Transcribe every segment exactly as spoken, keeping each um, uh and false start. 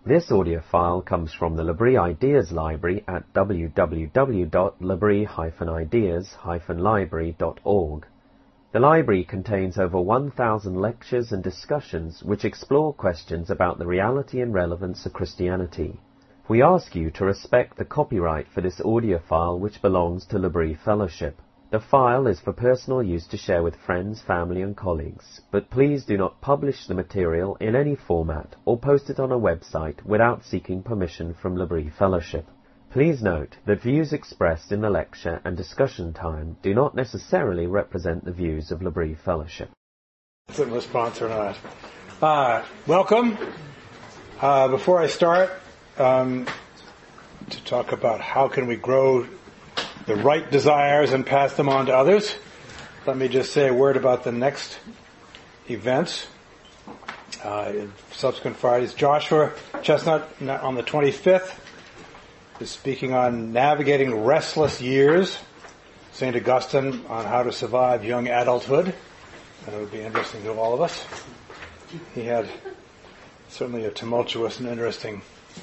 This audio file comes from the L'Abri Ideas Library at w w w dot labri dash ideas dash library dot org. The library contains over one thousand lectures and discussions which explore questions about the reality and relevance of Christianity. We ask you to respect the copyright for this audio file which belongs to L'Abri Fellowship. The file is for personal use to share with friends, family and colleagues, but please do not publish the material in any format or post it on a website without seeking permission from L'Abri Fellowship. Please note that views expressed in the lecture and discussion time do not necessarily represent the views of L'Abri Fellowship. Is it a response or not? Uh, welcome. Uh, before I start, um, to talk about how can we grow the right desires and pass them on to others, let me just say a word about the next events. Uh, in subsequent Fridays, Joshua Chestnut on the twenty-fifth is speaking on navigating restless years. Saint Augustine on how to survive young adulthood. And it would be interesting to all of us. He had certainly a tumultuous and interesting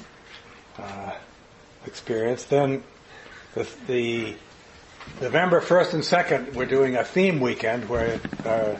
uh, experience. Then The, the November first and second, we're doing a theme weekend where uh,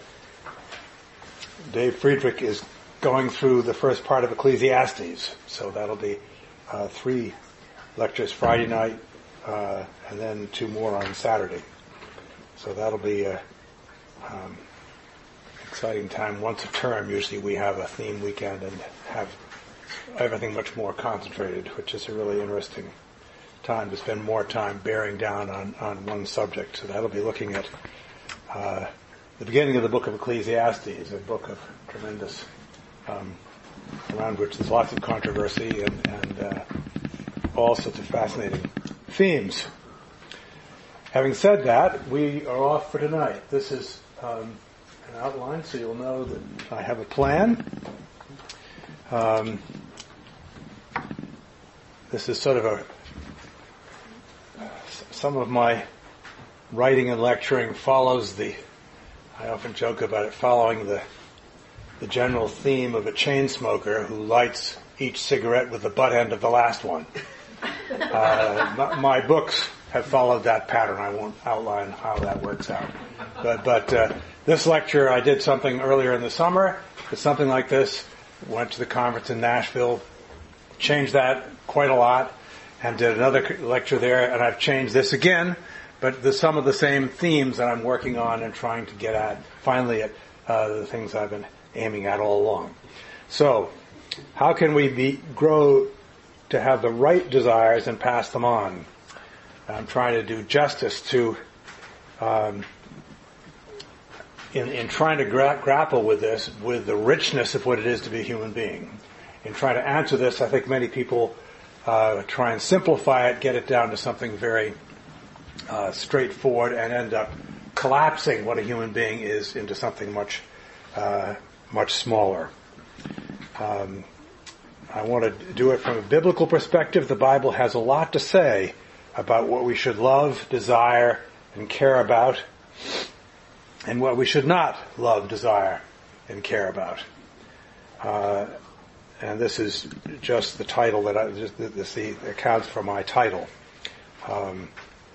Dave Friedrich is going through the first part of Ecclesiastes. So that'll be uh, three lectures Friday night, uh, and then two more on Saturday. So that'll be a um, exciting time. Once a term, usually we have a theme weekend and have everything much more concentrated, which is a really interesting time to spend more time bearing down on, on one subject. So that'll be looking at uh, the beginning of the book of Ecclesiastes, a book of tremendous, um, around which there's lots of controversy and, and uh, all sorts of fascinating themes. Having said that, we are off for tonight. This is um, an outline, so you'll know that I have a plan. Um, this is sort of a Some of my writing and lecturing follows the, I often joke about it, following the the general theme of a chain smoker who lights each cigarette with the butt end of the last one. Uh, my, my books have followed that pattern. I won't outline how that works out. But, but uh, this lecture, I did something earlier in the summer. It's something like this. Went to the conference in Nashville, changed that quite a lot, and did another lecture there, and I've changed this again, but there's some of the same themes that I'm working on and trying to get at, finally at uh, the things I've been aiming at all along. So, how can we be, grow to have the right desires and pass them on? I'm trying to do justice to, um, in, in trying to gra- grapple with this, with the richness of what it is to be a human being. In trying to answer this, I think many people Uh, try and simplify it, get it down to something very uh, straightforward, and end up collapsing what a human being is into something much, uh, much smaller. Um, I want to do it from a biblical perspective. The Bible has a lot to say about what we should love, desire, and care about, and what we should not love, desire, and care about. Uh, And this is just the title that I, just this the accounts for my title. Um,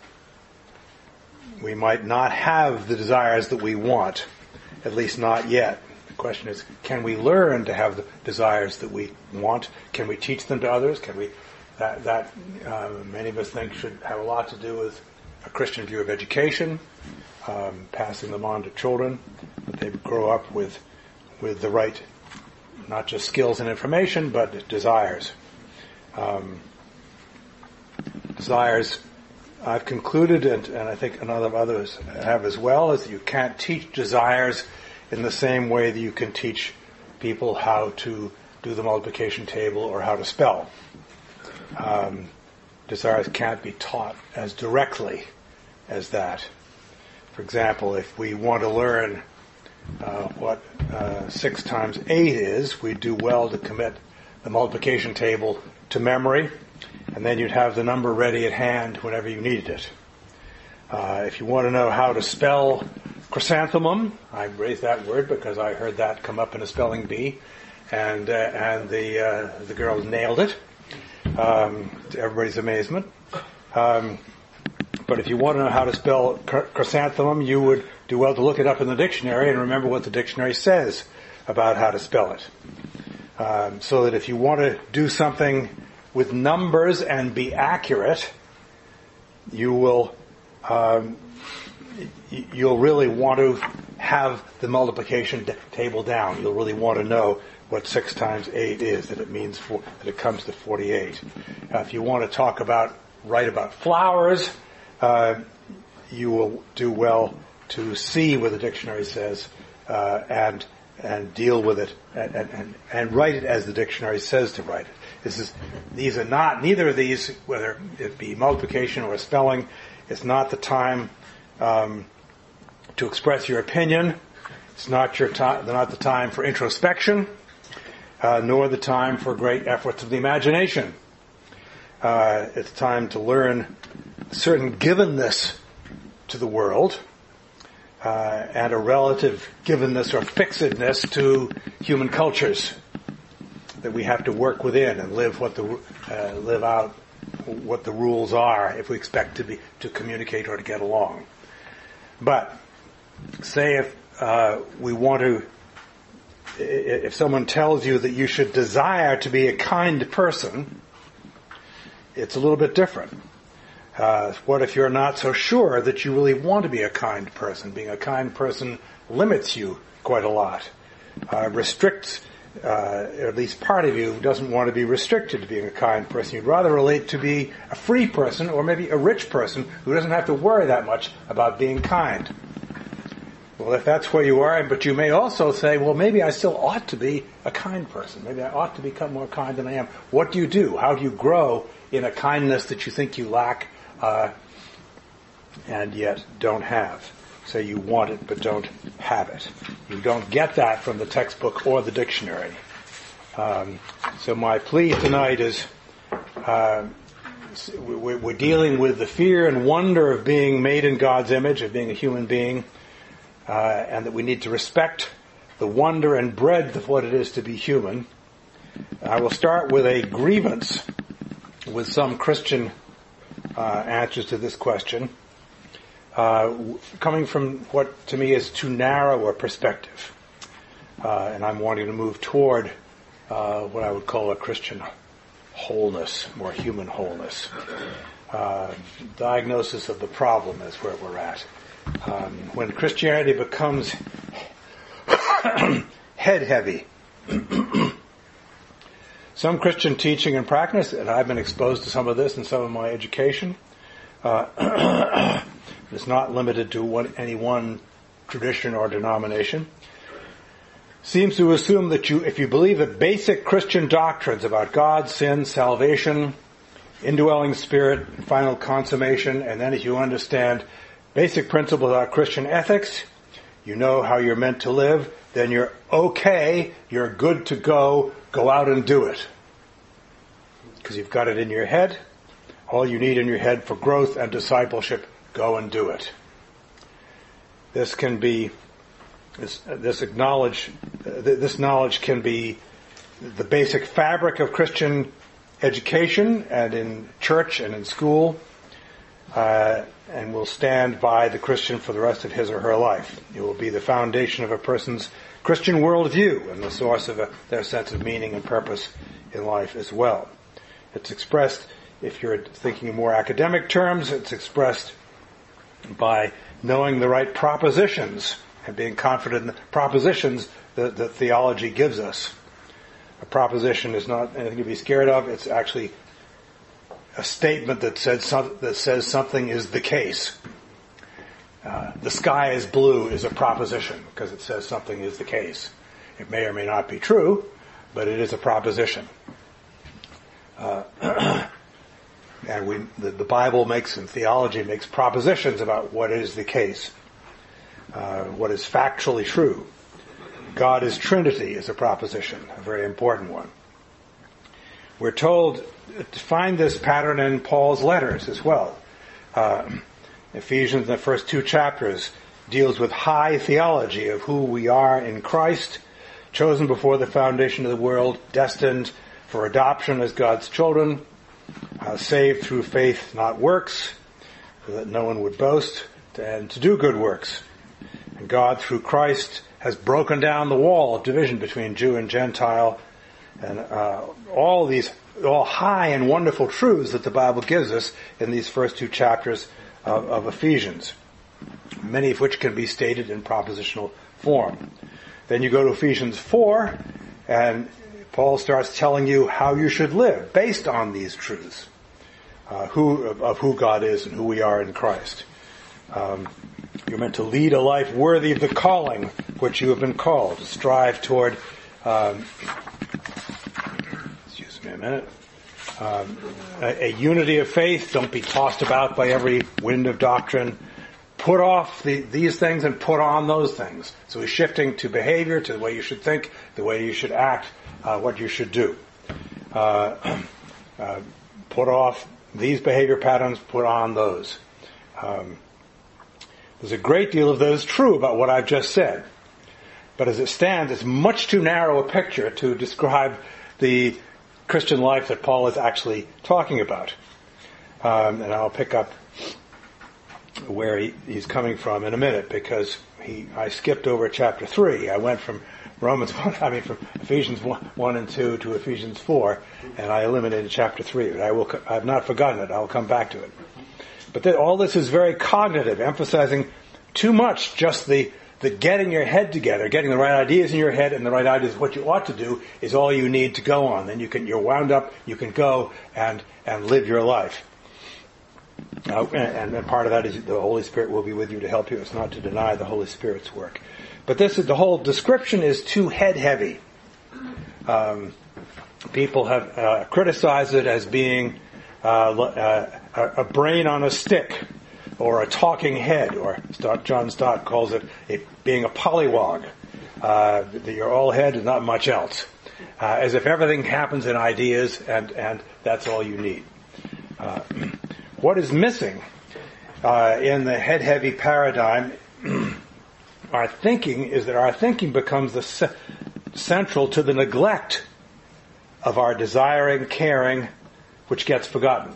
we might not have the desires that we want, at least not yet. The question is, can we learn to have the desires that we want? Can we teach them to others? Can we? That that uh, many of us think should have a lot to do with a Christian view of education, um, passing them on to children, that they grow up with with the right, not just skills and information, but desires. Um, desires, I've concluded, and, and I think a lot of others have as well, is that you can't teach desires in the same way that you can teach people how to do the multiplication table or how to spell. Um, desires can't be taught as directly as that. For example, if we want to learn Uh, what uh, six times eight is, we'd do well to commit the multiplication table to memory, and then you'd have the number ready at hand whenever you needed it. Uh, if you want to know how to spell chrysanthemum, I raised that word because I heard that come up in a spelling bee, and uh, and the uh, the girls nailed it, um, to everybody's amazement. Um, but if you want to know how to spell chrysanthemum, you would do well to look it up in the dictionary and remember what the dictionary says about how to spell it. Um, so that if you want to do something with numbers and be accurate, you will um, you'll really want to have the multiplication d- table down. You'll really want to know what six times eight is, that it means four, that it comes to forty-eight. Uh, if you want to talk about, write about flowers, uh, you will do well to see what the dictionary says, uh, and, and deal with it, and, and, and write it as the dictionary says to write it. This is, these are not, neither of these, whether it be multiplication or spelling, it's not the time, um, to express your opinion. It's not your time, not the time for introspection, uh, nor the time for great efforts of the imagination. Uh, it's time to learn certain givenness to the world, uh, and a relative givenness or fixedness to human cultures that we have to work within and live what the uh, live out what the rules are if we expect to be to communicate or to get along. But say if uh, we want to, if someone tells you that you should desire to be a kind person, it's a little bit different. Uh, what if you're not so sure that you really want to be a kind person? Being a kind person limits you quite a lot, uh, restricts, uh, at least part of you doesn't want to be restricted to being a kind person. You'd rather relate to be a free person or maybe a rich person who doesn't have to worry that much about being kind. Well, if that's where you are, but you may also say, well, maybe I still ought to be a kind person. Maybe I ought to become more kind than I am. What do you do? How do you grow in a kindness that you think you lack, uh, and yet don't have? So you want it, but don't have it. You don't get that from the textbook or the dictionary. Um, so my plea tonight is, uh, we're dealing with the fear and wonder of being made in God's image, of being a human being, Uh, and that we need to respect the wonder and breadth of what it is to be human. I will start with a grievance with some Christian uh, answers to this question, uh, coming from what to me is too narrow a perspective. Uh, and I'm wanting to move toward uh, what I would call a Christian wholeness, more human wholeness. Uh, diagnosis of the problem is where we're at. Um, when Christianity becomes head-heavy, some Christian teaching and practice, and I've been exposed to some of this in some of my education, uh, it's not limited to one, any one tradition or denomination, seems to assume that you, if you believe the basic Christian doctrines about God, sin, salvation, indwelling spirit, final consummation, and then if you understand basic principles about Christian ethics, you know how you're meant to live, then you're okay, you're good to go, go out and do it. Because you've got it in your head, all you need in your head for growth and discipleship, go and do it. This can be, this, this acknowledge, uh, this knowledge can be the basic fabric of Christian education and in church and in school, uh, and will stand by the Christian for the rest of his or her life. It will be the foundation of a person's Christian worldview and the source of a, their sense of meaning and purpose in life as well. It's expressed, if you're thinking in more academic terms, it's expressed by knowing the right propositions and being confident in the propositions that, that theology gives us. A proposition is not anything to be scared of. It's actually a statement that says some, that says something is the case. Uh, the sky is blue is a proposition because it says something is the case. It may or may not be true, but it is a proposition. Uh, and we, the, the Bible makes and theology makes propositions about what is the case, uh, what is factually true. God is Trinity is a proposition, a very important one. We're told to find this pattern in Paul's letters as well. Uh, Ephesians, in the first two chapters, deals with high theology of who we are in Christ, chosen before the foundation of the world, destined for adoption as God's children, uh, saved through faith, not works, so that no one would boast, and to do good works. And God, through Christ, has broken down the wall of division between Jew and Gentile, and uh, all these, all high and wonderful truths that the Bible gives us in these first two chapters of, of Ephesians, many of which can be stated in propositional form. Then you go to Ephesians four, and Paul starts telling you how you should live based on these truths, uh, who of, of who God is and who we are in Christ. Um, you're meant to lead a life worthy of the calling which you have been called, to strive toward, um, excuse me a minute, um, a, a unity of faith. Don't be tossed about by every wind of doctrine. Put off the, these things and put on those things. So he's shifting to behavior, to the way you should think, the way you should act, uh, what you should do. Uh, uh, put off these behavior patterns, put on those. Um, there's a great deal of that is true about what I've just said. But as it stands, it's much too narrow a picture to describe the Christian life that Paul is actually talking about. Um, and I'll pick up where he, he's coming from in a minute, because he I skipped over chapter three. I went from Romans one, I mean from Ephesians one, one and two to Ephesians four, and I eliminated chapter three. But I will I've not forgotten it. I'll come back to it. But th- all this is very cognitive, emphasizing too much just the the getting your head together, getting the right ideas in your head, and the right ideas of what you ought to do is all you need to go on. Then you can you're wound up. You can go and and live your life. Uh, and, and part of that is the Holy Spirit will be with you to help you. It's not to deny the Holy Spirit's work. But this is, the whole description is too head-heavy. Um, people have uh, criticized it as being uh, uh, a brain on a stick, or a talking head, or John Stott calls it, it being a pollywog. Uh, you're all head and not much else. Uh, as if everything happens in ideas, and, and that's all you need. Uh, What is missing uh, in the head-heavy paradigm, our thinking, is that our thinking becomes the ce- central to the neglect of our desiring, caring, which gets forgotten.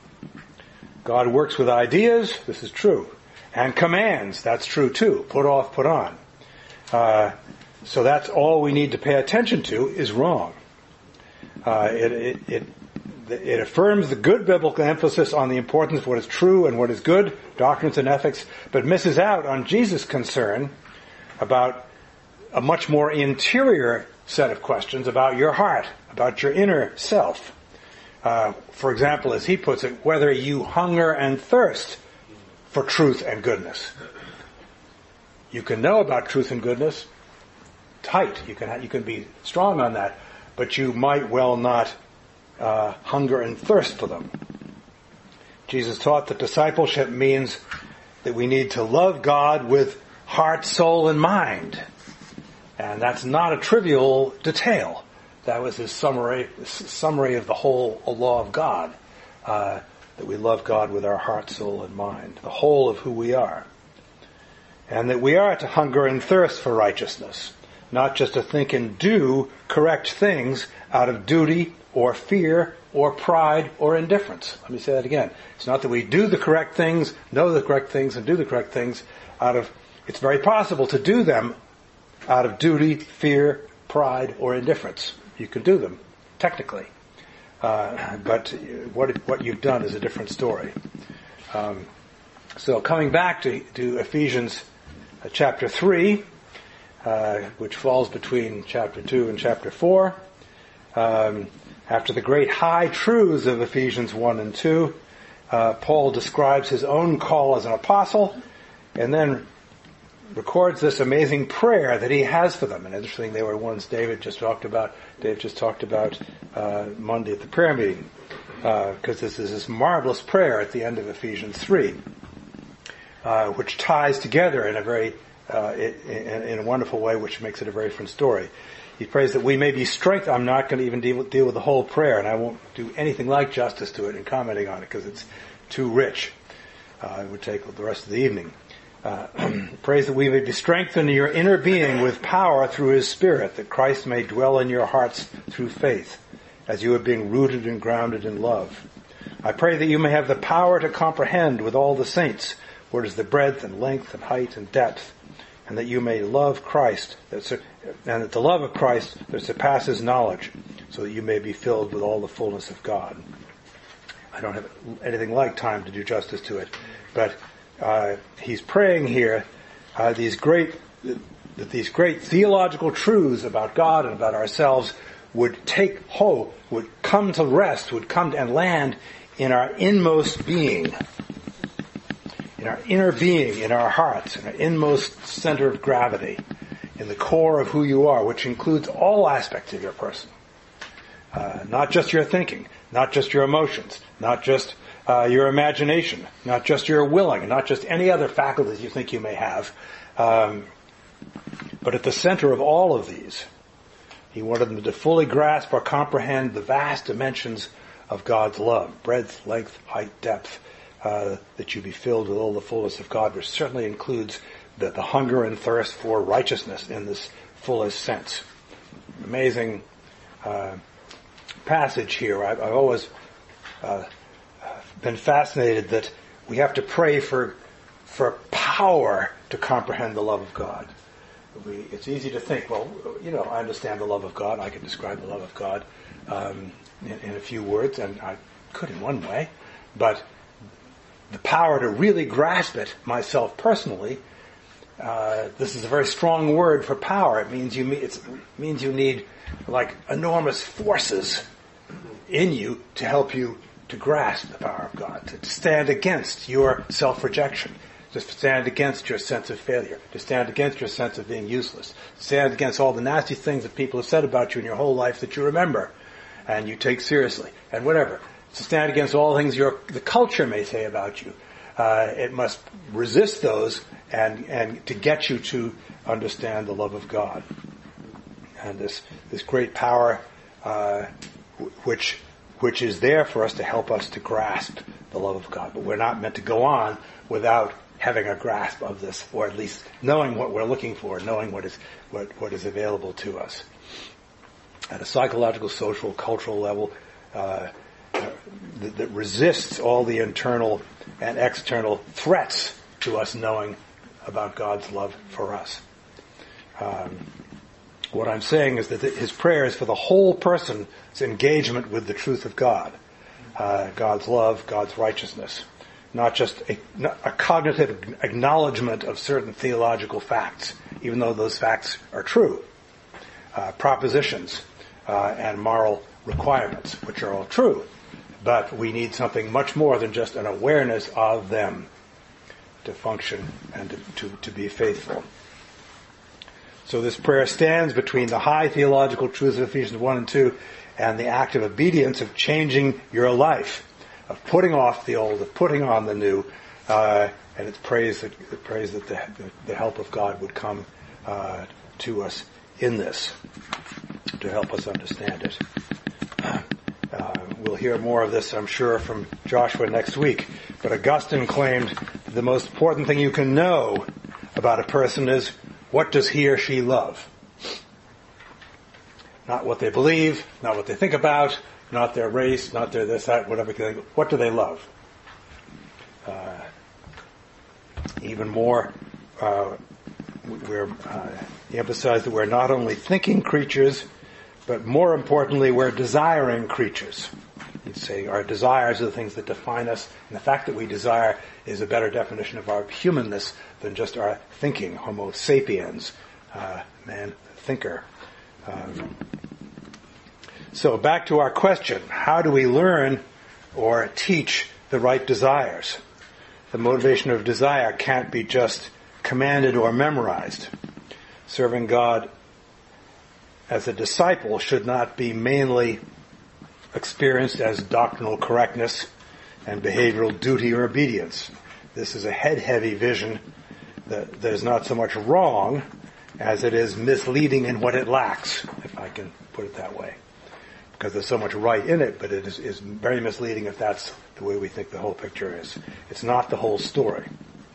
God works with ideas, this is true, and commands, that's true too. Put off, put on. Uh, so that's all we need to pay attention to is wrong. Uh, it, it, it It affirms the good biblical emphasis on the importance of what is true and what is good, doctrines and ethics, but misses out on Jesus' concern about a much more interior set of questions about your heart, about your inner self. Uh, for example, as he puts it, whether you hunger and thirst for truth and goodness. You can know about truth and goodness, tight. You can you can be strong on that, but you might well not Uh, hunger and thirst for them. Jesus taught that discipleship means that we need to love God with heart, soul, and mind. And that's not a trivial detail. That was his summary, summary of the whole law of God. Uh, that we love God with our heart, soul, and mind. The whole of who we are. And that we are to hunger and thirst for righteousness. Not just to think and do correct things out of duty or fear, or pride, or indifference. Let me say that again. It's not that we do the correct things, know the correct things, and do the correct things out of... It's very possible to do them out of duty, fear, pride, or indifference. You can do them, technically. Uh, but what what you've done is a different story. Um, so coming back to, to Ephesians uh, chapter three, uh, which falls between chapter two and chapter four, um, after the great high truths of Ephesians one and two, uh, Paul describes his own call as an apostle, and then records this amazing prayer that he has for them. And interesting, they were ones David just talked about. Dave just talked about uh, Monday at the prayer meeting, because uh, this is this marvelous prayer at the end of Ephesians three, uh, which ties together in a very uh, in, in a wonderful way, which makes it a very different story. He prays that we may be strengthened. I'm not going to even deal with, deal with the whole prayer, and I won't do anything like justice to it in commenting on it because it's too rich. Uh, it would take the rest of the evening. Uh, prays that we may be strengthened in your inner being with power through his Spirit, that Christ may dwell in your hearts through faith, as you are being rooted and grounded in love. I pray that you may have the power to comprehend with all the saints what is the breadth and length and height and depth, and that you may love Christ, that sur- and that the love of Christ that surpasses knowledge, so that you may be filled with all the fullness of God. I don't have anything like time to do justice to it, but uh, he's praying here uh, these great that these great theological truths about God and about ourselves would take hold, would come to rest, would come and land in our inmost being, in our inner being, in our hearts, in our inmost center of gravity, in the core of who you are, which includes all aspects of your person. Uh, not just your thinking, not just your emotions, not just uh, your imagination, not just your willing, not just any other faculties you think you may have. Um, but at the center of all of these, he wanted them to fully grasp or comprehend the vast dimensions of God's love, breadth, length, height, depth, uh, that you be filled with all the fullness of God, which certainly includes the, the hunger and thirst for righteousness in this fullest sense. Amazing uh, passage here. I've, I've always uh, been fascinated that we have to pray for for power to comprehend the love of God. We, it's easy to think, well, you know, I understand the love of God. I can describe the love of God um, in, in a few words, and I could in one way. But the power to really grasp it myself personally, uh, this is a very strong word for power. It means you it's, it means you need like enormous forces in you to help you to grasp the power of God, to stand against your self-rejection, to stand against your sense of failure, to stand against your sense of being useless, to stand against all the nasty things that people have said about you in your whole life that you remember and you take seriously, and whatever. To stand against all the things your, the culture may say about you. Uh, it must resist those and, and to get you to understand the love of God. And this, this great power, uh, which, which is there for us to help us to grasp the love of God. But we're not meant to go on without having a grasp of this, or at least knowing what we're looking for, knowing what is, what, what is available to us. At a psychological, social, cultural level, uh, that, that resists all the internal and external threats to us knowing about God's love for us. Um, what I'm saying is that his prayer is for the whole person's engagement with the truth of God, uh, God's love, God's righteousness, not just a, a cognitive acknowledgement of certain theological facts, even though those facts are true, uh, propositions uh, and moral requirements, which are all true. But we need something much more than just an awareness of them to function and to, to, to be faithful. So this prayer stands between the high theological truths of Ephesians one and two and the active obedience of changing your life, of putting off the old, of putting on the new, uh, and it prays that, it prays that the, the help of God would come uh, to us in this, to help us understand it. Uh, we'll hear more of this, I'm sure, from Joshua next week. But Augustine claimed the most important thing you can know about a person is, what does he or she love? Not what they believe, not what they think about, not their race, not their this, that, whatever. What do they love? Uh, even more, uh, we're uh, emphasize that we're not only thinking creatures, but more importantly, we're desiring creatures. You'd say our desires are the things that define us, and the fact that we desire is a better definition of our humanness than just our thinking, Homo sapiens, uh, man, thinker. Um, so back to our question, how do we learn or teach the right desires? The motivation of desire can't be just commanded or memorized. Serving God as a disciple should not be mainly experienced as doctrinal correctness and behavioral duty or obedience. This is a head-heavy vision that, that is not so much wrong as it is misleading in what it lacks, if I can put it that way. Because there's so much right in it, but it is, is very misleading if that's the way we think the whole picture is. It's not the whole story.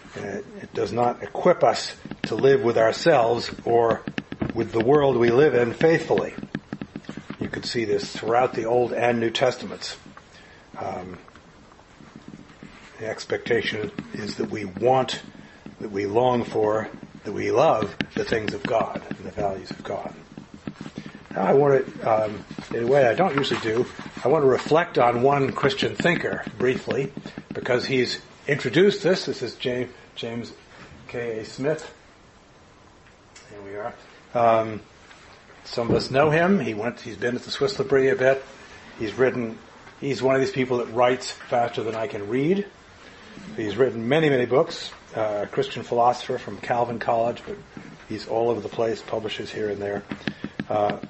It, it does not equip us to live with ourselves or with the world we live in faithfully. You could see this throughout the Old and New Testaments. Um, the expectation is that we want, that we long for, that we love the things of God and the values of God. Now I want to, um, in a way I don't usually do, I want to reflect on one Christian thinker briefly, because he's introduced this. This is James, James K A Smith. Here we are. Um, some of us know him. He went. He's been at the Swiss L'Abri a bit. He's written. He's one of these people that writes faster than I can read. He's written many, many books. Uh, a Christian philosopher from Calvin College, but he's all over the place. Publishes here and there. Uh,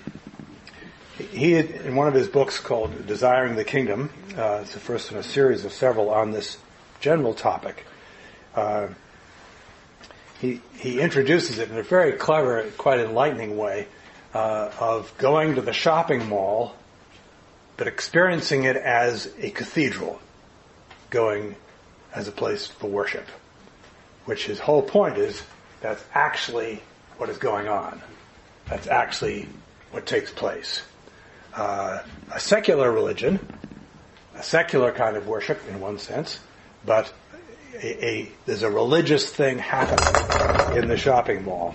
he had, in one of his books called "Desiring the Kingdom," uh, it's the first in a series of several on this general topic. Uh, he he introduces it in a very clever, quite enlightening way uh, of going to the shopping mall, but experiencing it as a cathedral, going as a place for worship. Which his whole point is that's actually what is going on. That's actually what takes place. Uh, a secular religion, a secular kind of worship in one sense, but a, a, there's a religious thing happening in the shopping mall.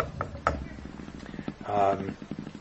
Um,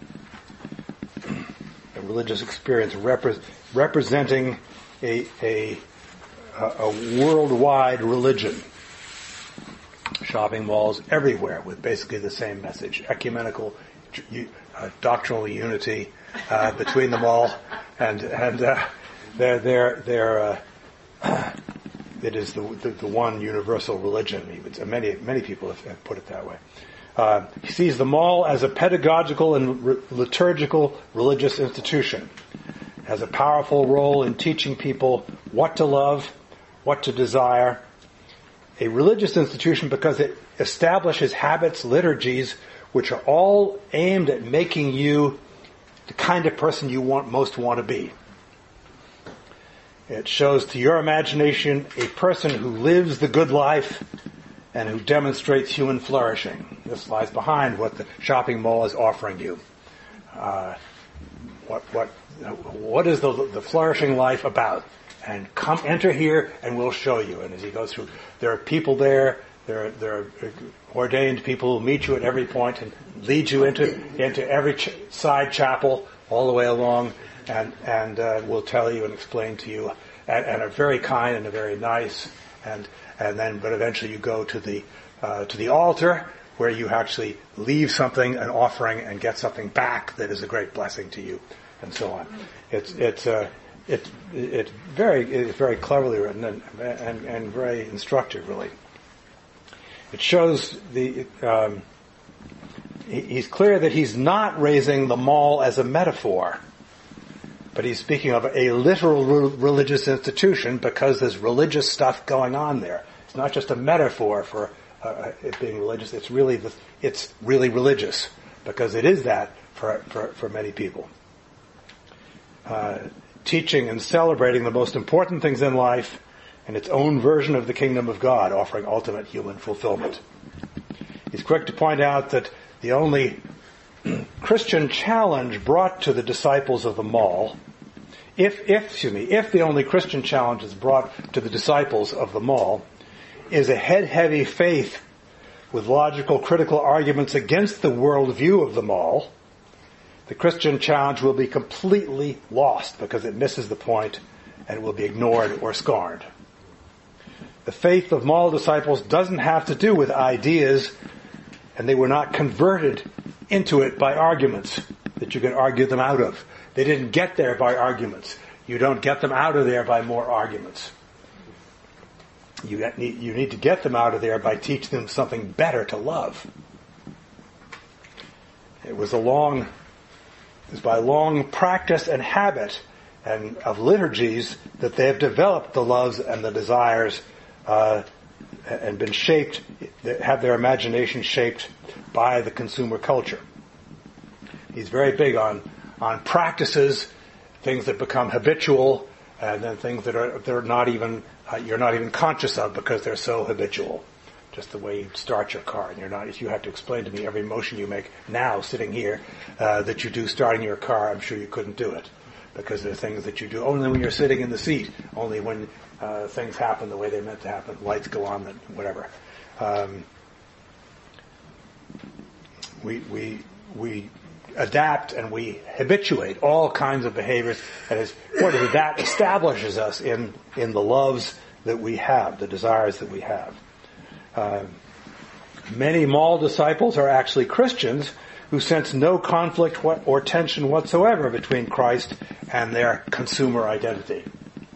a religious experience repre- representing a, a, a worldwide religion. Shopping malls everywhere with basically the same message: ecumenical, uh, doctrinal unity uh, between them all, and and uh, they're they're they're. Uh, it is the, the the one universal religion. He would, many many people have, have put it that way. Uh, he sees the mall as a pedagogical and re- liturgical religious institution, has a powerful role in teaching people what to love, what to desire. A religious institution because it establishes habits, liturgies, which are all aimed at making you the kind of person you want most want to be. It shows to your imagination a person who lives the good life and who demonstrates human flourishing. This lies behind what the shopping mall is offering you. Uh, what what what is the the flourishing life about? And come, enter here, and we'll show you. And as he goes through, there are people there. There are, there are ordained people who meet you at every point and lead you into into every ch- side chapel all the way along, and and uh, will tell you and explain to you, and, and are very kind and are very nice. And and then, but eventually, you go to the uh, to the altar where you actually leave something, an offering, and get something back that is a great blessing to you, and so on. It's it's. Uh, It's it's very it's very cleverly written and, and and very instructive, really. It shows the um, he's clear that he's not raising the mall as a metaphor, but he's speaking of a literal re- religious institution because there's religious stuff going on there. It's not just a metaphor for uh, it being religious. It's really the, it's really religious because it is that for for, for many people. Uh, teaching and celebrating the most important things in life and its own version of the kingdom of God, offering ultimate human fulfillment. He's quick to point out that the only Christian challenge brought to the disciples of the mall, if, if, excuse me, if the only Christian challenge is brought to the disciples of the mall, is a head-heavy faith with logical, critical arguments against the worldview of the mall, the Christian challenge will be completely lost because it misses the point and will be ignored or scorned. The faith of mall disciples doesn't have to do with ideas, and they were not converted into it by arguments that you can argue them out of. They didn't get there by arguments. You don't get them out of there by more arguments. You need, you need to get them out of there by teaching them something better to love. It was a long... It's by long practice and habit and of liturgies that they have developed the loves and the desires uh, and been shaped, have their imagination shaped by the consumer culture. He's very big on on practices, things that become habitual, and then things that are they're not even uh, you're not even conscious of because they're so habitual. just the way you start your car. And you're not, if you had to explain to me every motion you make now, sitting here, uh, that you do starting your car, I'm sure you couldn't do it. Because there are things that you do only when you're sitting in the seat, only when uh, things happen the way they're meant to happen, lights go on, whatever. Um, we, we, we adapt and we habituate all kinds of behaviors, and as what is it, that establishes us in, in the loves that we have, the desires that we have. Uh, many mall disciples are actually Christians who sense no conflict what, or tension whatsoever between Christ and their consumer identity.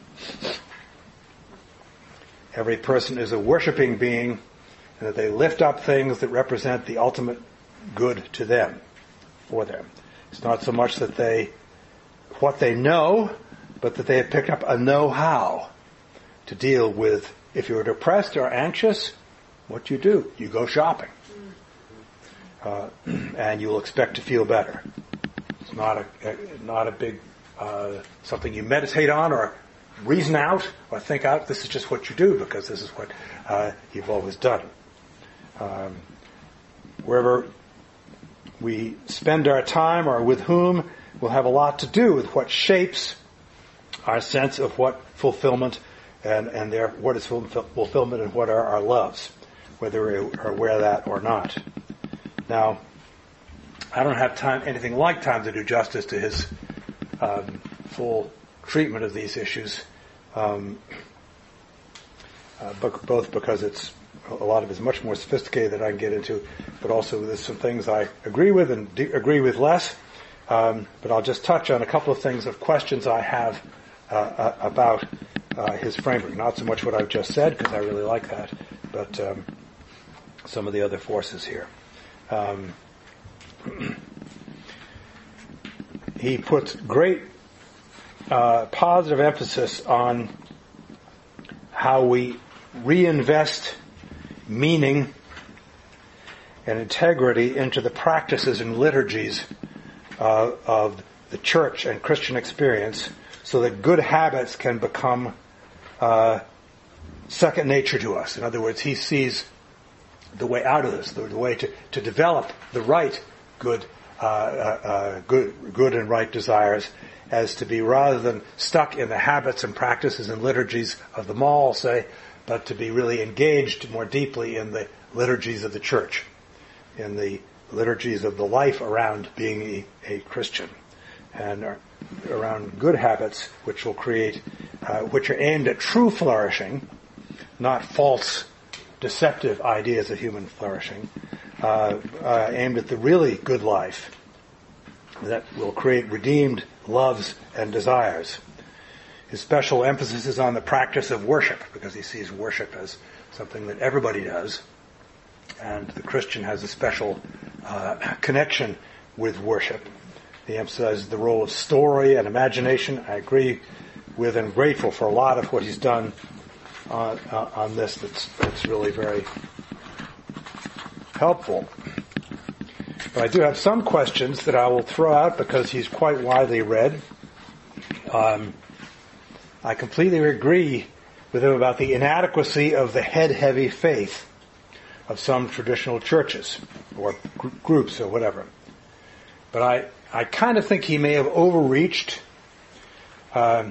Every person is a worshiping being, and that they lift up things that represent the ultimate good to them, for them. It's not so much that they, what they know, but that they have picked up a know-how to deal with. If you're depressed or anxious, what do you do? You go shopping. Uh, and you'll expect to feel better. It's not a, a not a big, uh, something you meditate on or reason out or think out. This is just what you do because this is what uh, you've always done. Um, wherever we spend our time or with whom will have a lot to do with what shapes our sense of what fulfillment and, and their, what is fulfillment and what are our loves, whether we are aware of that or not. Now, I don't have time, anything like time to do justice to his um, full treatment of these issues, um, uh, both because it's a lot of it is much more sophisticated than I can get into, but also there's some things I agree with and de- agree with less. Um, but I'll just touch on a couple of things of questions I have uh, uh, about uh, his framework. Not so much what I've just said, because I really like that, but um, some of the other forces here. Um, he puts great uh, positive emphasis on how we reinvest meaning and integrity into the practices and liturgies uh, of the church and Christian experience, so that good habits can become uh, second nature to us. In other words, he sees the way out of this, the, the way to, to develop the right good, uh, uh, uh, good, good and right desires, as to be rather than stuck in the habits and practices and liturgies of the mall, say, but to be really engaged more deeply in the liturgies of the church, in the liturgies of the life around being a, a Christian, and uh, around good habits which will create, uh, which are aimed at true flourishing, not false deceptive ideas of human flourishing, uh, uh, aimed at the really good life that will create redeemed loves and desires. His special emphasis is on the practice of worship, because he sees worship as something that everybody does, and the Christian has a special uh, connection with worship. He emphasizes the role of story and imagination. I agree with and grateful for a lot of what he's done On, uh, on this. That's, that's really very helpful. But I do have some questions that I will throw out because he's quite widely read. Um, I completely agree with him about the inadequacy of the head-heavy faith of some traditional churches or gr- groups or whatever. But I, I kind of think he may have overreached um,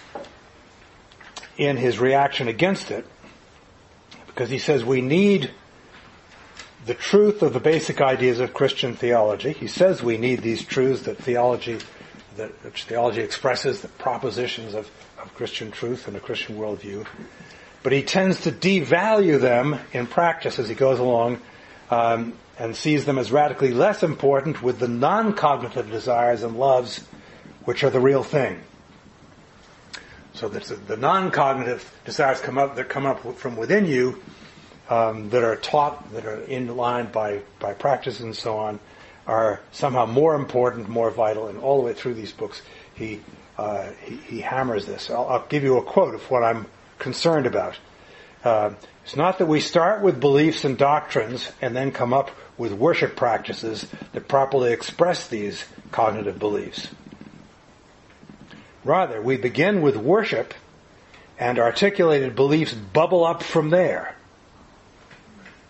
in his reaction against it, because he says we need the truth of the basic ideas of Christian theology. He says we need these truths that theology, that which theology expresses, the propositions of, of Christian truth and a Christian worldview. But he tends to devalue them in practice as he goes along, um, and sees them as radically less important with the non-cognitive desires and loves, which are the real thing. So that the non-cognitive desires come up that come up from within you, um, that are taught, that are in line by by practice and so on, are somehow more important, more vital. And all the way through these books, he uh, he, he hammers this. I'll, I'll give you a quote of what I'm concerned about. Uh, it's not that we start with beliefs and doctrines and then come up with worship practices that properly express these cognitive beliefs. Rather, we begin with worship, and articulated beliefs bubble up from there.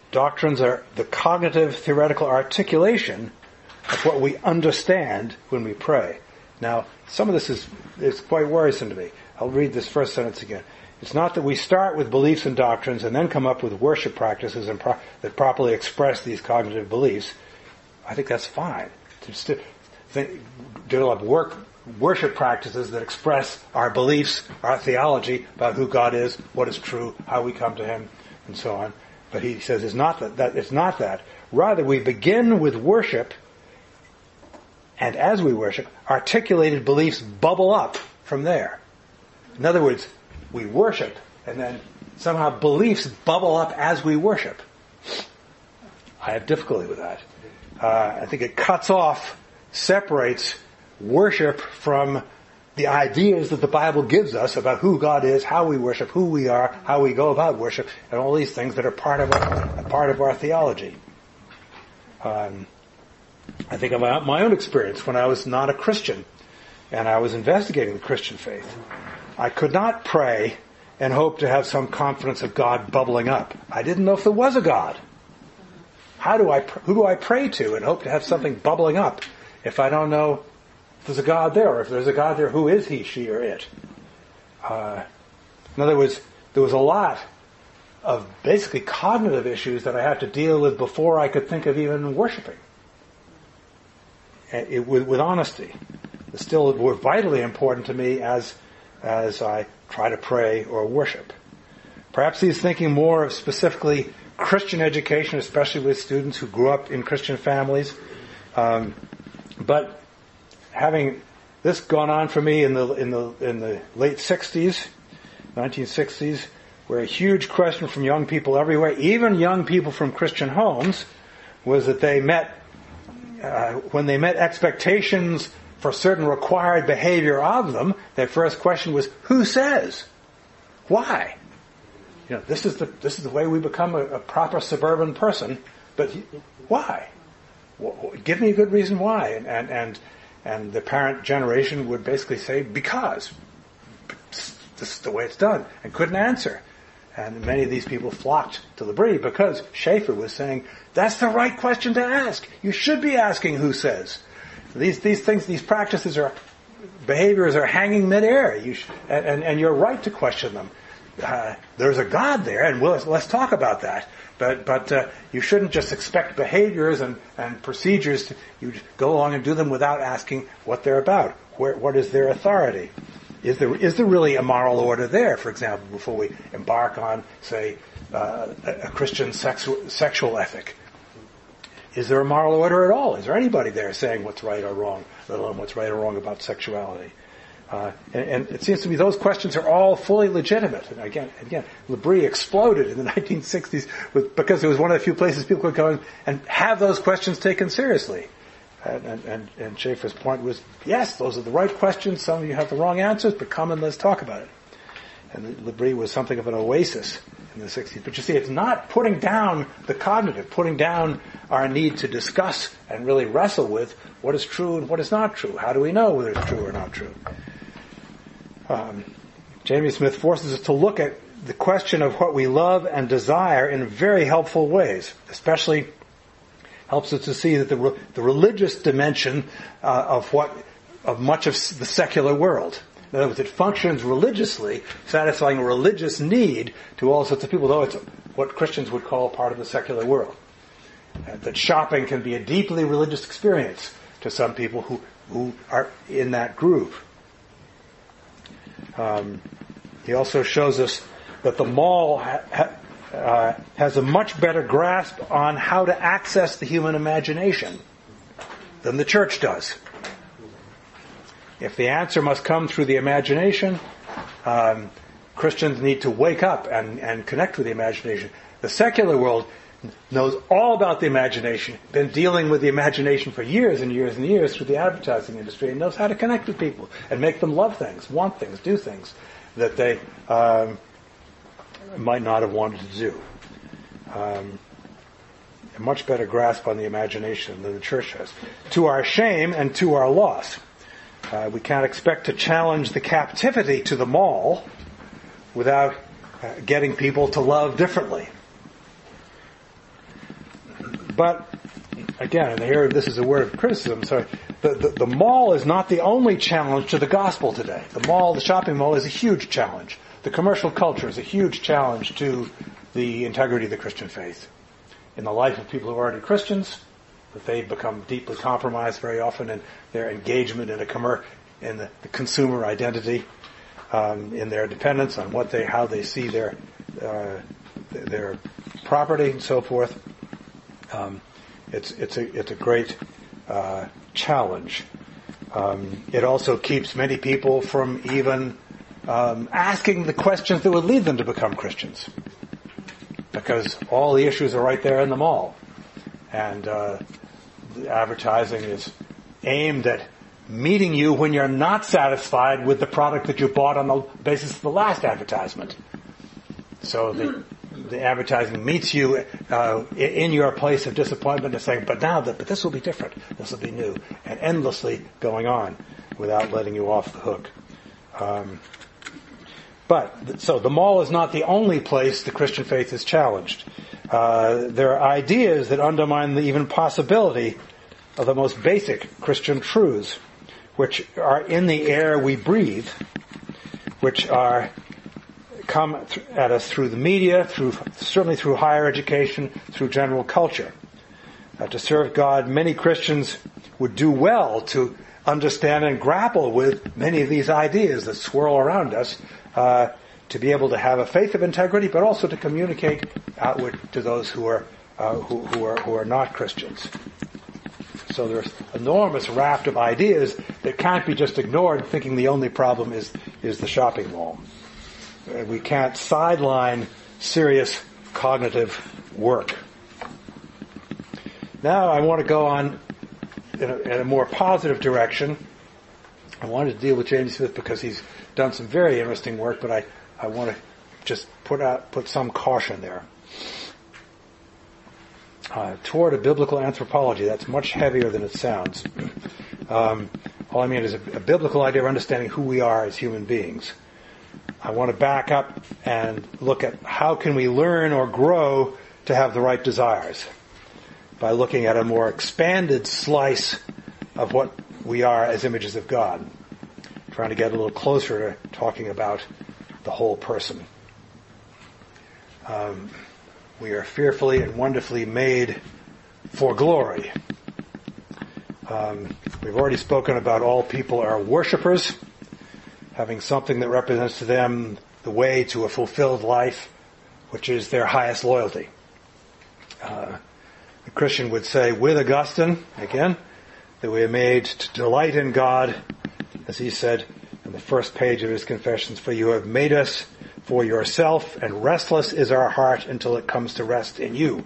Doctrines are the cognitive theoretical articulation of what we understand when we pray. Now, some of this is, is quite worrisome to me. I'll read this first sentence again. It's not that we start with beliefs and doctrines and then come up with worship practices and pro- that properly express these cognitive beliefs. I think that's fine. To st- think, develop work, worship practices that express our beliefs, our theology about who God is, what is true, how we come to Him, and so on. But he says it's not that, that it's not that. Rather, we begin with worship, and as we worship, articulated beliefs bubble up from there. In other words, we worship, and then somehow beliefs bubble up as we worship. I have difficulty with that. Uh, I think it cuts off, separates worship from the ideas that the Bible gives us about who God is, how we worship, who we are, how we go about worship, and all these things that are part of our, part of our theology. Um, I think of my, my own experience when I was not a Christian and I was investigating the Christian faith. I could not pray and hope to have some confidence of God bubbling up. I didn't know if there was a God. How do I, who do I pray to and hope to have something bubbling up if I don't know if there's a God there, or if there's a God there, who is he, she, or it? Uh, in other words, there was a lot of basically cognitive issues that I had to deal with before I could think of even worshiping. It, it, with, with honesty. They still were vitally important to me as, as I try to pray or worship. Perhaps he's thinking more of specifically Christian education, especially with students who grew up in Christian families. Um, but having this gone on for me in the in the in the late sixties, nineteen sixties, where a huge question from young people everywhere, even young people from Christian homes, was that they met uh, when they met expectations for certain required behavior of them. Their first question was, "Who says? Why?" You know, this is the this is the way we become a, a proper suburban person. But why? Well, give me a good reason why. And and and and the parent generation would basically say, because this is the way it's done, and couldn't answer. And many of these people flocked to L'Abri because Schaeffer was saying, that's the right question to ask. You should be asking who says. These these things, these practices are behaviors are hanging midair. You sh- and, and and you're right to question them. Uh, there's a God there, and we'll, let's talk about that. But but uh, you shouldn't just expect behaviors and, and procedures to you go along and do them without asking what they're about. Where what is their authority? Is there is there really a moral order there? For example, before we embark on, say, uh, a, a Christian sexu- sexual ethic, is there a moral order at all? Is there anybody there saying what's right or wrong, let alone what's right or wrong about sexuality? Uh, and, and it seems to me those questions are all fully legitimate. And again, again, L'Abri exploded in the nineteen sixties with, because it was one of the few places people could go and have those questions taken seriously. And, and, and, and Schaeffer's point was, yes, those are the right questions. Some of you have the wrong answers, but come and let's talk about it. And L'Abri was something of an oasis in the sixties. But you see, it's not putting down the cognitive, putting down our need to discuss and really wrestle with what is true and what is not true. How do we know whether it's true or not true? Um, Jamie Smith forces us to look at the question of what we love and desire in very helpful ways. Especially helps us to see that the re- the religious dimension uh, of what of much of the secular world. In other words, it functions religiously, satisfying a religious need to all sorts of people, though it's what Christians would call part of the secular world. Uh, that shopping can be a deeply religious experience to some people who, who are in that groove. Um, he also shows us that the mall ha, ha, uh, has a much better grasp on how to access the human imagination than the church does. If the answer must come through the imagination, um, Christians need to wake up and, and connect with the imagination. The secular world knows all about the imagination, been dealing with the imagination for years and years and years through the advertising industry, and knows how to connect with people and make them love things, want things, do things that they um, might not have wanted to do. Um, a much better grasp on the imagination than the church has. To our shame and to our loss. Uh, we can't expect to challenge the captivity to the mall without uh, getting people to love differently. But, again, and here this is a word of criticism, sorry, the, the, the mall is not the only challenge to the gospel today. The mall, the shopping mall, is a huge challenge. The commercial culture is a huge challenge to the integrity of the Christian faith. In the life of people who are already Christians, that they become deeply compromised very often in their engagement in a commer- in the, the consumer identity, um, in their dependence on what they, how they see their uh, their property and so forth. Um, it's it's a it's a great uh, challenge. Um, it also keeps many people from even um, asking the questions that would lead them to become Christians, because all the issues are right there in the mall, and uh, the advertising is aimed at meeting you when you're not satisfied with the product that you bought on the basis of the last advertisement. So the the advertising meets you uh, in your place of disappointment and saying, but now, the, but this will be different. This will be new. And endlessly going on without letting you off the hook. Um, but, so the mall is not the only place the Christian faith is challenged. Uh, there are ideas that undermine the even possibility of the most basic Christian truths, which are in the air we breathe, which are come th- at us through the media, through certainly through higher education, through general culture. Uh, to serve God, many Christians would do well to understand and grapple with many of these ideas that swirl around us, uh, to be able to have a faith of integrity, but also to communicate outward to those who are uh, who, who are who are not Christians. So there's an enormous raft of ideas that can't be just ignored, thinking the only problem is is the shopping mall. We can't sideline serious cognitive work. Now I want to go on in a, in a more positive direction. I wanted to deal with James Smith because he's done some very interesting work, but I, I want to just put out put some caution there. Uh, toward a biblical anthropology, that's much heavier than it sounds. Um, all I mean is a, a biblical idea of understanding who we are as human beings. I want to back up and look at how can we learn or grow to have the right desires by looking at a more expanded slice of what we are as images of God, trying to get a little closer to talking about the whole person. Um, we are fearfully and wonderfully made for glory. Um, we've already spoken about all people are worshipers, having something that represents to them the way to a fulfilled life, which is their highest loyalty. Uh, the Christian would say with Augustine, again, that we are made to delight in God, as he said in the first page of his Confessions, for you have made us for yourself, and restless is our heart until it comes to rest in you.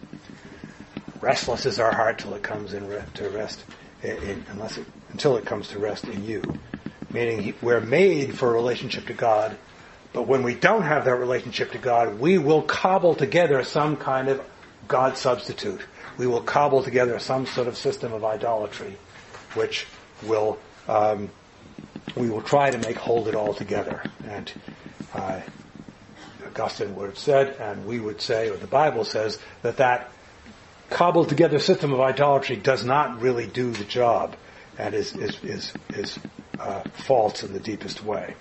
Restless is our heart till it comes in re- to rest, in, in, unless it, until it comes to rest in you. Meaning we're made for a relationship to God, but when we don't have that relationship to God, we will cobble together some kind of God substitute. We will cobble together some sort of system of idolatry, which will um, we will try to make hold it all together. And uh, Augustine would have said, and we would say, or the Bible says, that that cobbled together system of idolatry does not really do the job, and is is is is uh, false in the deepest way.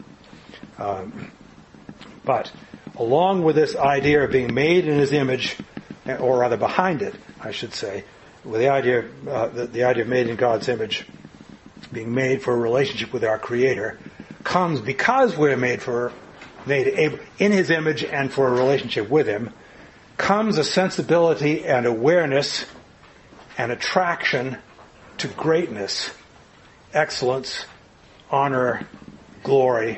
Um, but along with this idea of being made in His image, or rather behind it, I should say, with the idea uh, the, the idea of made in God's image, being made for a relationship with our Creator, comes because we're made for made able, in His image and for a relationship with Him, comes a sensibility and awareness and attraction to greatness, excellence, honor, glory,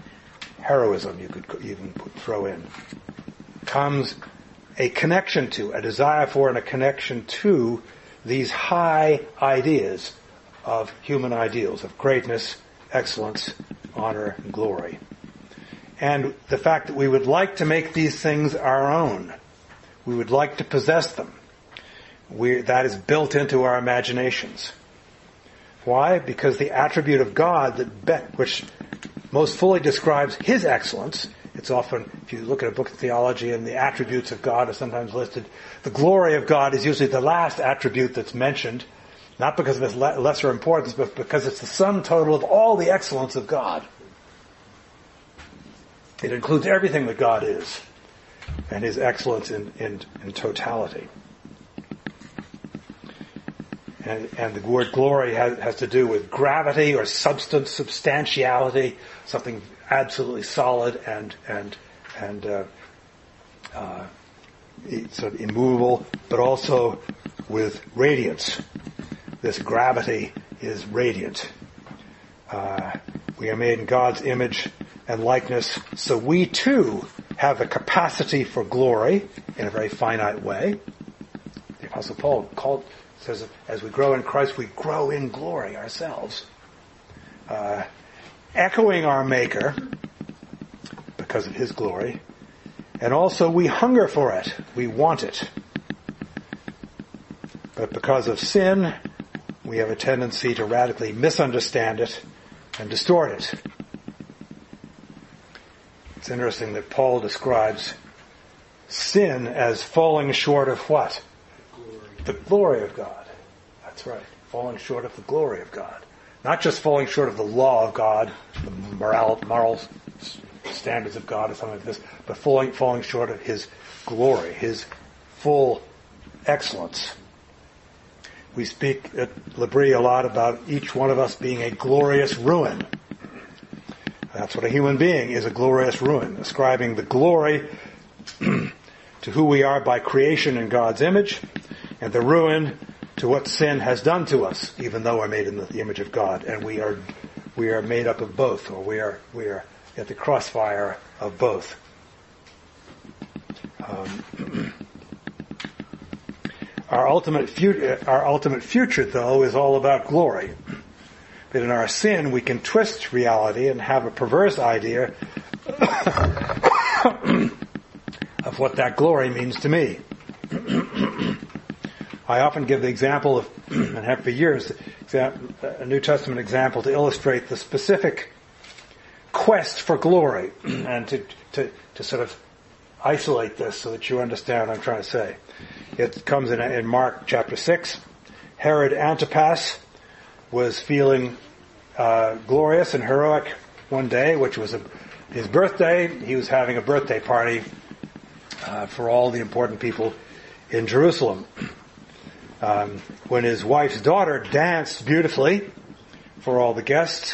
heroism, you could even put, throw in. Comes a connection to, a desire for and a connection to these high ideas of human ideals, of greatness, excellence, honor, and glory. And the fact that we would like to make these things our own. We would like to possess them. We, that is built into our imaginations. Why? Because the attribute of God that be, which most fully describes His excellence, it It's often, if you look at a book of theology and the attributes of God are sometimes listed, the glory of God is usually the last attribute that's mentioned, not because of its le- lesser importance, but because it's the sum total of all the excellence of God. It includes everything that God is and his excellence in, in, in totality. And, and the word glory has, has to do with gravity or substance, substantiality, something absolutely solid and and and uh, uh, sort of immovable, but also with radiance. This gravity is radiant. Uh, we are made in God's image and likeness, so we too have the capacity for glory in a very finite way. The Apostle Paul called, says, as we grow in Christ, we grow in glory ourselves. Uh, echoing our Maker because of his glory, and also we hunger for it. We want it. But because of sin, we have a tendency to radically misunderstand it and distort it. It's interesting that Paul describes sin as falling short of what? Glory. The glory of God. That's right. Falling short of the glory of God. Not just falling short of the law of God, the moral, moral standards of God or something like this, but falling, falling short of his glory, his full excellence. We speak at L'Abri a lot about each one of us being a glorious ruin. That's what a human being is, a glorious ruin, ascribing the glory to who we are by creation in God's image, and the ruin to what sin has done to us, even though we're made in the image of God, and we are we are made up of both, or we are we are at the crossfire of both. Um, our ultimate future, our ultimate future, though, is all about glory. But in our sin, we can twist reality and have a perverse idea of what that glory means to me. I often give the example of, and have for years, a New Testament example to illustrate the specific quest for glory, and to, to, to sort of isolate this so that you understand what I'm trying to say. It comes in, in Mark chapter six. Herod Antipas was feeling uh, glorious and heroic one day, which was a, his birthday. He was having a birthday party uh, for all the important people in Jerusalem. Um, when his wife's daughter danced beautifully for all the guests,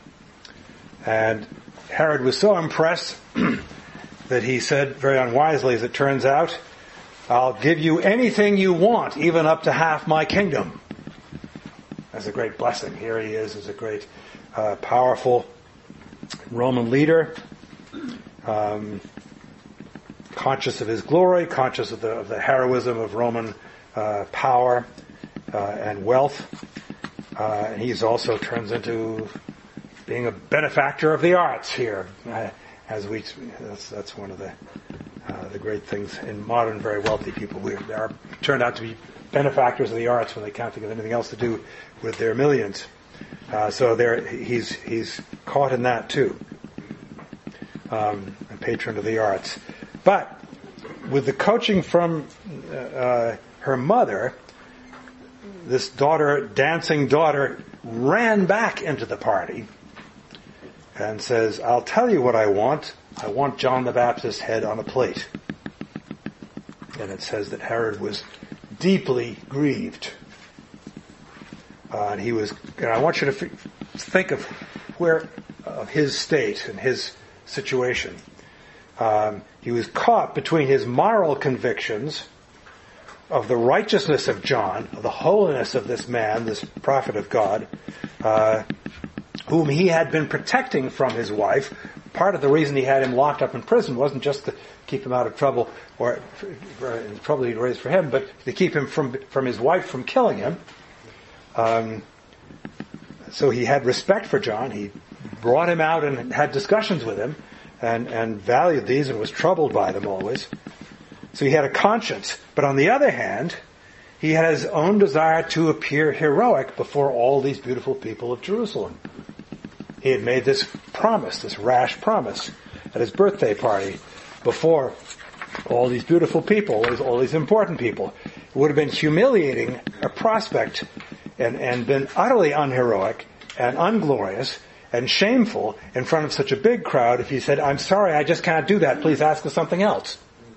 and Herod was so impressed that he said, very unwisely as it turns out, "I'll give you anything you want, even up to half my kingdom." That's a great blessing. Here he is as a great, uh, powerful Roman leader, um, conscious of his glory, conscious of the, of the heroism of Roman uh, power uh, and wealth. Uh, and he's also turns into being a benefactor of the arts here, uh, as we. That's, that's one of the uh, the great things in modern, very wealthy people. We are turned out to be benefactors of the arts when they can't think of anything else to do with their millions. Uh, so there, he's he's caught in that too, um, a patron of the arts. But with the coaching from uh, her mother, this daughter, dancing daughter, ran back into the party and says, "I'll tell you what I want. I want John the Baptist's head on a plate." And it says that Herod was deeply grieved. Uh, and he was, and I want you to f- think of where, of his state and his situation. Um, he was caught between his moral convictions of the righteousness of John, of the holiness of this man, this prophet of God, uh, whom he had been protecting from his wife. Part of the reason he had him locked up in prison wasn't just to keep him out of trouble, or for trouble he'd raised for him, but to keep him from from his wife from killing him. Um, so he had respect for John. He brought him out and had discussions with him, and, and valued these and was troubled by them always. So he had a conscience. But on the other hand, he had his own desire to appear heroic before all these beautiful people of Jerusalem. He had made this promise, this rash promise. at his birthday party before all these beautiful people, all these important people. It would have been humiliating a prospect and, and been utterly unheroic and unglorious and shameful in front of such a big crowd if he said, I'm sorry, I just can't do that. Please ask us something else.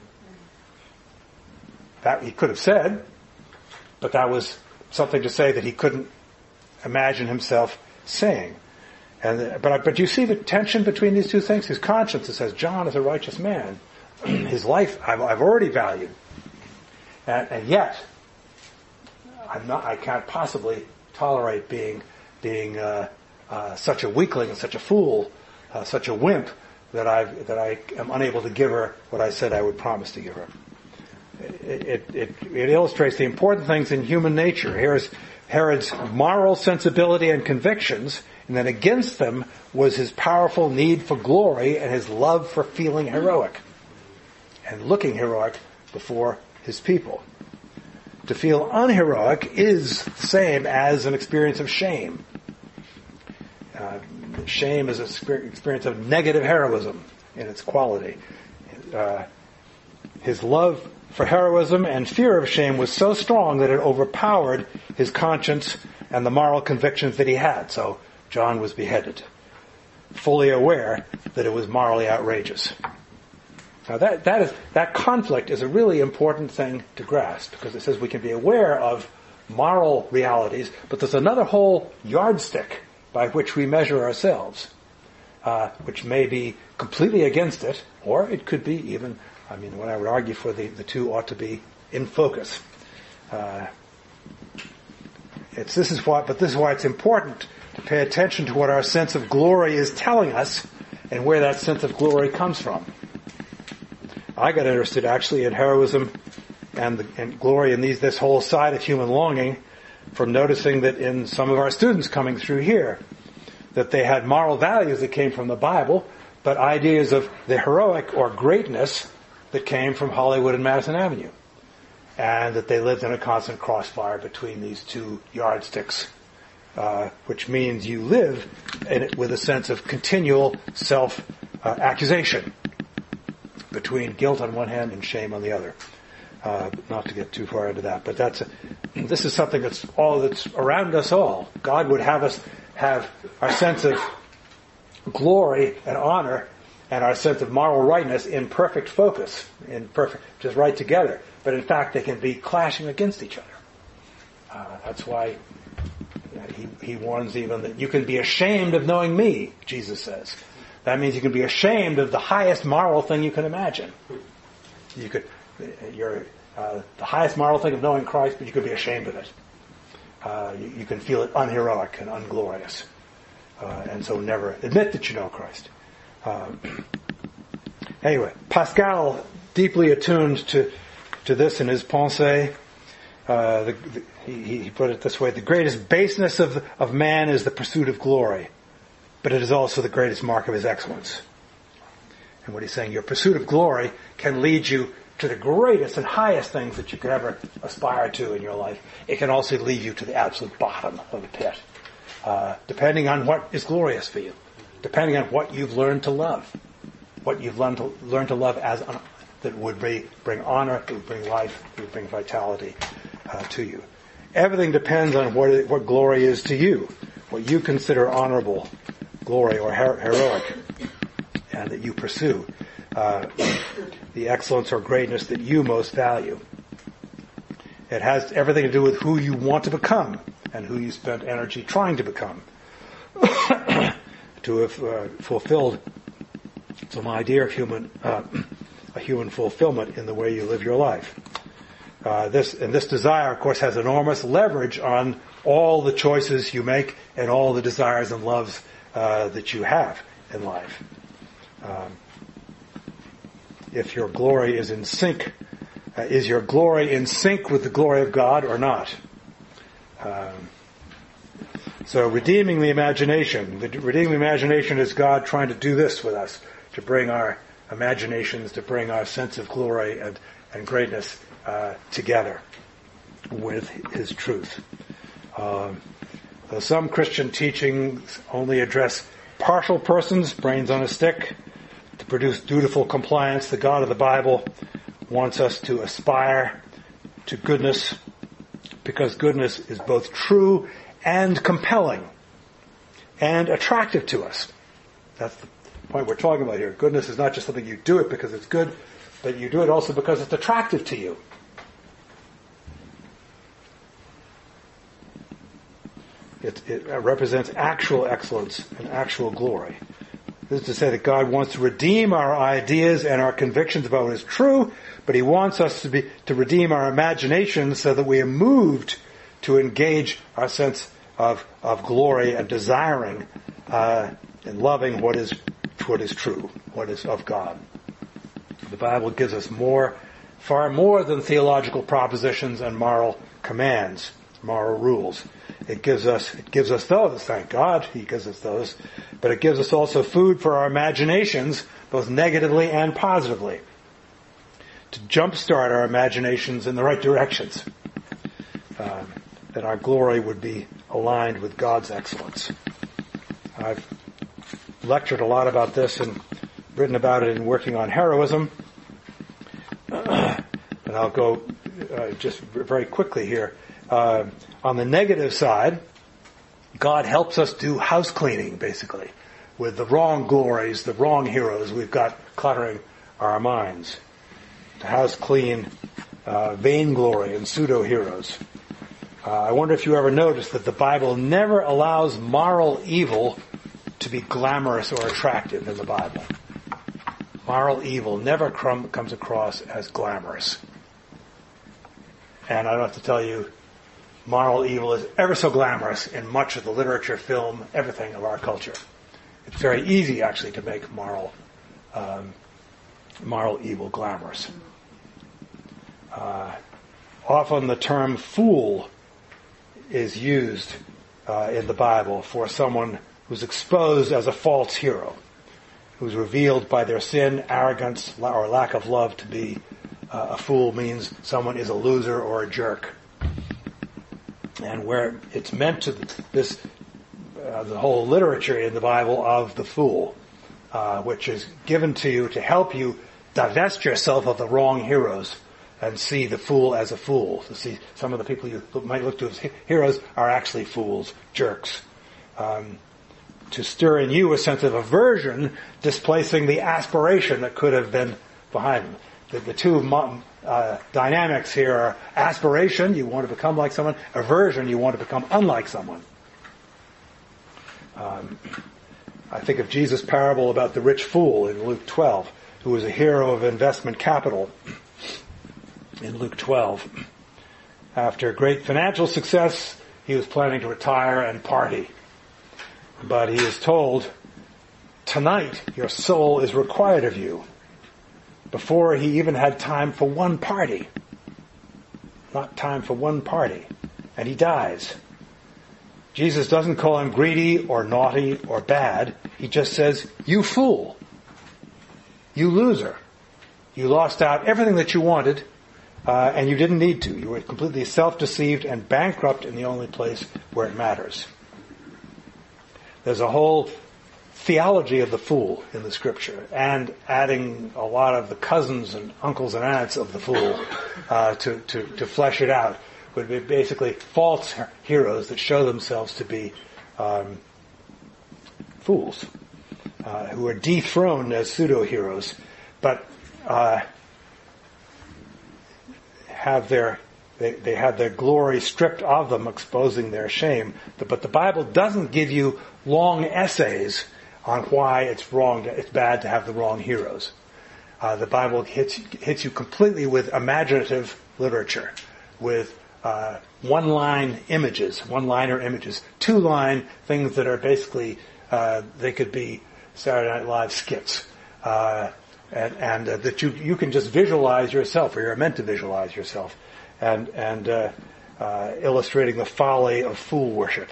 That he could have said, but that was something to say that he couldn't imagine himself saying. And but but you see the tension between these two things. His conscience, it says, John is a righteous man. His life I've, I've already valued, and, and yet I'm not. I can't possibly tolerate being being uh, uh, such a weakling and such a fool, uh, such a wimp that I that I am unable to give her what I said I would promise to give her. It, it, it, it illustrates the important things in human nature. Here's Herod's moral sensibility and convictions, and then against them was his powerful need for glory and his love for feeling heroic and looking heroic before his people. To feel unheroic is the same as an experience of shame. Uh, shame is an experience of negative heroism in its quality. Uh, his love for heroism and fear of shame was so strong that it overpowered his conscience and the moral convictions that he had. So John was beheaded, fully aware that it was morally outrageous. Now that, that is, that conflict is a really important thing to grasp, because it says we can be aware of moral realities, but there's another whole yardstick by which we measure ourselves, uh, which may be completely against it, or it could be even, I mean, what I would argue for, the, the two ought to be in focus. Uh, it's, this is why, but this is why it's important to pay attention to what our sense of glory is telling us and where that sense of glory comes from. I got interested actually in heroism and, the, and glory in these, this whole side of human longing from noticing that in some of our students coming through here, that they had moral values that came from the Bible, but ideas of the heroic or greatness that came from Hollywood and Madison Avenue. And that they lived in a constant crossfire between these two yardsticks, uh, which means you live in it with a sense of continual self-accusation. Uh, between guilt on one hand and shame on the other. Uh, not to get too far into that, but that's a, this is something that's all that's around us all. God would have us have our sense of glory and honor and our sense of moral rightness in perfect focus, in perfect, just right together. But in fact, they can be clashing against each other. Uh, that's why you know, he, he warns even that you can be ashamed of knowing me, Jesus says. That means you can be ashamed of the highest moral thing you can imagine. You could, you're uh, the highest moral thing of knowing Christ, but you could be ashamed of it. Uh, you, you can feel it unheroic and unglorious, uh, and so never admit that you know Christ. Uh, anyway, Pascal, deeply attuned to to this in his Pensée, uh, the, the, he, he put it this way: the greatest baseness of of man is the pursuit of glory, but it is also the greatest mark of his excellence. And what he's saying, your pursuit of glory can lead you to the greatest and highest things that you could ever aspire to in your life. It can also lead you to the absolute bottom of the pit, uh, depending on what is glorious for you, depending on what you've learned to love, what you've learned to, learned to love as an, that would bring, bring honor, that would bring life, that would bring vitality uh, to you. Everything depends on what it, what glory is to you, what you consider honorable glory or her- heroic, and that you pursue. Uh, the excellence or greatness that you most value. It has everything to do with who you want to become and who you spend energy trying to become. To have uh, fulfilled some idea of human, uh, a human fulfillment in the way you live your life. Uh, this and this desire, of course, has enormous leverage on all the choices you make and all the desires and loves uh, that you have in life. Um, If your glory is in sync, uh, is your glory in sync with the glory of God or not? Um, so redeeming the imagination. The redeeming the imagination is God trying to do this with us, to bring our imaginations, to bring our sense of glory and, and greatness uh, together with His truth. Um, though some Christian teachings only address partial persons, brains on a stick, to produce dutiful compliance. The God of the Bible wants us to aspire to goodness, because goodness is both true and compelling and attractive to us. That's the point we're talking about here. Goodness is not just something you do it because it's good, but you do it also because it's attractive to you. It, it represents actual excellence and actual glory. This is to say that God wants to redeem our ideas and our convictions about what is true, but He wants us to be to redeem our imaginations so that we are moved to engage our sense of of glory and desiring uh, and loving what is what is true, what is of God. The Bible gives us more, far more than theological propositions and moral commands, moral rules. It gives us, it gives us those, thank God, He gives us those, but it gives us also food for our imaginations, both negatively and positively, to jumpstart our imaginations in the right directions, uh, that our glory would be aligned with God's excellence. I've lectured a lot about this and written about it in working on heroism, but I'll go uh, just very quickly here. Uh, on the negative side, God helps us do house cleaning, basically, with the wrong glories, the wrong heroes we've got cluttering our minds. To house clean uh, vainglory and pseudo-heroes. Uh, I wonder if you ever noticed that the Bible never allows moral evil to be glamorous or attractive in the Bible. Moral evil never crum- comes across as glamorous. And I don't have to tell you, moral evil is ever so glamorous in much of the literature, film, everything of our culture. It's very easy, actually, to make moral um, moral evil glamorous. Uh, often the term fool is used uh, in the Bible for someone who's exposed as a false hero, who's revealed by their sin, arrogance, or lack of love to be uh, a fool means someone is a loser or a jerk. And where it's meant to this, uh, the whole literature in the Bible of the fool, uh, which is given to you to help you divest yourself of the wrong heroes and see the fool as a fool. To see some of the people you might look to as heroes are actually fools, jerks. Um, to stir in you a sense of aversion, displacing the aspiration that could have been behind them. The, the two uh, dynamics here are aspiration, you want to become like someone; aversion, you want to become unlike someone. Um, I think of Jesus' parable about the rich fool in Luke twelve, who was a hero of investment capital. In Luke twelve, after great financial success, he was planning to retire and party. But he is told, tonight your soul is required of you. Before he even had time for one party. Not time for one party. And he dies. Jesus doesn't call him greedy or naughty or bad. He just says, you fool. You loser. You lost out everything that you wanted, uh, and you didn't need to. You were completely self-deceived and bankrupt in the only place where it matters. There's a whole theology of the fool in the scripture, and adding a lot of the cousins and uncles and aunts of the fool uh, to, to, to flesh it out would be basically false heroes that show themselves to be um, fools, uh, who are dethroned as pseudo-heroes, but uh, have their They, they have their glory stripped of them, exposing their shame. But the Bible doesn't give you long essays on why it's wrong, to, it's bad to have the wrong heroes. Uh, the Bible hits hits you completely with imaginative literature, with uh, one-line images, one-liner images, two-line things that are basically uh, they could be Saturday Night Live skits, uh, and, and uh, that you you can just visualize yourself, or you're meant to visualize yourself. And, and uh, uh, illustrating the folly of fool worship,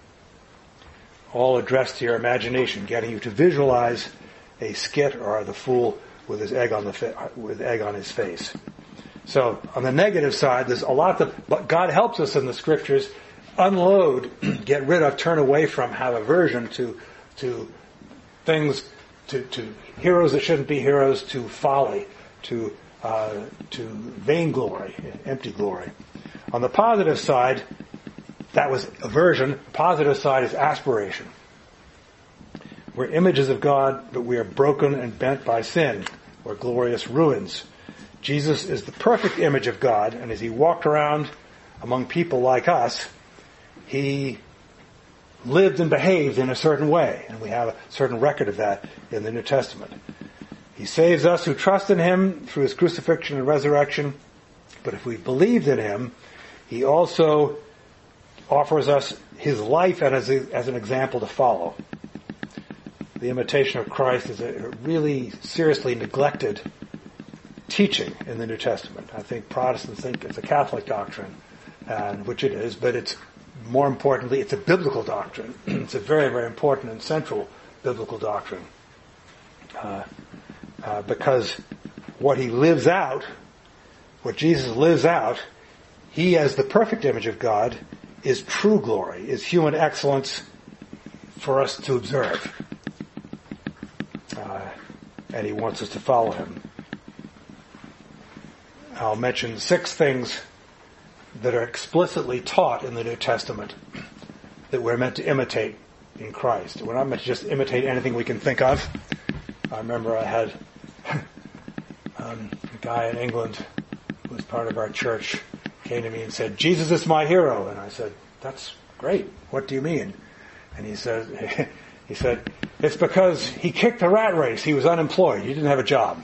all addressed to your imagination, getting you to visualize a skit or the fool with his egg on the fa- with egg on his face. So, on the negative side, there's a lot that, but God helps us in the scriptures unload, get rid of, turn away from, have aversion to to things to, to heroes that shouldn't be heroes, to folly, to uh, to vainglory, empty glory. On the positive side, that was aversion. The positive side is aspiration. We're images of God, but we are broken and bent by sin. We're glorious ruins. Jesus is the perfect image of God, and as he walked around among people like us, he lived and behaved in a certain way, and we have a certain record of that in the New Testament. He saves us who trust in him through his crucifixion and resurrection, but if we believed in him, he also offers us his life and as, a, as an example to follow. The imitation of Christ is a really seriously neglected teaching in the New Testament. I think Protestants think it's a Catholic doctrine, and which it is, but it's more importantly, it's a biblical doctrine. It's a very, very important and central biblical doctrine. Uh, uh, because what he lives out, what Jesus lives out, he as the perfect image of God is true glory, is human excellence for us to observe. Uh, and he wants us to follow him. I'll mention six things that are explicitly taught in the New Testament that we're meant to imitate in Christ. We're not meant to just imitate anything we can think of. I remember I had um, a guy in England who was part of our church came to me and said, "Jesus is my hero." And I said, "That's great. What do you mean?" And he said, he said, "It's because he kicked the rat race. He was unemployed. He didn't have a job."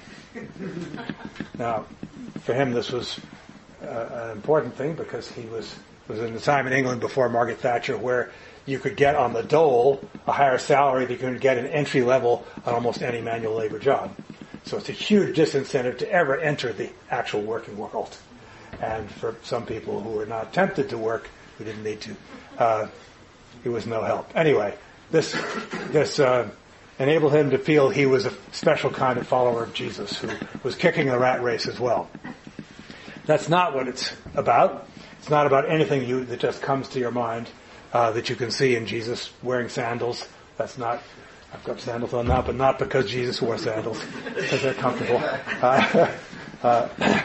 Now, for him, this was uh, an important thing because he was was in the time in England before Margaret Thatcher, where you could get on the dole a higher salary than you could get an entry level on almost any manual labor job. So it's a huge disincentive to ever enter the actual working world. And for some people who were not tempted to work, who didn't need to, uh, it was no help. Anyway, this this uh, enabled him to feel he was a special kind of follower of Jesus who was kicking the rat race as well. That's not what it's about. It's not about anything you, that just comes to your mind uh, that you can see in Jesus wearing sandals. That's not, I've got sandals on now, but not because Jesus wore sandals, because they're comfortable. Uh, uh,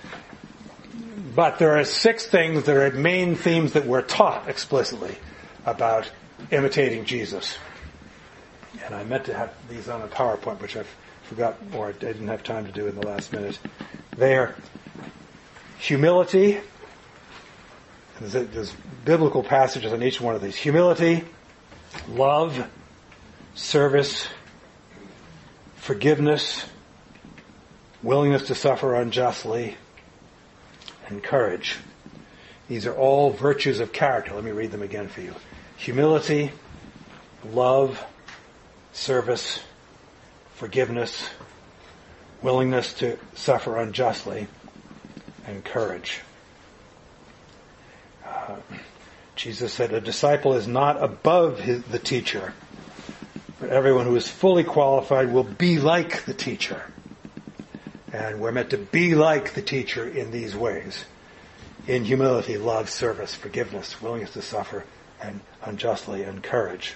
but there are six things that are main themes that we're taught explicitly about imitating Jesus. And I meant to have these on a PowerPoint, which I forgot, or I didn't have time to do in the last minute. They are humility. There's, there's biblical passages on each one of these. Humility, love, service, forgiveness, willingness to suffer unjustly, and courage. These are all virtues of character. Let me read them again for you. Humility, love, service, forgiveness, willingness to suffer unjustly, and courage. Uh, Jesus said, "A disciple is not above his, the teacher, but everyone who is fully qualified will be like the teacher." And we're meant to be like the teacher in these ways. In humility, love, service, forgiveness, willingness to suffer and unjustly, and courage.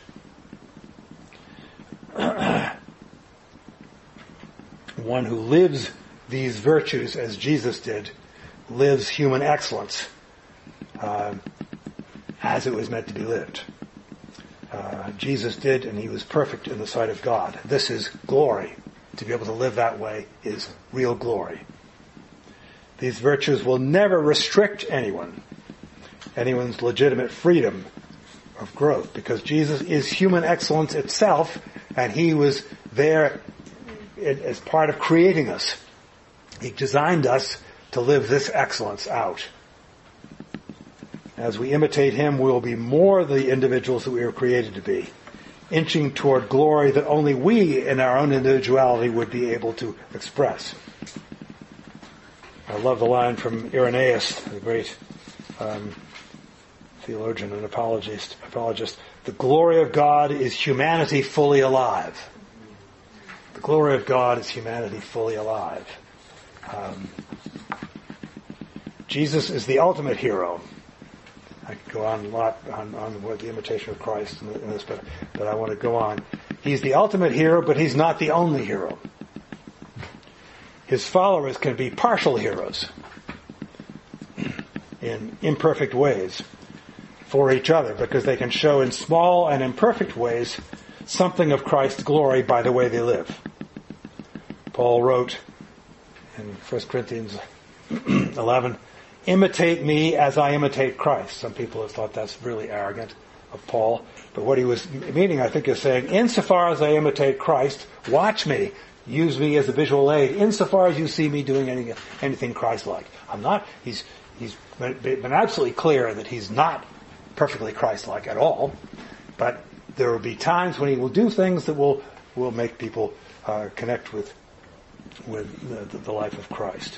One who lives these virtues as Jesus did lives human excellence uh, as it was meant to be lived. Uh, Jesus did, and he was perfect in the sight of God. This is glory. To be able to live that way is real glory. These virtues will never restrict anyone, anyone's legitimate freedom of growth, because Jesus is human excellence itself, and he was there as part of creating us. He designed us to live this excellence out. As we imitate him, we will be more the individuals that we were created to be, inching toward glory that only we in our own individuality would be able to express. I love the line from Irenaeus, the great um, theologian and apologist, apologist. "The glory of God is humanity fully alive." The glory of God is humanity fully alive. Um, Jesus is the ultimate hero. I could go on a lot on, on what the imitation of Christ in this, but, but I want to go on. He's the ultimate hero, but he's not the only hero. His followers can be partial heroes in imperfect ways for each other, because they can show in small and imperfect ways something of Christ's glory by the way they live. Paul wrote in First Corinthians eleven, imitate me as I imitate Christ. Some people have thought that's really arrogant of Paul, but what he was meaning, I think, is saying, insofar as I imitate Christ, watch me, use me as a visual aid, insofar as you see me doing anything, anything Christ-like. I'm not, he's, he's been absolutely clear that he's not perfectly Christ-like at all, but there will be times when he will do things that will, will make people uh, connect with, with the, the life of Christ.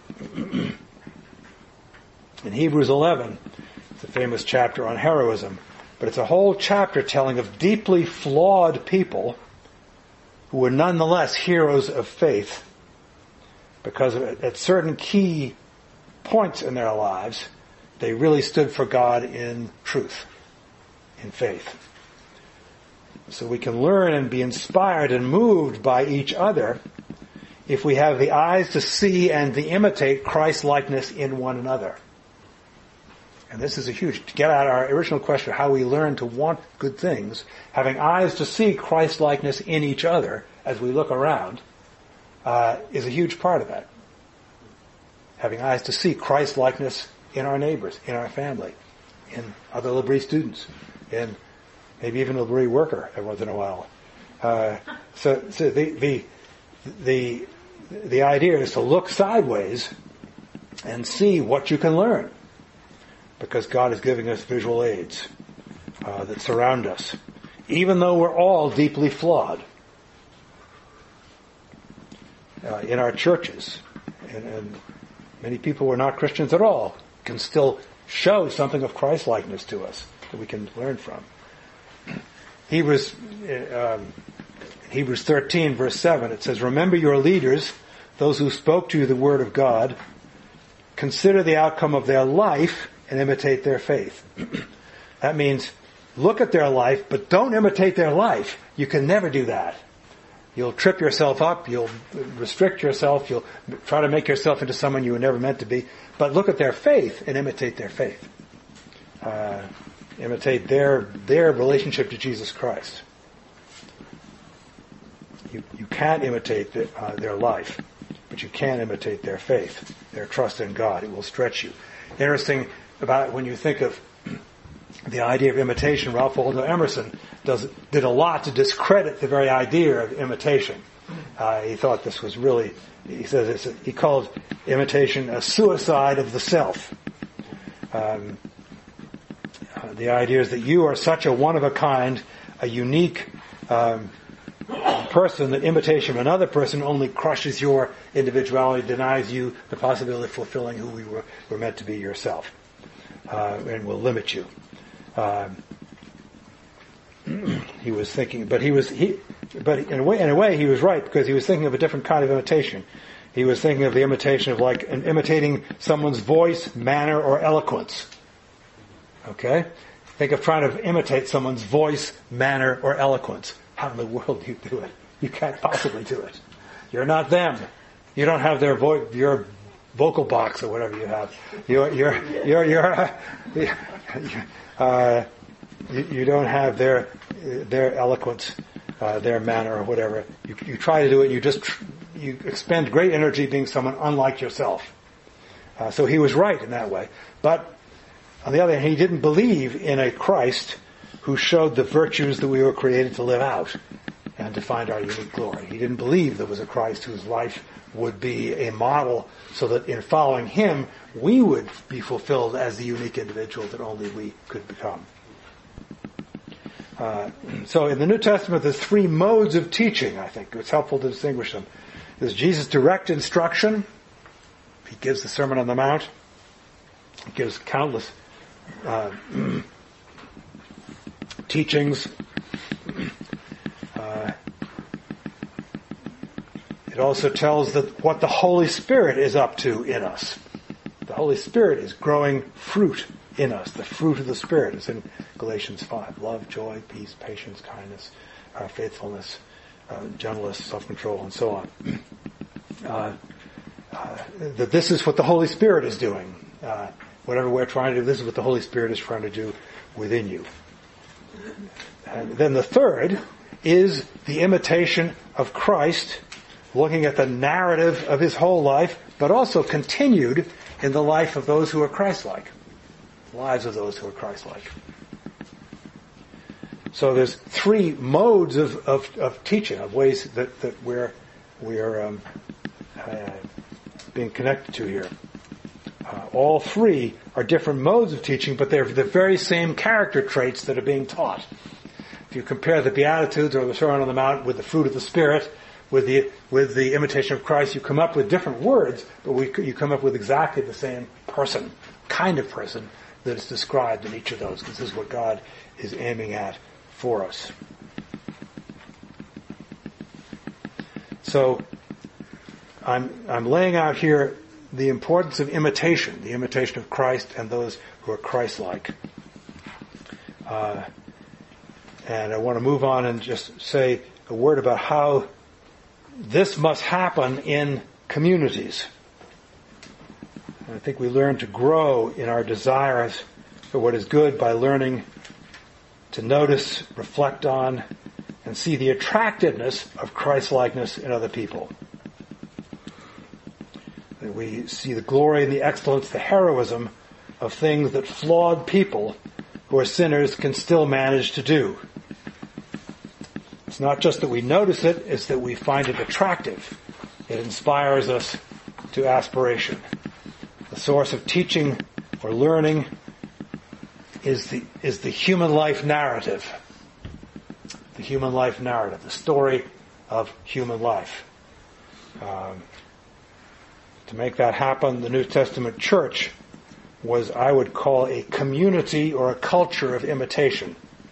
In Hebrews eleven, it's a famous chapter on heroism, but it's a whole chapter telling of deeply flawed people who were nonetheless heroes of faith, because at certain key points in their lives, they really stood for God in truth, in faith. So we can learn and be inspired and moved by each other if we have the eyes to see and to imitate Christ-likeness in one another. And this is a huge, to get at our original question of how we learn to want good things, having eyes to see Christ-likeness in each other as we look around, uh, is a huge part of that. Having eyes to see Christ-likeness in our neighbors, in our family, in other L'Abri students, in maybe even a L'Abri worker every once in a while. Uh, so, so the, the, the, the idea is to look sideways and see what you can learn, because God is giving us visual aids uh, that surround us, even though we're all deeply flawed uh, in our churches. And, and many people who are not Christians at all can still show something of Christ-likeness to us that we can learn from. Hebrews, um, Hebrews thirteen, verse seven, it says, remember your leaders, those who spoke to you the word of God. Consider the outcome of their life and imitate their faith. That means look at their life, but don't imitate their life. You can never do that. You'll trip yourself up, you'll restrict yourself, you'll try to make yourself into someone you were never meant to be. But look at their faith and imitate their faith. Uh, imitate their their relationship to Jesus Christ. You, you can't imitate the, uh, their life, but you can imitate their faith, their trust in God. It will stretch you. Interesting about when you think of the idea of imitation, Ralph Waldo Emerson does, did a lot to discredit the very idea of imitation. Uh, he thought this was really, he says it's a, he called imitation a suicide of the self. Um, uh, the idea is that you are such a one-of-a-kind, a unique um, person that imitation of another person only crushes your individuality, denies you the possibility of fulfilling who we were, were meant to be yourself, uh, and will limit you. Um, he was thinking, but he was he, but in a way, in a way, he was right, because he was thinking of a different kind of imitation. He was thinking of the imitation of like an imitating someone's voice, manner, or eloquence. Okay, think of trying to imitate someone's voice, manner, or eloquence. How in the world do you do it? You can't possibly do it. You're not them. You don't have their voice, your vocal box or whatever you have. You're you're you're you're. Uh, uh, you, you don't have their their eloquence, uh, their manner, or whatever. You, you try to do it. You just tr- you expend great energy being someone unlike yourself. Uh, so he was right in that way. But on the other hand, he didn't believe in a Christ who showed the virtues that we were created to live out and to find our unique glory. He didn't believe there was a Christ whose life would be a model so that in following him, we would be fulfilled as the unique individual that only we could become. Uh, so in the New Testament, there's three modes of teaching, I think. It's helpful to distinguish them. There's Jesus' direct instruction. He gives the Sermon on the Mount. He gives countless uh, teachings. Uh, it also tells that what the Holy Spirit is up to in us. The Holy Spirit is growing fruit in us. The fruit of the Spirit is in Galatians five. Love, joy, peace, patience, kindness, uh, faithfulness, uh, gentleness, self-control, and so on. Uh, uh, that this is what the Holy Spirit is doing. Uh, whatever we're trying to do, this is what the Holy Spirit is trying to do within you. And then the third is the imitation of Christ, looking at the narrative of his whole life, but also continued in the life of those who are Christ-like. Lives of those who are Christ-like. So there's three modes of, of, of teaching, of ways that, that we're, we're um, uh, being connected to here. Uh, all three are different modes of teaching, but they're the very same character traits that are being taught. If you compare the Beatitudes or the Sermon on the Mount with the fruit of the Spirit, with the with the imitation of Christ, you come up with different words, but we, you come up with exactly the same person, kind of person that is described in each of those, because this is what God is aiming at for us. So, I'm I'm laying out here the importance of imitation, the imitation of Christ and those who are Christ-like. Uh, and I want to move on and just say a word about how this must happen in communities. And I think we learn to grow in our desires for what is good by learning to notice, reflect on, and see the attractiveness of Christ-likeness in other people. That we see the glory and the excellence, the heroism of things that flawed people who are sinners can still manage to do. It's not just that we notice it, it's that we find it attractive. It inspires us to aspiration. The source of teaching or learning is the is the human life narrative. The human life narrative, the story of human life. Um, to make that happen, the New Testament church was, I would call, a community or a culture of imitation.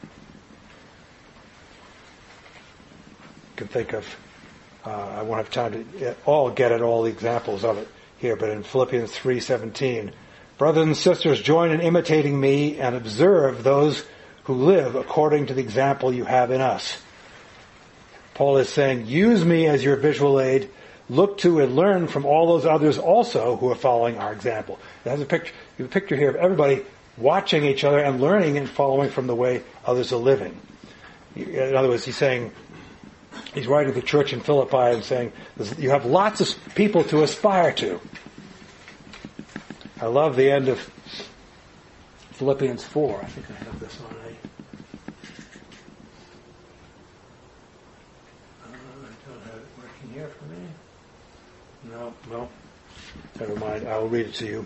You can think of, uh, I won't have time to all get at all the examples of it here, but in Philippians three seventeen, brothers and sisters, join in imitating me and observe those who live according to the example you have in us. Paul is saying, use me as your visual aid. Look to and learn from all those others also who are following our example. There's a picture, a picture here of everybody watching each other and learning and following from the way others are living. In other words, he's saying, he's writing to the church in Philippi and saying, you have lots of people to aspire to. I love the end of Philippians four. I think I have this on a... Uh, I don't have it working here for me. No, no. Never mind. I will read it to you.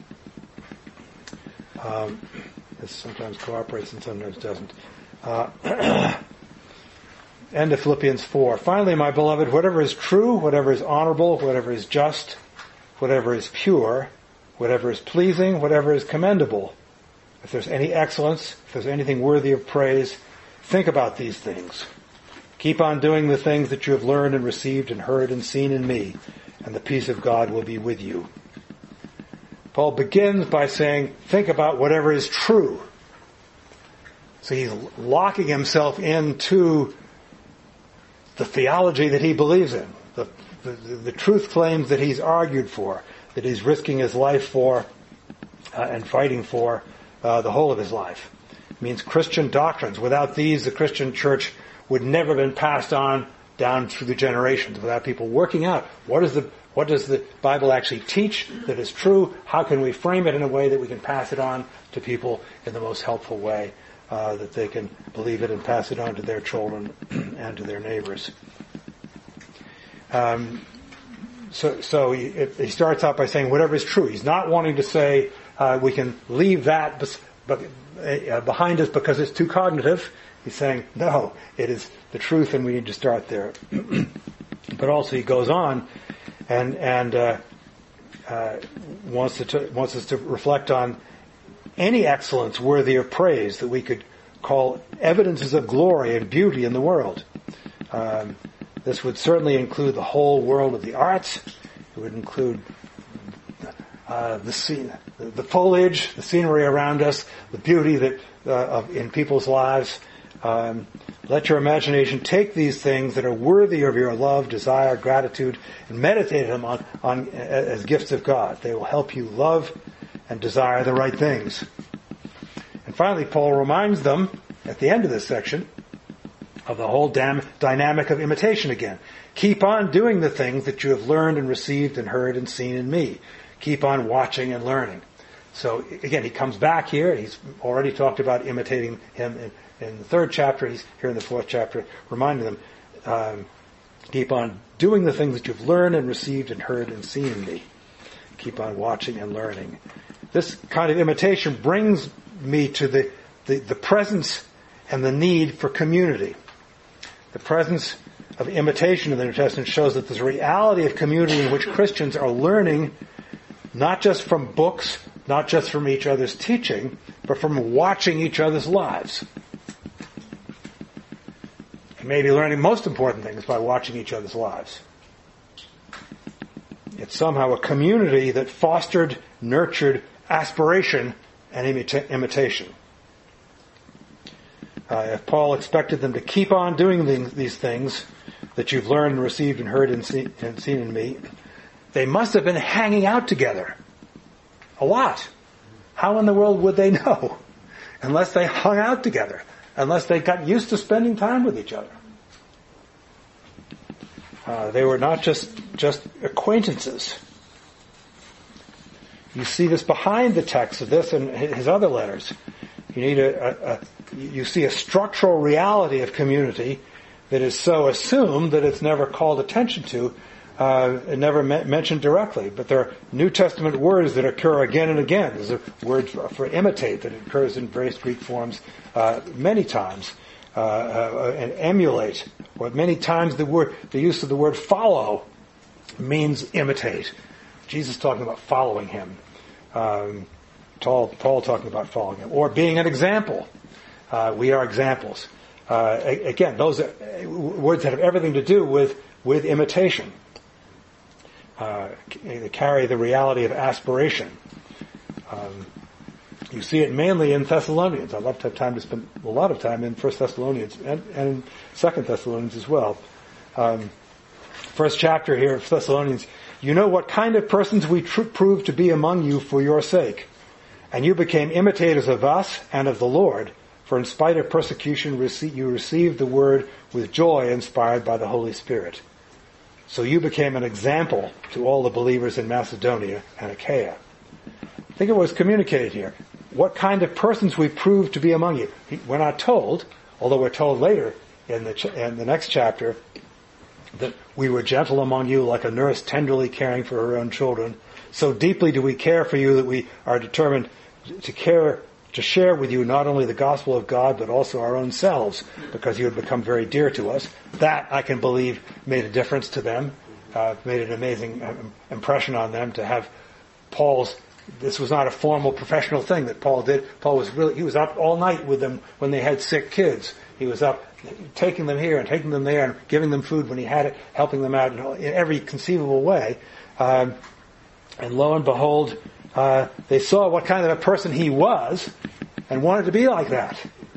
Um, this sometimes cooperates and sometimes doesn't. Uh, end of Philippians four. Finally, my beloved, whatever is true, whatever is honorable, whatever is just, whatever is pure, whatever is pleasing, whatever is commendable, if there's any excellence, if there's anything worthy of praise, think about these things. Keep on doing the things that you have learned and received and heard and seen in me, and the peace of God will be with you. Paul begins by saying, think about whatever is true. So he's locking himself into the theology that he believes in, the, the, the truth claims that he's argued for, that he's risking his life for uh, and fighting for uh, the whole of his life. It means Christian doctrines. Without these, the Christian church would never have been passed on down through the generations, without people working out what is the what does the Bible actually teach that is true, how can we frame it in a way that we can pass it on to people in the most helpful way, uh, that they can believe it and pass it on to their children and to their neighbors. Um, so so he, it, he starts out by saying whatever is true. He's not wanting to say uh, we can leave that bes- be- uh, behind us because it's too cognitive. He's saying, no, it is the truth and we need to start there. But also he goes on and and uh, uh, wants, to t- wants us to reflect on any excellence worthy of praise that we could call evidences of glory and beauty in the world. Um, this would certainly include the whole world of the arts. It would include uh, the scene, the foliage, the scenery around us, the beauty that uh, of, in people's lives. Um, Let your imagination take these things that are worthy of your love, desire, gratitude, and meditate them on, on as gifts of God. They will help you love and desire the right things. And finally, Paul reminds them at the end of this section of the whole dam- dynamic of imitation again. Keep on doing the things that you have learned and received and heard and seen in me. Keep on watching and learning. So again, he comes back here. He's already talked about imitating him in, in the third chapter. He's here in the fourth chapter, reminding them, um, keep on doing the things that you've learned and received and heard and seen in me. Keep on watching and learning. This kind of imitation brings me to the, the, the presence and the need for community. The presence of imitation in the New Testament shows that there's a reality of community in which Christians are learning not just from books, not just from each other's teaching, but from watching each other's lives. And maybe learning most important things by watching each other's lives. It's somehow a community that fostered, nurtured aspiration and imita- imitation. Uh, if Paul expected them to keep on doing these, these things that you've learned and received and heard and, see, and seen in me, they must have been hanging out together. A lot. How in the world would they know? Unless they hung out together. Unless they got used to spending time with each other. Uh, they were not just, just acquaintances. You see this behind the text of this and his other letters. You need a, a, a you see a structural reality of community that is so assumed that it's never called attention to, uh, and never me- mentioned directly. But there are New Testament words that occur again and again. There's a word for, for imitate that occurs in various Greek forms uh, many times, uh, uh, and emulate. Or many times the word, the use of the word follow means imitate. Jesus talking about following him. Um, Paul, Paul talking about following him. Or being an example. Uh, we are examples. Uh, again, those are words that have everything to do with, with imitation. Uh, they carry the reality of aspiration. Um, you see it mainly in Thessalonians. I'd love to have time to spend a lot of time in First Thessalonians and, and Second Thessalonians as well. Um, first chapter here of Thessalonians. You know what kind of persons we tr- proved to be among you for your sake. And you became imitators of us and of the Lord. For in spite of persecution, you received the word with joy inspired by the Holy Spirit. So you became an example to all the believers in Macedonia and Achaia. Think of what's communicated here. What kind of persons we proved to be among you. We're not told, although we're told later in the, ch- in the next chapter, that we were gentle among you like a nurse tenderly caring for her own children. So deeply do we care for you that we are determined to care to share with you not only the gospel of God, but also our own selves, because you have become very dear to us. That, I can believe, made a difference to them, uh, made an amazing impression on them to have Paul's, this was not a formal professional thing that Paul did. Paul was really, he was up all night with them when they had sick kids. He was up taking them here and taking them there and giving them food when he had it, helping them out in every conceivable way. Um, and lo and behold, Uh, they saw what kind of a person he was and wanted to be like that.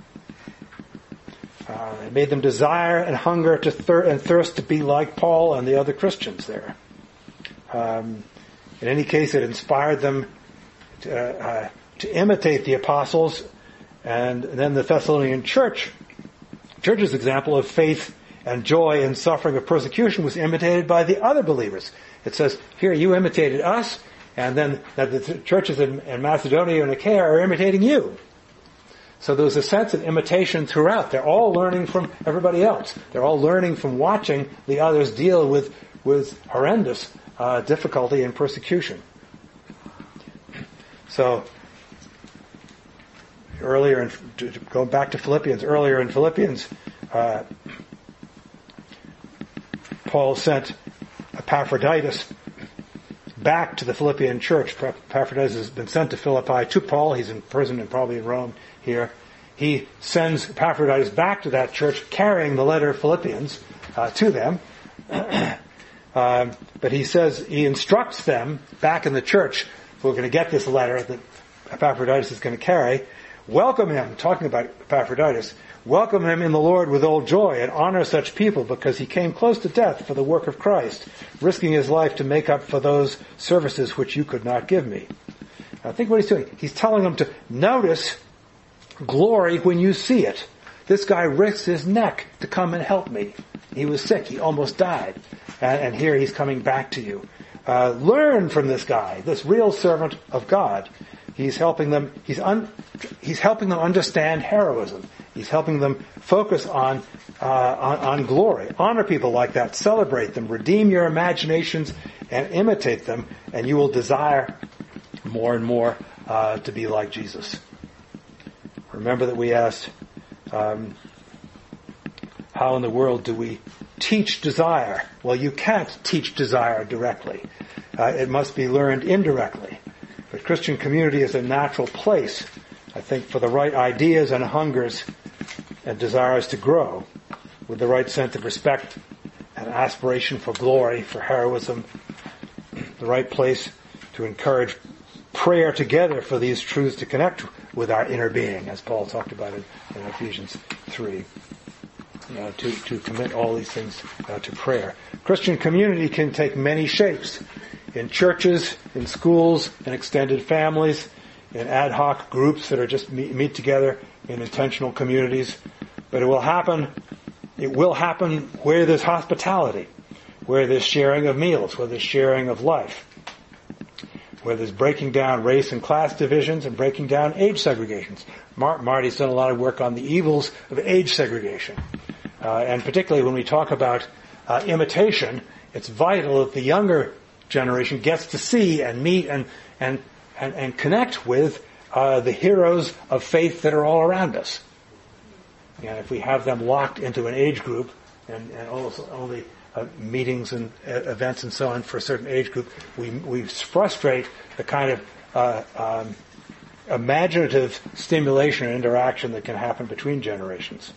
Uh, it made them desire and hunger to thir- and thirst to be like Paul and the other Christians there. Um, in any case, it inspired them to, uh, to imitate the apostles, and then the Thessalonian church, church's example of faith and joy in suffering of persecution was imitated by the other believers. It says, here, you imitated us, and then that the churches in, in Macedonia and Achaia are imitating you. So there's a sense of imitation throughout. They're all learning from everybody else. They're all learning from watching the others deal with, with horrendous uh, difficulty and persecution. So, earlier, in, to, to go back to Philippians, earlier in Philippians, uh, Paul sent Epaphroditus back to the Philippian church. Epaphroditus has been sent to Philippi, to Paul. He's in prison and probably in Rome here. He sends Epaphroditus back to that church carrying the letter of Philippians uh, to them. um, but he says, he instructs them back in the church, we're going to get this letter that Epaphroditus is going to carry. Welcome him, talking about Epaphroditus, welcome him in the Lord with all joy and honor such people because he came close to death for the work of Christ, risking his life to make up for those services which you could not give me. Now think what he's doing. He's telling them to notice glory when you see it. This guy risked his neck to come and help me. He was sick. He almost died. And, and here he's coming back to you. Uh, learn from this guy, this real servant of God. He's helping them, he's un, he's helping them understand heroism. He's helping them focus on, uh, on, on glory. Honor people like that. Celebrate them. Redeem your imaginations and imitate them. And you will desire more and more, uh, to be like Jesus. Remember that we asked, um, how in the world do we teach desire? Well, you can't teach desire directly. Uh, it must be learned indirectly. But Christian community is a natural place, I think, for the right ideas and hungers and desires to grow with the right sense of respect and aspiration for glory, for heroism, the right place to encourage prayer together for these truths to connect with our inner being, as Paul talked about in, in Ephesians three. Uh, to, to commit all these things uh, to prayer. Christian community can take many shapes. In churches, in schools, in extended families, in ad hoc groups that are just meet, meet together in intentional communities. But it will happen, it will happen where there's hospitality, where there's sharing of meals, where there's sharing of life, where there's breaking down race and class divisions and breaking down age segregations. Mar- Marty's done a lot of work on the evils of age segregation. Uh, and particularly when we talk about uh, imitation, it's vital that the younger generation gets to see and meet and and and, and connect with uh, the heroes of faith that are all around us. And if we have them locked into an age group and, and also only uh, meetings and uh, events and so on for a certain age group, we we frustrate the kind of uh, um, imaginative stimulation and interaction that can happen between generations.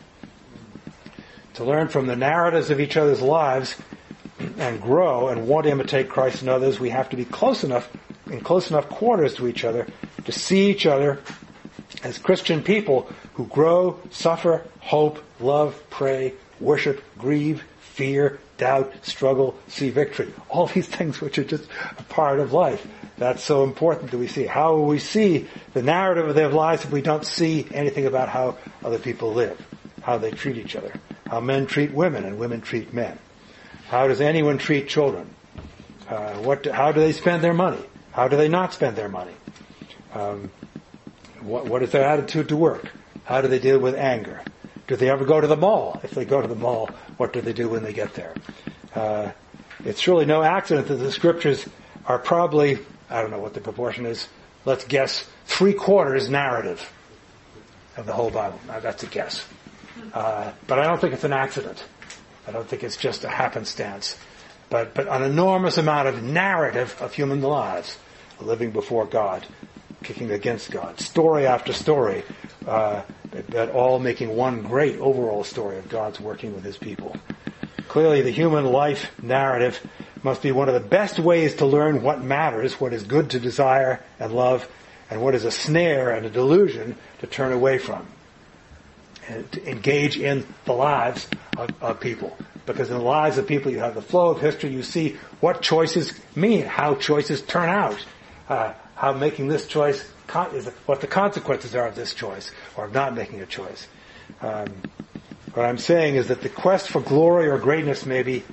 To learn from the narratives of each other's lives and grow and want to imitate Christ in others, we have to be close enough, in close enough quarters to each other, to see each other as Christian people who grow, suffer, hope, love, pray, worship, grieve, fear, doubt, struggle, see victory. All these things which are just a part of life. That's so important that we see. How will we see the narrative of their lives if we don't see anything about how other people live, how they treat each other? How men treat women and women treat men. How does anyone treat children? Uh, what? Do, how do they spend their money? How do they not spend their money? Um, what, what is their attitude to work? How do they deal with anger? Do they ever go to the mall? If they go to the mall, what do they do when they get there? Uh, it's really no accident that the scriptures are probably, I don't know what the proportion is, let's guess, three quarters narrative of the whole Bible. Now, that's a guess. Uh, but I don't think it's an accident. I don't think it's just a happenstance. But, but an enormous amount of narrative of human lives, living before God, kicking against God, story after story, uh, but all making one great overall story of God's working with His people. Clearly, the human life narrative must be one of the best ways to learn what matters, what is good to desire and love, and what is a snare and a delusion to turn away from. And to engage in the lives of, of people. Because in the lives of people, you have the flow of history. You see what choices mean, how choices turn out, uh, how making this choice, con- is what the consequences are of this choice, or of not making a choice. Um, what I'm saying is that the quest for glory or greatness may be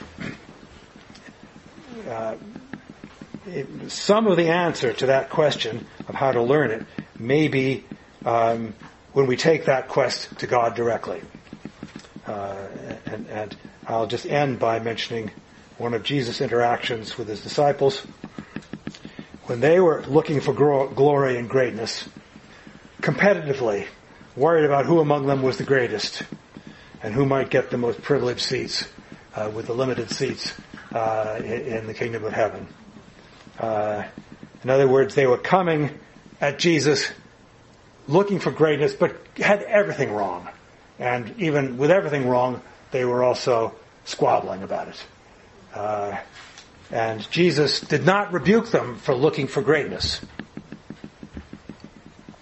uh, it, some of the answer to that question of how to learn it may be um, when we take that quest to God directly. Uh, and, and I'll just end by mentioning one of Jesus' interactions with His disciples. When they were looking for gro- glory and greatness, competitively, worried about who among them was the greatest, and who might get the most privileged seats, uh, with the limited seats uh, in, in the kingdom of heaven. Uh, in other words, they were coming at Jesus looking for greatness, but had everything wrong. And even with everything wrong, they were also squabbling about it. Uh, and Jesus did not rebuke them for looking for greatness. He did not.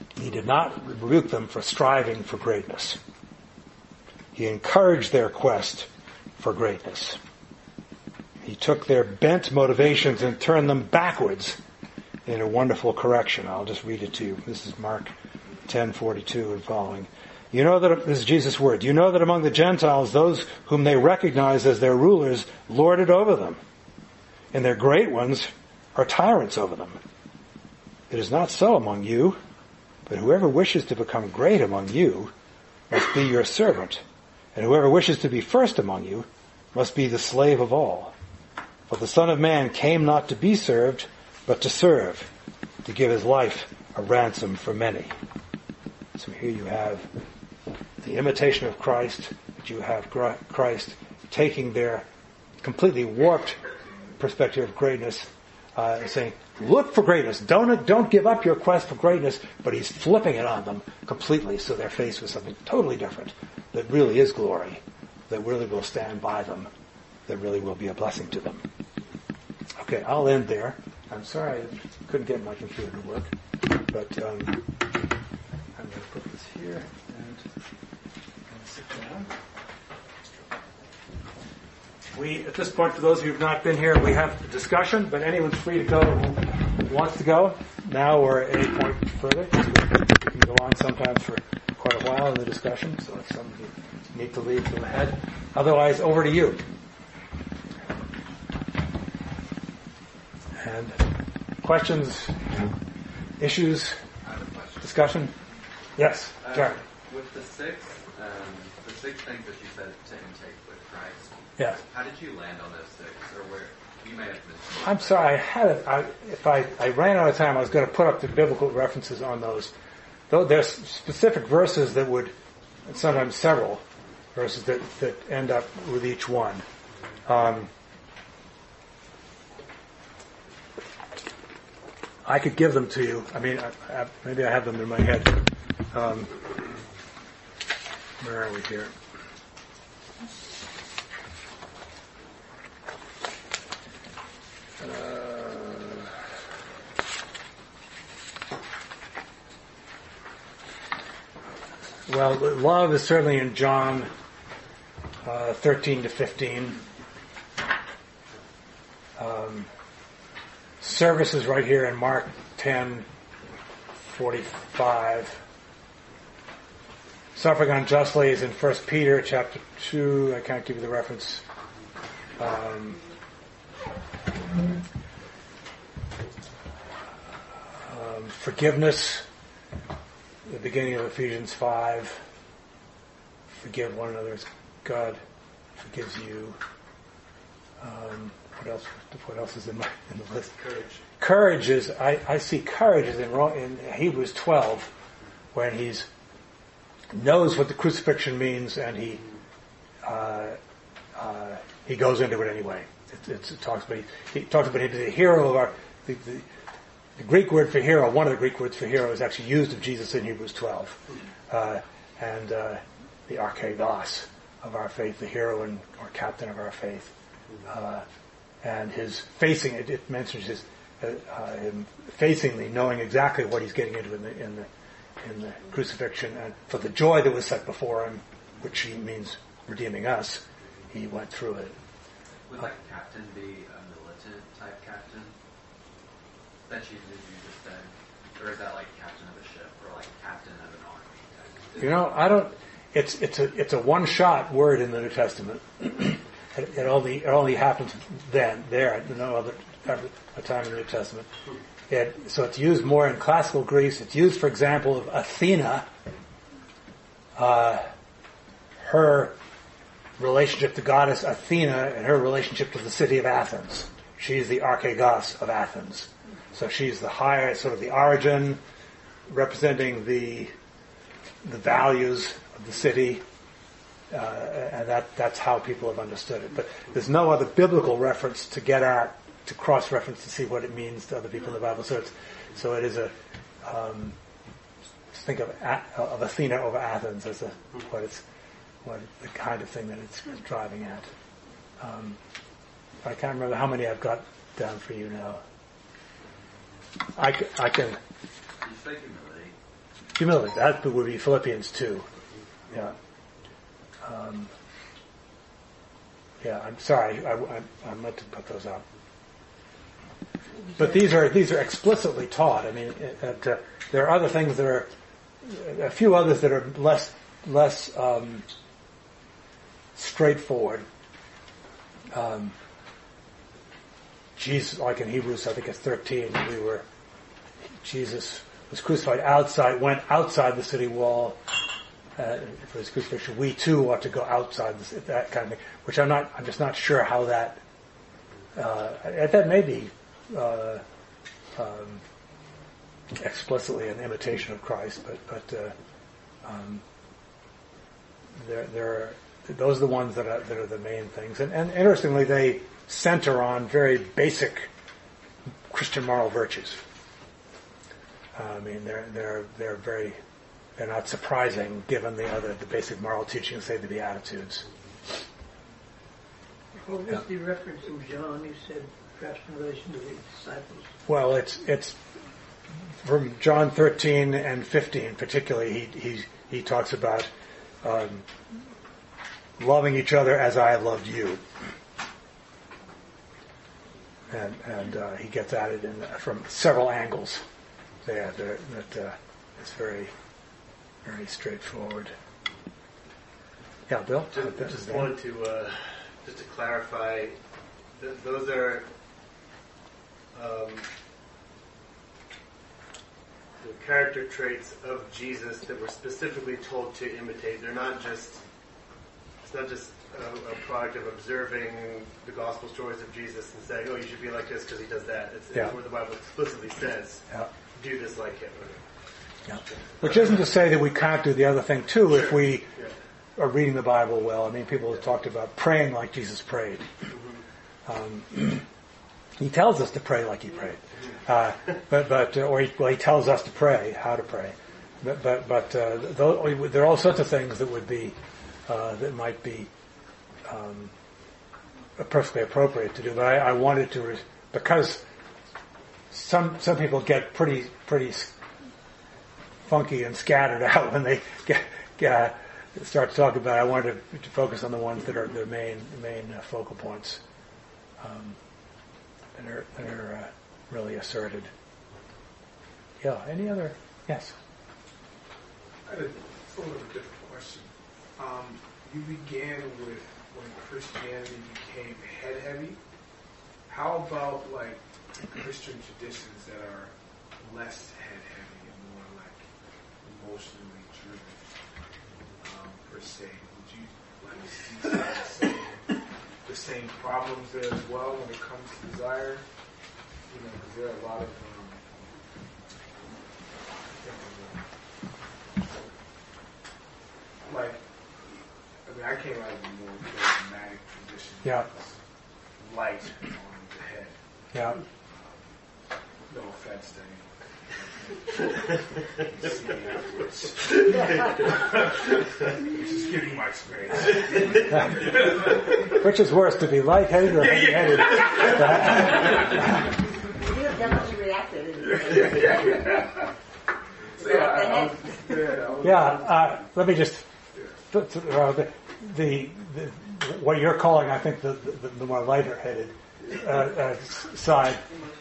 not rebuke them for striving for greatness. He encouraged their quest for greatness. He took their bent motivations and turned them backwards in a wonderful correction. I'll just read it to you. This is Mark ten forty-two and following. You know that, this is Jesus' word, you know that among the Gentiles, those whom they recognize as their rulers lord it over them, and their great ones are tyrants over them. It is not so among you, but whoever wishes to become great among you must be your servant, and whoever wishes to be first among you must be the slave of all. For the Son of Man came not to be served, but to serve, to give his life a ransom for many. So here you have the imitation of Christ, that you have Christ taking their completely warped perspective of greatness, uh, saying, look for greatness. Don't, don't give up your quest for greatness, but he's flipping it on them completely so they're faced with something totally different that really is glory, that really will stand by them, that really will be a blessing to them. Okay, I'll end there. I'm sorry I couldn't get my computer to work, but um, I'm going to put this here and, and sit down. We, at this point, for those of you who have not been here, we have a discussion, but anyone's free to go who wants to go now or at any point further. We can go on sometimes for quite a while in the discussion, so if some of you need to leave, go ahead. Otherwise, over to you. And questions, issues, discussion? Yes, Jack. Uh, with the six, um, the six things that you said to intake with Christ. Yes. How did you land on those six, or where you may have missed? I'm sorry, I had it. I, if I, I ran out of time, I was going to put up the biblical references on those. Though there's specific verses that would, and sometimes several verses that, that end up with each one. Um, I could give them to you. I mean, I, I, maybe I have them in my head. Um, where are we here? Uh, well, love is certainly in John uh, thirteen to fifteen. Um, service is right here in Mark ten forty-five. Suffering unjustly is in First Peter chapter two. I can't give you the reference. Um, um, forgiveness, the beginning of Ephesians five. Forgive one another as God forgives you. Um, what else? What else is in my in the list? Courage. Courage is. I, I see courage is in, in Hebrews twelve, when he's knows what the crucifixion means and he uh, uh, he goes into it anyway. It, it's, it talks about he, he talks about him as the hero of our the, the, the Greek word for hero. One of the Greek words for hero is actually used of Jesus in Hebrews twelve, uh, and uh, the archegos of our faith, the hero and or captain of our faith, uh, and his facing it. It mentions his uh, uh, him facing the knowing exactly what he's getting into in the in the in the crucifixion, and for the joy that was set before him, which he means redeeming us, he went through it. Would like captain be a militant type captain that you, you just said, or is that like captain of a ship or like captain of an army type? You know, I don't. It's it's a it's a one shot word in the New Testament. it, it only it only happens then there at no other a time in the New Testament. It, so it's used more in classical Greece. It's used, for example, of Athena, uh, her relationship to goddess Athena and her relationship to the city of Athens. She's the archegos of Athens. So she's the higher, sort of the origin, representing the the values of the city, uh, and that that's how people have understood it. But there's no other biblical reference to get at, to cross-reference to see what it means to other people in the Bible. So it's, so it is a, um, just think of of Athena over Athens as a, what it's, what the kind of thing that it's driving at. Um, I can't remember how many I've got down for you now. I, I can. Did you say humility? Humility. That would be Philippians two. Yeah. Um, yeah, I'm sorry. I, I, I meant to put those up. But these are these are explicitly taught. I mean, it, uh, there are other things that are, a few others that are less less um, straightforward. Um, Jesus, like in Hebrews, I think it's thirteen, we were, Jesus was crucified outside, went outside the city wall uh, for his crucifixion. We too ought to go outside this, that kind of thing. Which I'm not, I'm just not sure how that. Uh, that may be uh, um, explicitly an imitation of Christ, but but uh, um, there there are, those are the ones that are that are the main things. And, and interestingly, they center on very basic Christian moral virtues. I mean, they're they're they're very they're not surprising given the other the basic moral teachings, say the Beatitudes. What was yeah. the reference in John? You said perhaps in relation to the disciples. Well, it's it's from John thirteen and fifteen, particularly. He he he talks about um, loving each other as I have loved you. And, and uh, he gets at it in, from several angles. There, there that uh, it's very, very straightforward. Yeah, Bill. Just, just wanted to uh, just to clarify. Th- those are um, the character traits of Jesus that we're specifically told to imitate. They're not just. It's not just a, a product of observing the gospel stories of Jesus and saying, "Oh, you should be like this because he does that." It's, yeah. it's where the Bible explicitly says, yeah. "Do this like him." Yeah. Which isn't to say that we can't do the other thing too if we yeah. are reading the Bible well. I mean, people have talked about praying like Jesus prayed. Mm-hmm. Um, he tells us to pray like he prayed, uh, but but uh, or he, well, he tells us to pray how to pray. But but but uh, th- there are all sorts of things that would be uh, that might be um, perfectly appropriate to do. But I, I wanted to re- because some some people get pretty pretty. funky and scattered out when they get, get, start to talk about it. I wanted to, to focus on the ones that are the main main uh, focal points um, that are that are uh, really asserted. Yeah. Any other? Yes. I had a, it's a little bit different question. Um, you began with when Christianity became head heavy. How about like Christian traditions that are less head heavy and more like emotionally driven, um, per se? Would you like to see the same, the same problems there as well when it comes to desire? You know, because there are a lot of um, like, I mean, I came out of a more charismatic tradition. Yeah. Light on the head. Yeah. No offense to anyone. See me afterwards. Just giving my experience. Which is worse, to be lightheaded or heavy-headed? You have definitely reacted. So, yeah, I was, yeah, I was, yeah. Uh, let me just uh, the, the, the what you're calling, I think, the the, the more lighter-headed uh, uh, side.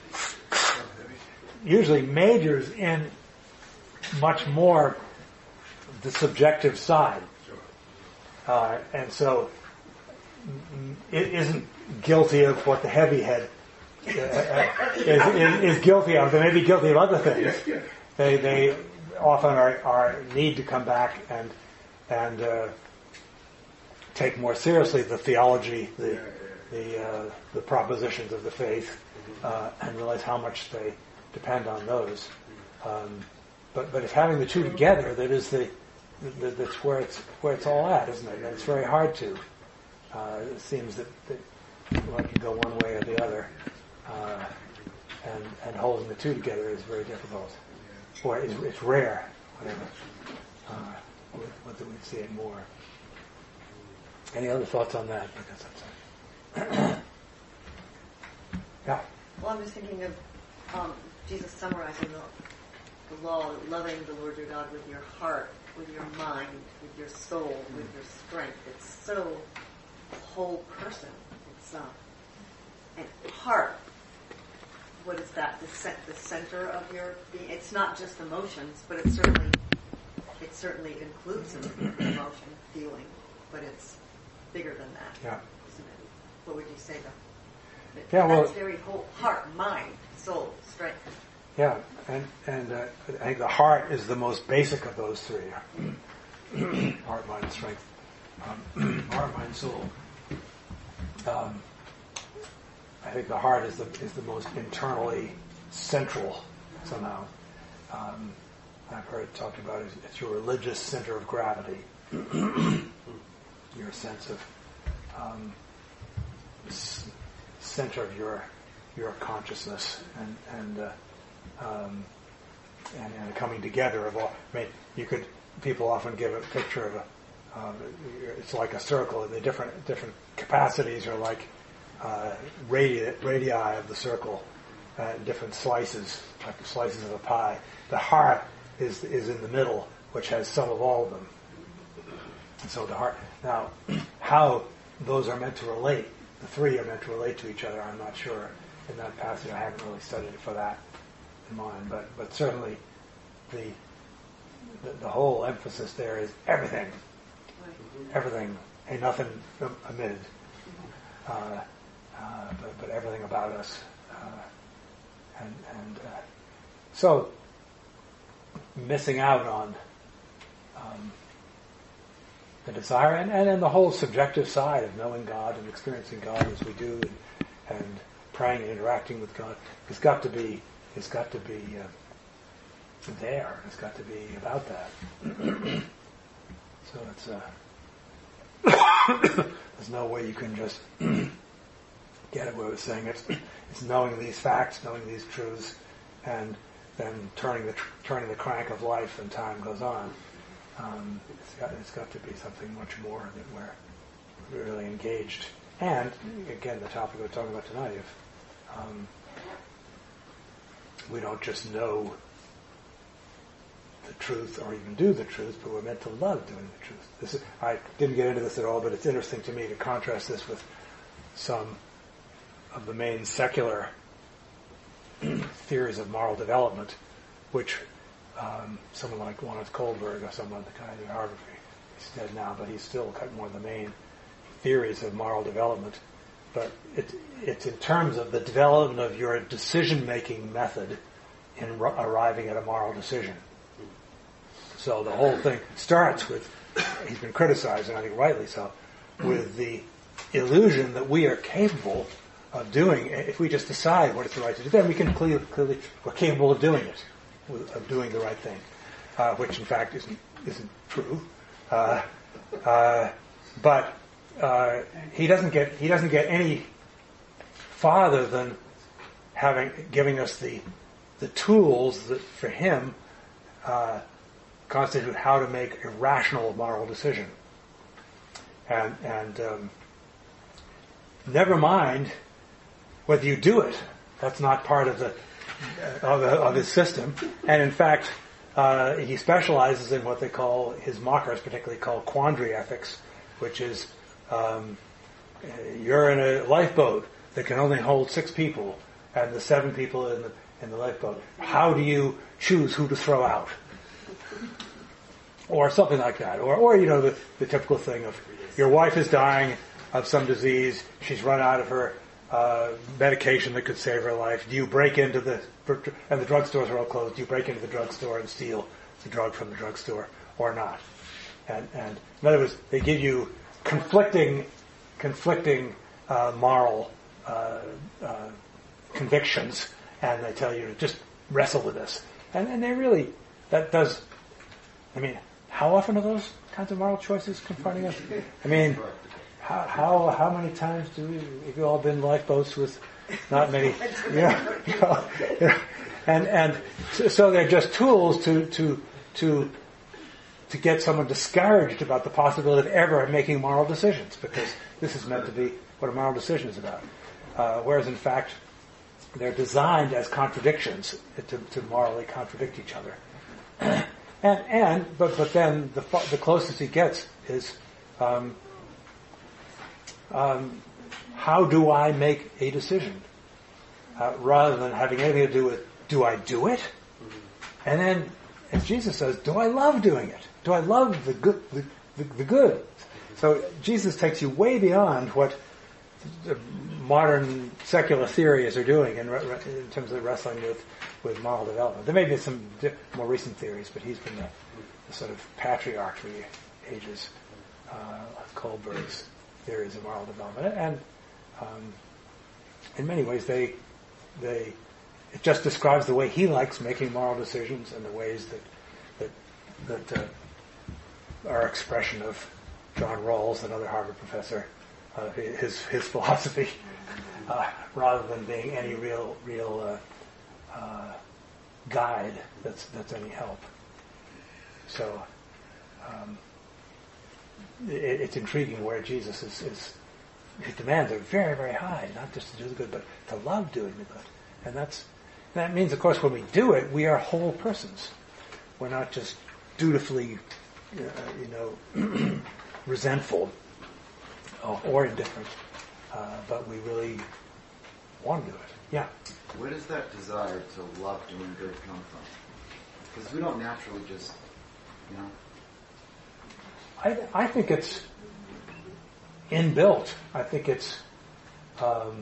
Usually majors in much more the subjective side. Uh, and so it isn't guilty of what the heavy head uh, is, is, is guilty of. They may be guilty of other things. They they often are, are need to come back and and uh, take more seriously the theology, the the uh, the propositions of the faith, uh, and realize how much they depend on those. Um, but but if having the two together, that is the, the that's where it's where it's all at, isn't it? And it's very hard to. Uh, it seems that, that one can go one way or the other, uh, and and holding the two together is very difficult, or it's, it's rare. Whatever. Uh, whether we'd see it more. Any other thoughts on that? Because that's yeah. Well, I'm just thinking of um, Jesus summarizing the law, loving the Lord your God with your heart, with your mind, with your soul, with your strength. It's so whole person. It's uh, and heart. What is that? The, cent- the center of your being. It's not just emotions, but it certainly it certainly includes emotion, feeling, but it's bigger than that. Yeah. Isn't it? What would you say though? Yeah, well, that's very whole heart, mind, soul, strength. Yeah, and and uh, I think the heart is the most basic of those three: heart, mind, and strength. Um, heart, mind, soul. Um, I think the heart is the is the most internally central somehow. Um, I've heard it talked about as it's your religious center of gravity, your sense of um, s- center of your your consciousness and and. Uh, Um, and, and coming together of all. I mean, you could. People often give a picture of a. Um, it's like a circle, and the different different capacities are like uh, radii, radii of the circle, uh, different slices, like slices of a pie. The heart is is in the middle, which has some of all of them. And so the heart. Now, how those are meant to relate, the three are meant to relate to each other. I'm not sure in that passage. I haven't really studied it for that. In mind, but but certainly the, the the whole emphasis there is everything, everything, ain't nothing omitted, uh, uh, but but everything about us, uh, and and uh, so missing out on um, the desire and and then the whole subjective side of knowing God and experiencing God as we do, and, and praying and interacting with God has got to be. It's got to be uh, there. It's got to be about that. So it's uh, there's no way you can just get it. What I was saying, it's it's knowing these facts, knowing these truths, and then turning the turning the crank of life, and time goes on. Um, it's got it's got to be something much more that we're really engaged. And again, the topic we're talking about tonight, if um, we don't just know the truth or even do the truth, but we're meant to love doing the truth. This is, I didn't get into this at all, but it's interesting to me to contrast this with some of the main secular theories of moral development, which um, someone like Lawrence Kohlberg or someone, the guy at Harvard, he's dead now, but he's still kind of one of the main theories of moral development. But it, it's in terms of the development of your decision-making method in r- arriving at a moral decision. So the whole thing starts with, he's been criticized, and I think rightly so, with the illusion that we are capable of doing, if we just decide what it's the right to do, then we can clearly, clearly we're capable of doing it, of doing the right thing, uh, which in fact isn't, isn't true. Uh, uh, but Uh, he doesn't get he doesn't get any farther than having giving us the the tools that for him uh, constitute how to make a rational moral decision, and and um, never mind whether you do it. That's not part of the of, of his system. And in fact, uh, he specializes in what they call, his mockers particularly call quandary ethics, which is Um, you're in a lifeboat that can only hold six people, and the seven people in the in the lifeboat. How do you choose who to throw out, or something like that, or or you know the, the typical thing of your wife is dying of some disease, she's run out of her uh, medication that could save her life. Do you break into the and the drugstores are all closed? Do you break into the drugstore and steal the drug from the drugstore or not? And and in other words, they give you conflicting, conflicting uh, moral uh, uh, convictions, and they tell you to just wrestle with this. And, and they really, that does, I mean, how often are those kinds of moral choices confronting us? I mean, how how, how many times do we, have you all been lifeboats with not many, you know, you know, you know and, and so, so they're just tools to, to, to, to get someone discouraged about the possibility of ever making moral decisions, because this is meant to be what a moral decision is about. Uh, whereas in fact, they're designed as contradictions to, to morally contradict each other. and and but but then the the closest he gets is um, um, how do I make a decision, uh, rather than having anything to do with do I do it, and then as Jesus says, do I love doing it? Do I love the good the, the, the good? So Jesus takes you way beyond what the modern secular theories are doing in, re- in terms of wrestling with, with moral development. There may be some di- more recent theories, but he's been the, the sort of patriarch for the ages uh, of Kohlberg's theories of moral development. And um, in many ways, they they it just describes the way he likes making moral decisions and the ways that that that uh, are expression of John Rawls, another Harvard professor, uh, his his philosophy, uh, rather than being any real real uh, uh, guide that's that's any help. So um, it, it's intriguing where Jesus is, is his demands are very very high, not just to do the good, but to love doing the good, and that's that means, of course, when we do it, we are whole persons. We're not just dutifully, uh, you know. resentful or, or indifferent, uh, but we really want to do it. Yeah. Where does that desire to love doing good come from? Because we don't naturally just, you know. I, I think it's inbuilt. I think it's um,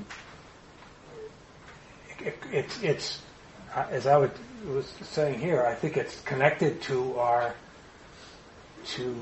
it, it, it's it's as I would, was saying here. I think it's connected to our to.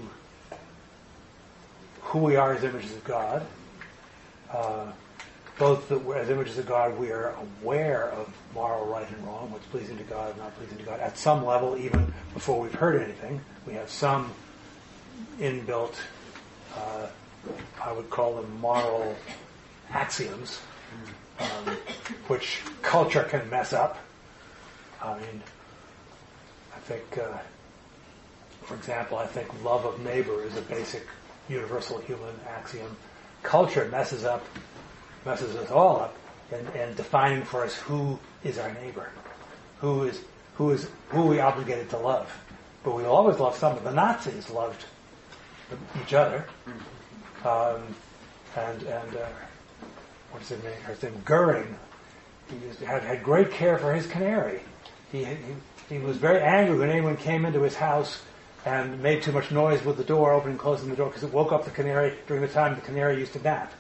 who we are as images of God. Uh, both the, as images of God, we are aware of moral right and wrong, what's pleasing to God and not pleasing to God. At some level, even before we've heard anything, we have some inbuilt, uh, I would call them moral axioms, um, which culture can mess up. I mean, I think, uh, for example, I think love of neighbor is a basic universal human axiom. Culture messes up, messes us all up, in, in defining for us who is our neighbor, who is who is who are we obligated to love. But we always love someone. The Nazis loved each other, um, and and uh, what's his name? His name Goering. He used to had had great care for his canary. He he, he was very angry when anyone came into his house and made too much noise with the door, opening and closing the door, because it woke up the canary during the time the canary used to nap.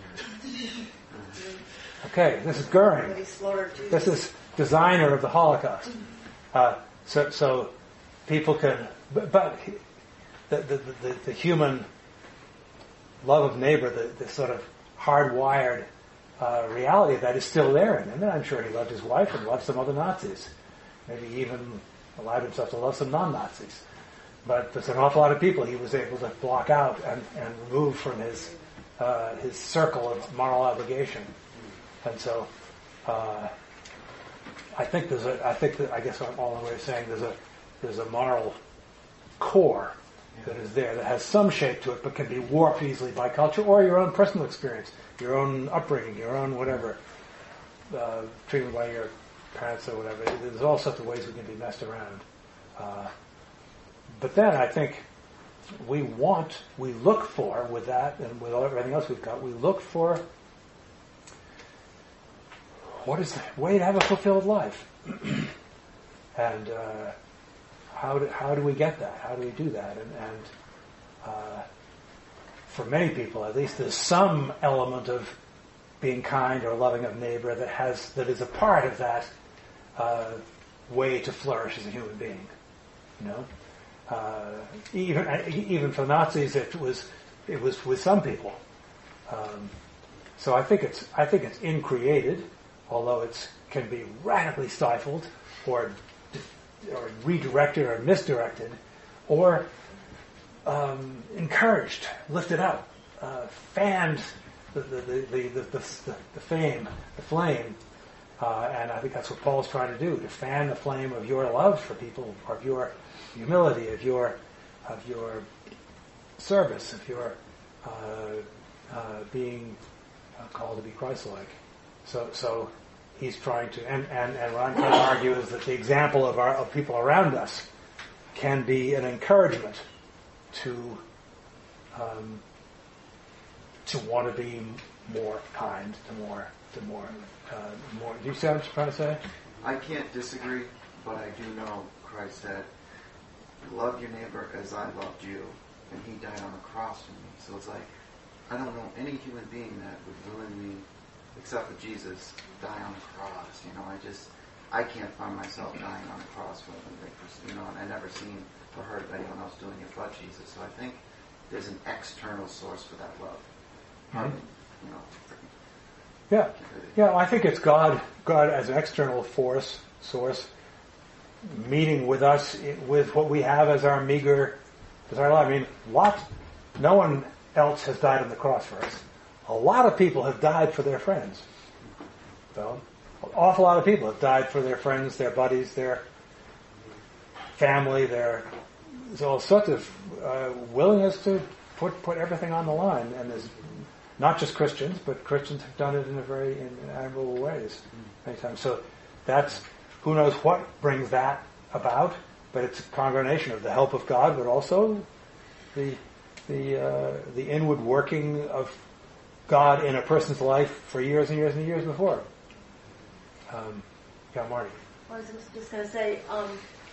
Okay, this is Goering. This is designer of the Holocaust. Uh, so, so people can, but, but the, the, the, the human love of neighbor, the, the sort of hardwired uh, reality of that is still there in him. And I'm sure he loved his wife and loved some other Nazis. Maybe even allowed himself to love some non-Nazis. But there's an awful lot of people he was able to block out and, and remove from his uh, his circle of moral obligation. And so, uh, I think there's a. I think that I guess I'm all the way of saying there's a there's a moral core that is there that has some shape to it, but can be warped easily by culture or your own personal experience, your own upbringing, your own whatever, uh, treatment by your parents or whatever. There's all sorts of ways we can be messed around. Uh, But then I think we want, we look for, with that and with everything else we've got, we look for what is the way to have a fulfilled life. and uh, how do, how do we get that? How do we do that? And, and uh, for many people, at least, there's some element of being kind or loving of neighbor that has that is a part of that uh, way to flourish as a human being. You know. Uh, even even for Nazis, it was it was with some people. Um, so I think it's I think it's increated, although it can be radically stifled, or or redirected, or misdirected, or um, encouraged, lifted up, uh, fanned the the the the, the, the, the fame, the flame. Uh, and I think that's what Paul's trying to do, to fan the flame of your love for people, of your humility, of your of your service, of your uh, uh, being uh, called to be Christ-like. So, so he's trying to, and, and, and what I'm trying to argue is that the example of our of people around us can be an encouragement to um, to want to be more kind, to more to more uh, more. Do you see what I'm trying to say? I can't disagree, but I do know Christ said, "Love your neighbor as I loved you," and He died on the cross for me. So it's like, I don't know any human being that would willingly, except for Jesus, die on the cross. You know, I just, I can't find myself dying on the cross for them. You know, and I never seen or heard of anyone else doing it but Jesus. So I think there's an external source for that love. Mm-hmm. You know. Yeah, yeah. I think it's God, God as an external force, source, meeting with us with what we have as our meager, as our life. I mean, lots. No one else has died on the cross for us. A lot of people have died for their friends. So, an awful lot of people have died for their friends, their buddies, their family, their there's all sorts of uh, willingness to put put everything on the line, and there's not just Christians, but Christians have done it in a very in admirable ways many times. So that's who knows what brings that about, but it's a combination of the help of God, but also the the uh, the inward working of God in a person's life for years and years and years before. Um, yeah, Marty. I was just going to say, um,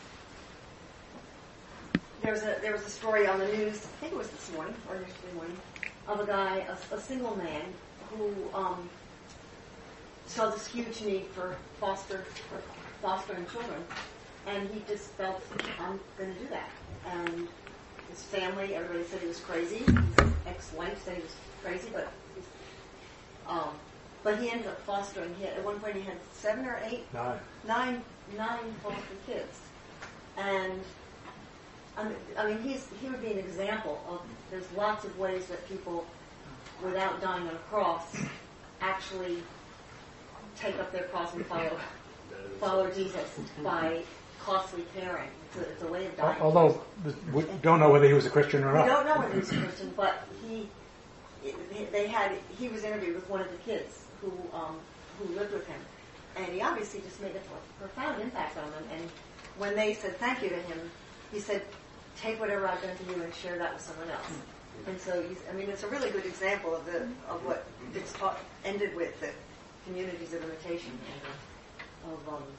there was a there was a story on the news. I think it was this morning or yesterday morning, of a guy, a, a single man, who um, saw this huge need for foster for fostering children, and he just felt, I'm going to do that. And his family, everybody said he was crazy. His ex-wife said he was crazy, but um, but he ended up fostering. He had, at one point, he had seven or eight, nine, nine, nine foster kids, and I mean, I mean, he's he would be an example of. There's lots of ways that people, without dying on a cross, actually take up their cross and follow follow Jesus by costly caring. It's a, it's a way of dying. Although we don't know whether he was a Christian or not. We don't know whether he was a Christian, but he, they had, he was interviewed with one of the kids who, um, who lived with him, and he obviously just made a profound impact on them. And when they said thank you to him, he said, "Take whatever I've done to you and share that with someone else." And so, he's, I mean, it's a really good example of the of what it's taught, ended with, the communities of imitation and of um,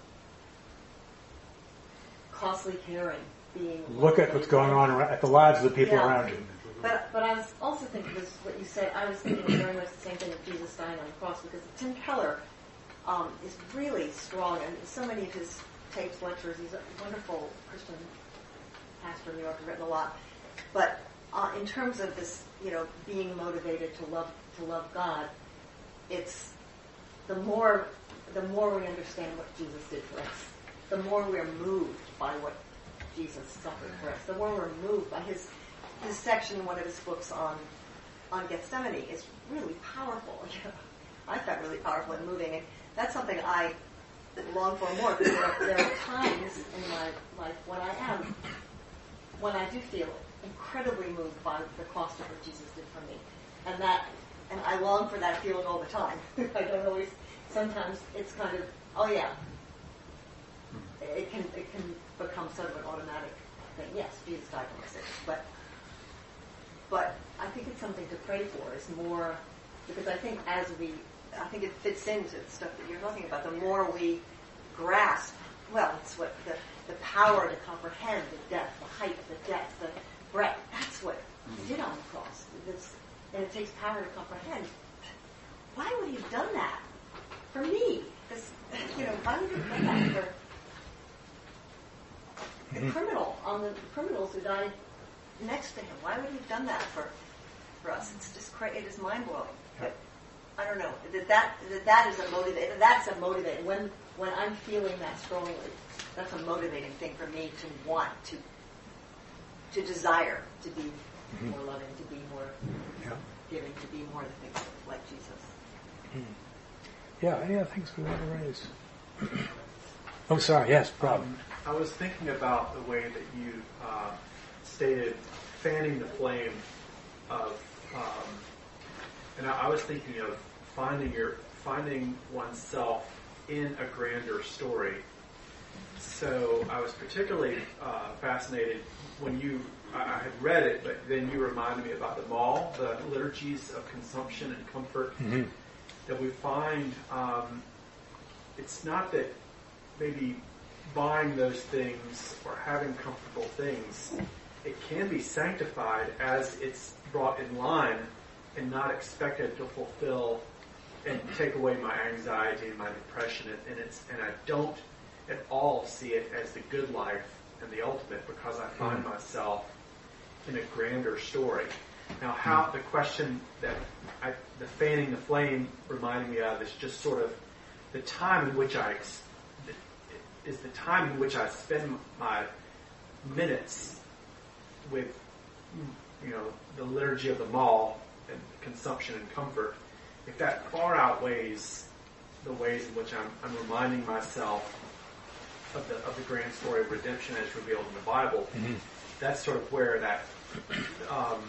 costly caring. Being look at what's going on around, at the lives of the people yeah. around you. But but I was also thinking this what you said. I was thinking very much the same thing of Jesus dying on the cross, because Tim Keller um, is really strong, and so many of his tapes, lectures. He's a wonderful Christian pastor in New York, has written a lot. But uh, in terms of this, you know, being motivated to love to love God, it's the more the more we understand what Jesus did for us, the more we're moved by what Jesus suffered for us, the more we're moved by his his section in one of his books on on Gethsemane is really powerful. You know, I found really powerful and moving, and that's something I long for more, because there, there are times in my life when I am, when I do feel incredibly moved by the cost of what Jesus did for me, and that, and I long for that feeling all the time. I don't always. Sometimes it's kind of, oh yeah, it can it can become sort of an automatic thing. Yes, Jesus died for my sins, but but I think it's something to pray for. Is more, because I think as we, I think it fits into the stuff that you're talking about. The more we grasp, well, it's what the the power to comprehend the depth, the height, the depth, the breadth. That's what he did on the cross. This, and it takes power to comprehend. Why would he have done that for me? This, you know, why would he have done that for the criminal, on the criminals who died next to him? Why would he have done that for for us? It's just cra- it is mind blowing. But I don't know that that that, that is a motivator. That's a motivator. When when I'm feeling that strongly, that's a motivating thing for me to want to to desire to be mm-hmm. more loving, to be more yeah. giving, to be more the things like Jesus. Mm. Yeah. Any other things we want to raise? Oh, sorry. Yes, Rob. Um, I was thinking about the way that you uh, stated fanning the flame of, um, and I, I was thinking of finding your finding oneself in a grander story. So I was particularly uh, fascinated when you, I I had read it, but then you reminded me about the mall, the liturgies of consumption and comfort Mm-hmm. that we find. Um, it's not that maybe buying those things or having comfortable things, it can be sanctified as it's brought in line and not expected to fulfill and take away my anxiety and my depression. And it's and I don't at all see it as the good life and the ultimate, because I find myself in a grander story. Now, how the question that I, the fanning the flame reminded me of is just sort of the time in which I is the time in which I spend my minutes with, you know, the liturgy of the mall and consumption and comfort. If that far outweighs the ways in which I'm, I'm reminding myself of the of the grand story of redemption as revealed in the Bible, mm-hmm. that's sort of where that, um,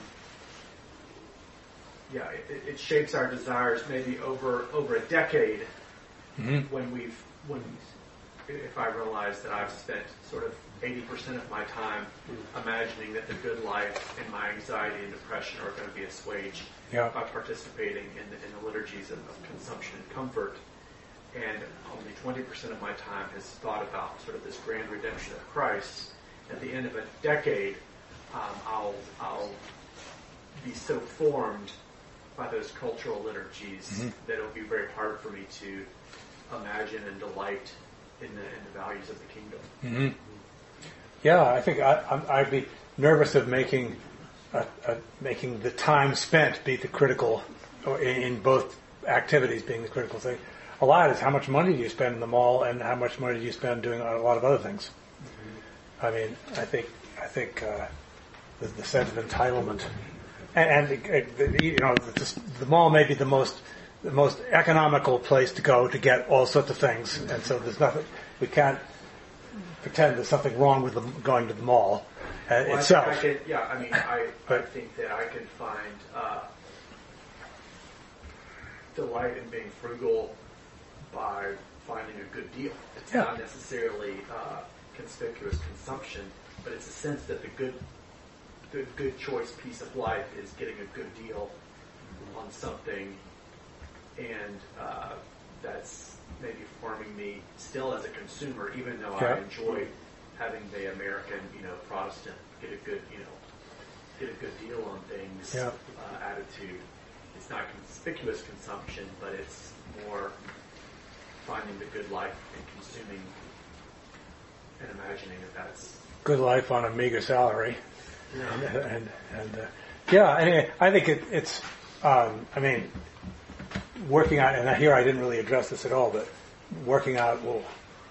yeah, it, it shapes our desires maybe over over a decade, mm-hmm. when we've when if I realize that I've spent sort of eighty percent of my time mm-hmm. imagining that the good life and my anxiety and depression are going to be assuaged yeah. by participating in the, in the liturgies of, of consumption and comfort. And only twenty percent of my time has thought about sort of this grand redemption of Christ. At the end of a decade, um, I'll I'll be so formed by those cultural liturgies mm-hmm. that it'll be very hard for me to imagine and delight in the in the values of the kingdom. Mm-hmm. Yeah, I think I, I'm, I'd be nervous of making uh, uh, making the time spent be the critical, or in, in both activities being the critical thing. A lot is how much money do you spend in the mall, and how much money do you spend doing a lot of other things. Mm-hmm. I mean, I think I think uh, the, the sense of entitlement, and, and uh, you know, the, the mall may be the most the most economical place to go to get all sorts of things, mm-hmm. and so there's nothing we can't pretend there's something wrong with the, going to the mall uh, well, itself. I think I could, yeah, I mean, I I think that I can find uh, delight in being frugal by finding a good deal. It's yeah. not necessarily uh, conspicuous consumption, but it's a sense that the good, the good choice piece of life is getting a good deal on something, and uh, that's maybe forming me still as a consumer, even though yeah. I enjoy having the American, you know, Protestant get a good, you know, get a good deal on things yeah. uh, attitude. It's not conspicuous consumption, but it's more finding the good life and consuming and imagining that that's good life on a meager salary. Yeah. And, and, and uh, yeah, anyway, I think it, it's, um, I mean, working out, and here I didn't really address this at all, but working out will,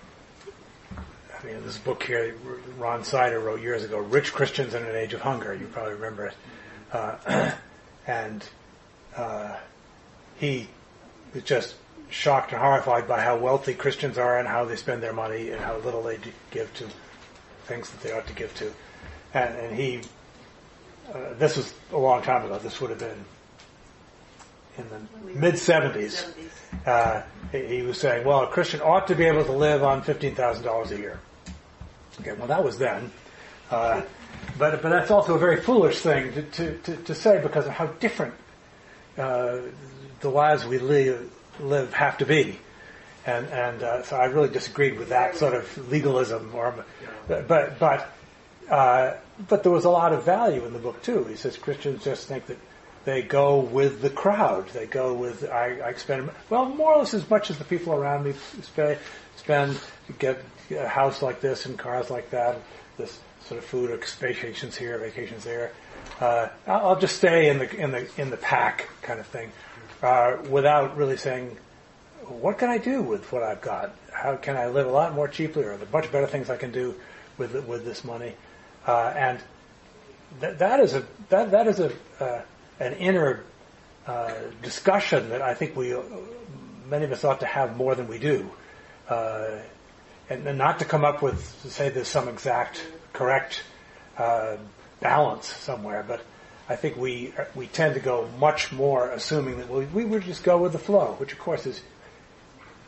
I mean, this book here, Ron Sider wrote years ago, Rich Christians in an Age of Hunger. You probably remember it. Uh, and uh, he was just shocked and horrified by how wealthy Christians are and how they spend their money and how little they give to things that they ought to give to. And, and he, uh, this was a long time ago. This would have been in the mid-seventies. Uh, he, he was saying, well, a Christian ought to be able to live on fifteen thousand dollars a year. Okay, well, that was then. Uh, but but that's also a very foolish thing to, to, to, to say because of how different uh, the lives we live live have to be, and and uh, so I really disagreed with that sort of legalism. Or, but but but, uh, but there was a lot of value in the book too. He says Christians just think that they go with the crowd. They go with I, I spend well more or less as much as the people around me spend. Spend get a house like this and cars like that. This sort of food, vacations here, vacations there. Uh, I'll just stay in the in the in the pack kind of thing. Uh, without really saying, what can I do with what I've got? How can I live a lot more cheaply? Or are there much better things I can do with with this money? Uh, and th- that is a that that is a uh, an inner uh, discussion that I think we many of us ought to have more than we do, uh, and, and not to come up with to say there's some exact correct uh, balance somewhere, but I think we we tend to go much more assuming that we, we would just go with the flow, which of course is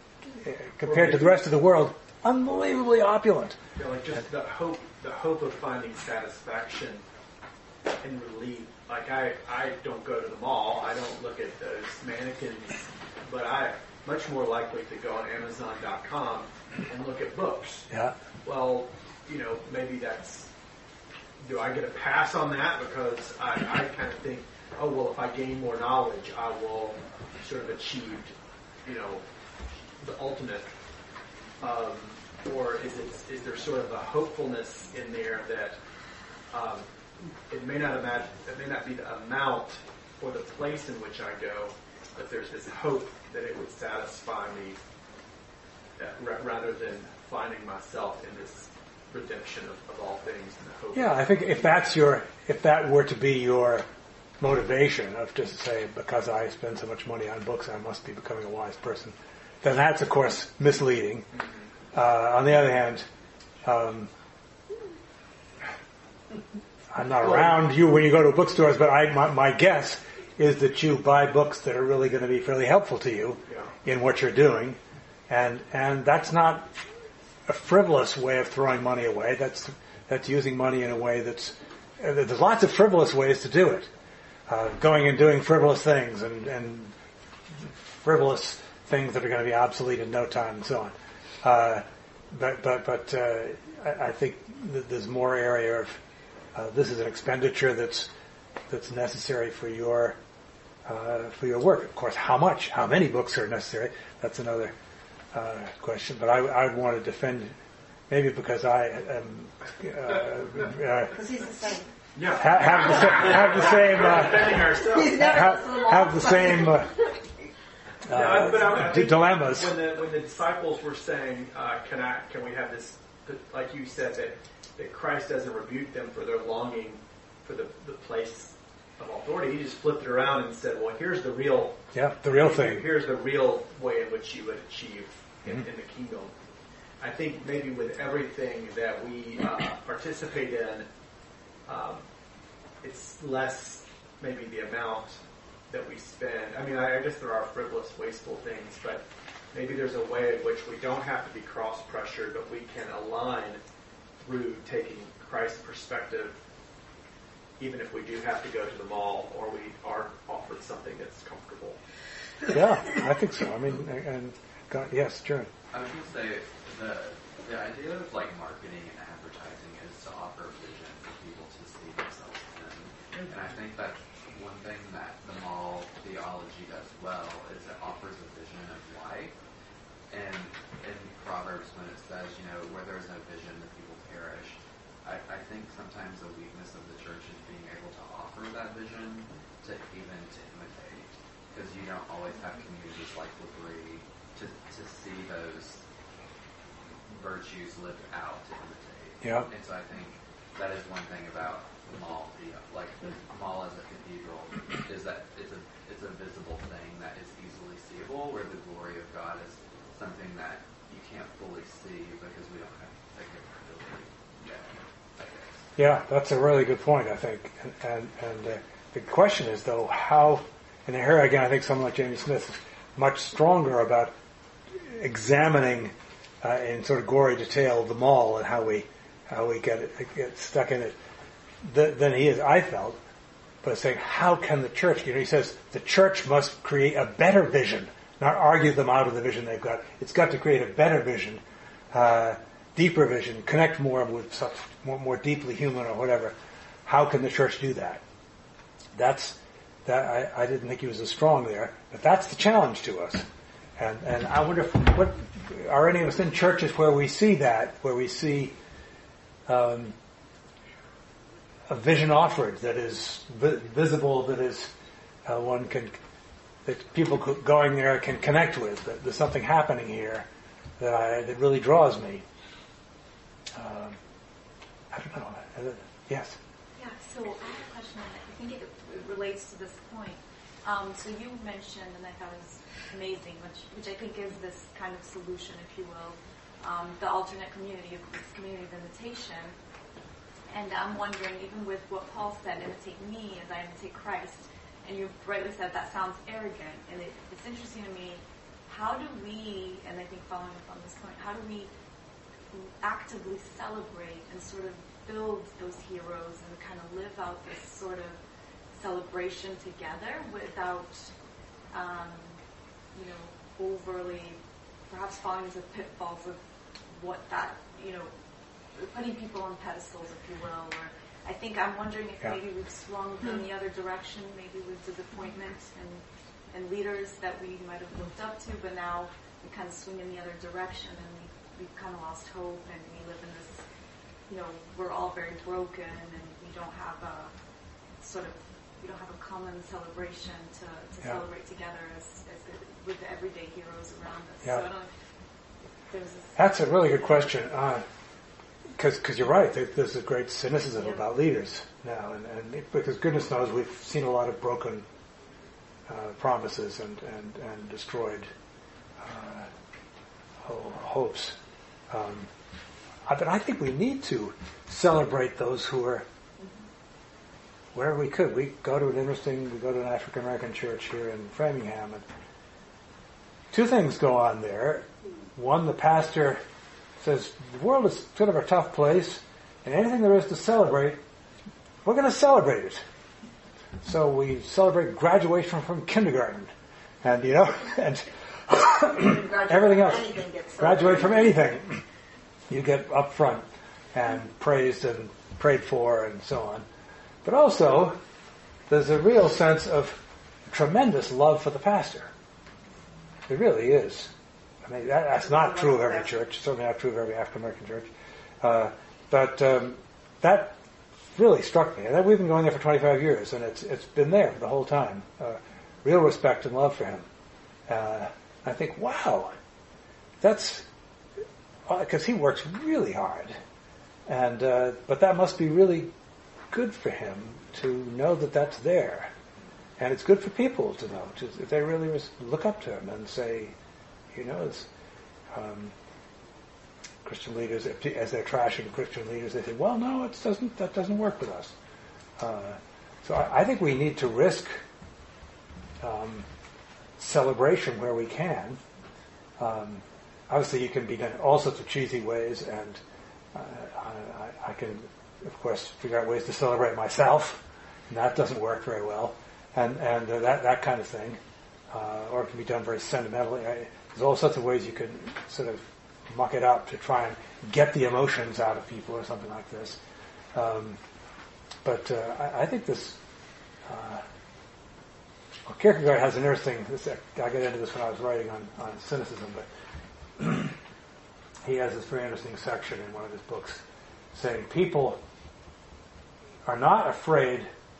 compared to the rest of the world, unbelievably opulent. You know, like just the hope, the hope of finding satisfaction and relief. Like I, I don't go to the mall. I don't look at those mannequins, but I much more likely to go on Amazon dot com and look at books. Yeah. Well, you know, maybe that's. Do I get a pass on that because I, I kind of think, oh well, if I gain more knowledge, I will sort of achieve, you know, the ultimate. Um, or is it is there sort of a hopefulness in there that um, it may not imagine, it may not be the amount or the place in which I go, but there's this hope that it would satisfy me uh, ra- rather than finding myself in this redemption of, of all things and the hope. Yeah, I think if that's your, if that were to be your motivation of just say, because I spend so much money on books, I must be becoming a wise person, then that's of course misleading. Mm-hmm. Uh, on the other hand, um, I'm not around you when you go to bookstores, but I, my, my guess is that you buy books that are really going to be fairly helpful to you Yeah. in what you're doing, and and that's not a frivolous way of throwing money away. That's that's using money in a way that's uh, there's lots of frivolous ways to do it. Uh, going and doing frivolous things and, and frivolous things that are going to be obsolete in no time and so on. Uh, but but but uh, I, I think that there's more area of uh, this is an expenditure that's that's necessary for your uh, for your work. Of course, how much, how many books are necessary? That's another uh, question. But I, I would want to defend, maybe because I am uh, uh, Because he's the same. Yeah. ha- have the sa- have the same uh, Defending ourselves. He's never have, listened to have the same. Uh, Yeah, I- but I, I d- think dilemmas. When the when the disciples were saying, uh, "Can I? Can we have this?" Like you said, that that Christ doesn't rebuke them for their longing for the, the place of authority. He just flipped it around and said, "Well, here's the real, Yeah, the real thing. Here's the real way in which you would achieve in, Mhm. in the kingdom." I think maybe with everything that we uh, participate in, um, it's less maybe the amount that we spend. I mean, I, I guess there are frivolous, wasteful things, but maybe there's a way in which we don't have to be cross-pressured, but we can align through taking Christ's perspective, even if we do have to go to the mall or we are offered something that's comfortable. Yeah, I think so. I mean, and, and God, yes, Jared. I was going to say the the idea of like marketing and advertising is to offer a vision for people to see themselves in, and I think that one thing that the mall theology does well is it offers a vision of life. And in Proverbs, when it says, you know, where there is no vision, the people perish, I, I think sometimes the weakness of the church is being able to offer that vision to even to imitate, because you don't always have communities like L'Abri to to see those virtues lived out to imitate. Yeah. And so I think that is one thing about the mall, the, like the mall as a cathedral, is that it's a it's a visible thing that is easily seeable, where the glory of God is something that you can't fully see because we don't have a capability yet, I guess. Yeah, that's a really good point, I think. And and, and uh, the question is, though, how, and here again, I think someone like Jamie Smith is much stronger about examining uh, in sort of gory detail the mall and how we how we get it, get stuck in it th- than he is, I felt. But saying, how can the church, you know, he says the church must create a better vision, not argue them out of the vision they've got. It's got to create a better vision, uh, deeper vision, connect more with such, more, more deeply human or whatever. How can the church do that? That's, that, I, I didn't think he was as strong there, but that's the challenge to us. And, and I wonder if, what, are any of us in churches where we see that, where we see, um, a vision offered that is vi- visible, that is uh, one can, that people co- going there can connect with. That there's something happening here that I that really draws me. Um, I don't know. Uh, yes. Yeah. So I have a question on it. I think it, it relates to this point. Um, so you mentioned, and I thought it was amazing, which which I think is this kind of solution, if you will, um, the alternate community of this community of imitation. And I'm wondering, even with what Paul said, imitate me as I imitate Christ, and you rightly said that sounds arrogant, and it, it's interesting to me how do we, and I think following up on this point, how do we actively celebrate and sort of build those heroes and kind of live out this sort of celebration together without, um, you know, overly perhaps falling into pitfalls of what that, you know, putting people on pedestals, if you will. Or I think I'm wondering if yeah. maybe we've swung in the other direction, maybe with disappointment and, and leaders that we might have looked up to, but now we kind of swing in the other direction and we, we've kind of lost hope and we live in this, you know, we're all very broken and we don't have a sort of, we don't have a common celebration to, to yeah. celebrate together as, as the, with the everyday heroes around us. Yeah. So I don't know if there's this. That's a really good question. Because uh, you're right, there, there's a great cynicism yeah. about leaders now. And, and it, because goodness knows we've seen a lot of broken uh, promises and, and, and destroyed uh, ho- hopes. Um, but I think we need to celebrate those who are wherever we could. We go to an interesting, we go to an African American church here in Framingham, and two things go on there. One, the pastor says, the world is sort of a tough place, and anything there is to celebrate, we're going to celebrate it. So we celebrate graduation from kindergarten, and, you know, and everything else. Graduate from anything. You get up front and praised and prayed for and so on. But also, there's a real sense of tremendous love for the pastor. It really is. I mean, that, that's not true of every church. Certainly not true of every African American church. Uh, but um, that really struck me. And we've been going there for twenty-five years, and it's it's been there the whole time. Uh, real respect and love for him. Uh, I think, wow, that's because he works really hard, and uh, but that must be really good for him to know that that's there. And it's good for people to know, to, if they really look up to him and say, you know, it's, um, Christian leaders, as they're trashing Christian leaders, they say, well, no, it doesn't, that doesn't work with us. Uh, so I, I think we need to risk um, celebration where we can. Um, obviously, you can be done all sorts of cheesy ways, and uh, I, I can, of course, figure out ways to celebrate myself, and that doesn't work very well. And and uh, that that kind of thing, uh, or it can be done very sentimentally. I, there's all sorts of ways you can sort of muck it up to try and get the emotions out of people, or something like this. Um, but uh, I, I think this. Uh, well, Kierkegaard has an interesting. This, I got into this when I was writing on, on cynicism, but he has this very interesting section in one of his books saying people are not afraid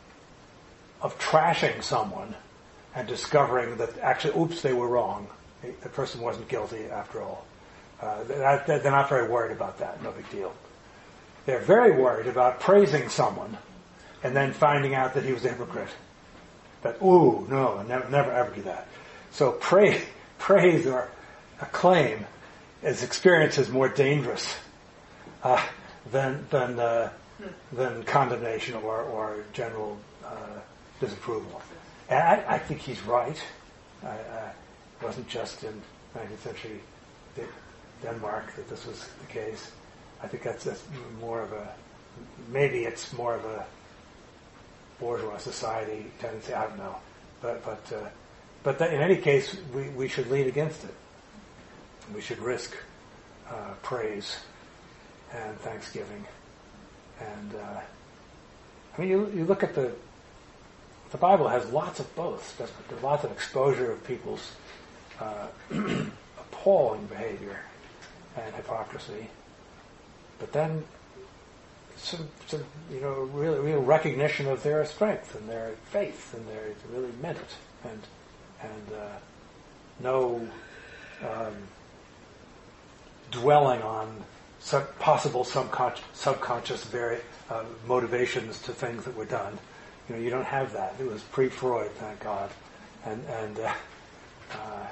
of trashing someone and discovering that actually, oops, they were wrong. The person wasn't guilty after all. Uh, they're, they're not very worried about that. No big deal. They're very worried about praising someone and then finding out that he was a hypocrite. That, ooh, no, never, never ever do that. So praise, praise or acclaim is experienced as more dangerous uh, than than uh, than condemnation or, or general uh, disapproval. And I, I think he's right. I, I, it wasn't just in nineteenth century Denmark that this was the case. I think that's, that's more of a, maybe it's more of a bourgeois society tendency. I don't know, but but uh, but that in any case, we, we should lean against it. We should risk uh, praise and thanksgiving. And uh, I mean, you you look at the the Bible has lots of both. There's lots of exposure of people's uh, appalling behavior and hypocrisy, but then some, some you know real real recognition of their strength and their faith and their really meant it, and and uh, no um, dwelling on some possible subconscious subconscious very uh, motivations to things that were done. You know, you don't have that. It was pre-Freud, thank God, and and uh, uh,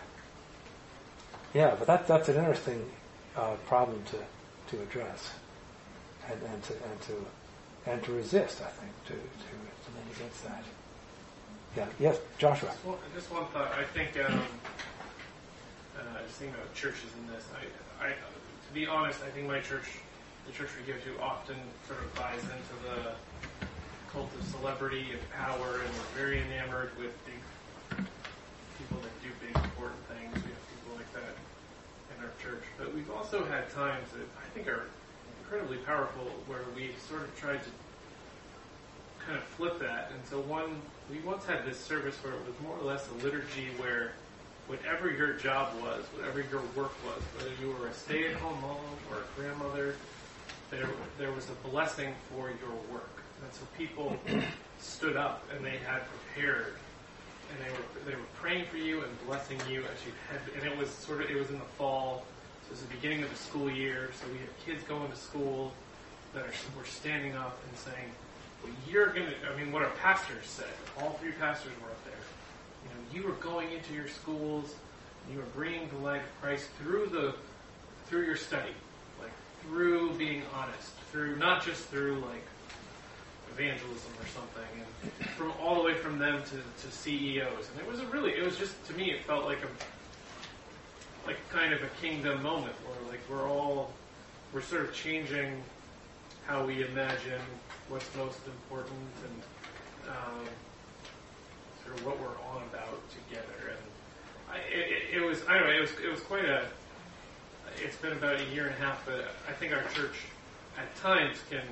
yeah, but that that's an interesting uh, problem to, to address, and, and to and to and to resist. I think to to, to lean against that. Yeah. Yes, Joshua. Just one, just one thought. I think um, uh, seeing about churches in this. I, I, to be honest, I think my church, the church we go to, often sort of buys into the cult of celebrity and power, and we're very enamored with big people that do big, important things. We have people like that in our church. But we've also had times that I think are incredibly powerful where we sort of tried to kind of flip that. And so one, we once had this service where it was more or less a liturgy where whatever your job was, whatever your work was, whether you were a stay-at-home mom or a grandmother, there there was a blessing for your work. And so people stood up and they had prepared, and they were they were praying for you and blessing you as you had. And it was sort of it was in the fall, so it was the beginning of the school year. So we had kids going to school that are were standing up and saying, "Well, you're gonna." I mean, what our pastors said. All three pastors were up there. You know, you were going into your schools, and you were bringing the light of Christ through the through your study, like through being honest, through not just through like evangelism or something, and from all the way from them to, to C E Os. And it was a really, it was just, to me, it felt like a, like kind of a kingdom moment where like we're all, we're sort of changing how we imagine what's most important and um, sort of what we're on about together. And I, it, it was, I don't know, it was, it was quite a, it's been about a year and a half, but I think our church at times can,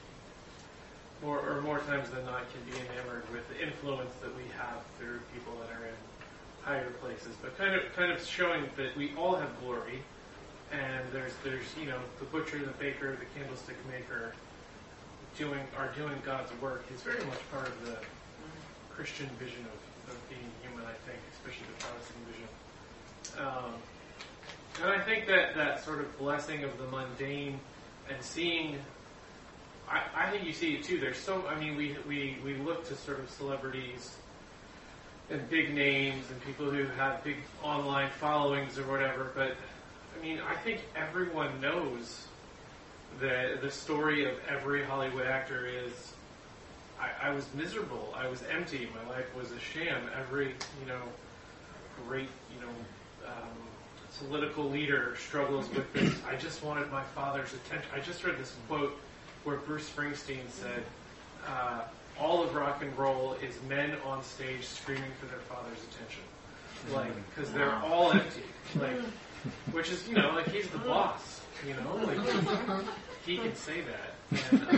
More or more times than not, can be enamored with the influence that we have through people that are in higher places, but kind of kind of showing that we all have glory, and there's there's you know the butcher, the baker, the candlestick maker, doing are doing God's work. Is very much part of the Christian vision of, of being human. I think, especially the Protestant vision, um, and I think that that sort of blessing of the mundane and seeing. I, I think you see it too. There's so, I mean, we, we, we look to sort of celebrities and big names and people who have big online followings or whatever, but I mean, I think everyone knows the the story of every Hollywood actor is, I, I was miserable, I was empty, my life was a sham. Every, you know, great, you know, um, political leader struggles with this. I just wanted my father's attention. I just read this quote where Bruce Springsteen said, uh, all of rock and roll is men on stage screaming for their father's attention. Like, because they're all empty. Like, which is, you know, like he's the boss, you know? Like, he, he can say that. And,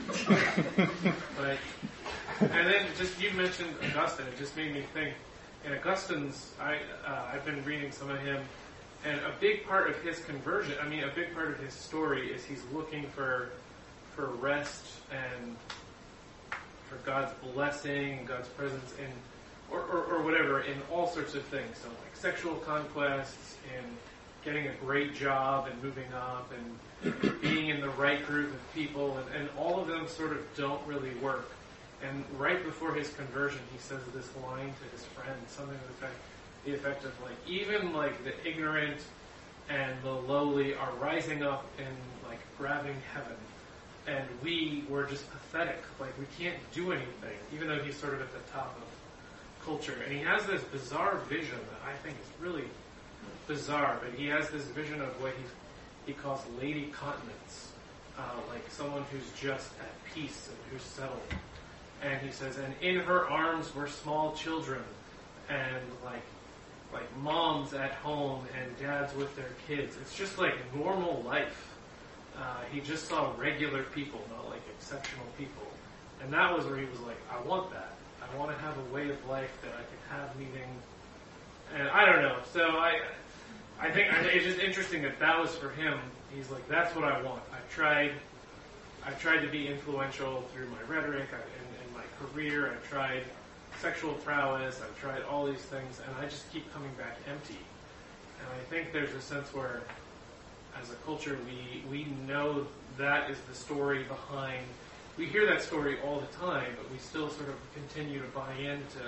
um, but, and then just, you mentioned Augustine. It just made me think, in Augustine's, I, uh, I've been reading some of him, and a big part of his conversion, I mean, a big part of his story is he's looking for for rest and for God's blessing, God's presence in, or, or, or whatever, in all sorts of things. So like sexual conquests, in getting a great job and moving up, and being in the right group of people, and, and all of them sort of don't really work. And right before his conversion, he says this line to his friend, something to the effect, the effect of like, even like the ignorant and the lowly are rising up and like grabbing heaven. And we were just pathetic. Like, we can't do anything, even though he's sort of at the top of culture. And he has this bizarre vision that I think is really bizarre, but he has this vision of what he, he calls lady continence, uh, like someone who's just at peace and who's settled. And he says, and in her arms were small children, and like like moms at home and dads with their kids. It's just like normal life. Uh, he just saw regular people, not like exceptional people. And that was where he was like, I want that. I want to have a way of life that I can have meaning. And I don't know. So I I think I, it's just interesting that that was for him. He's like, that's what I want. I've tried, I've tried to be influential through my rhetoric I, and, and my career. I've tried sexual prowess. I've tried all these things. And I just keep coming back empty. And I think there's a sense where as a culture, we, we know that is the story behind, we hear that story all the time, but we still sort of continue to buy into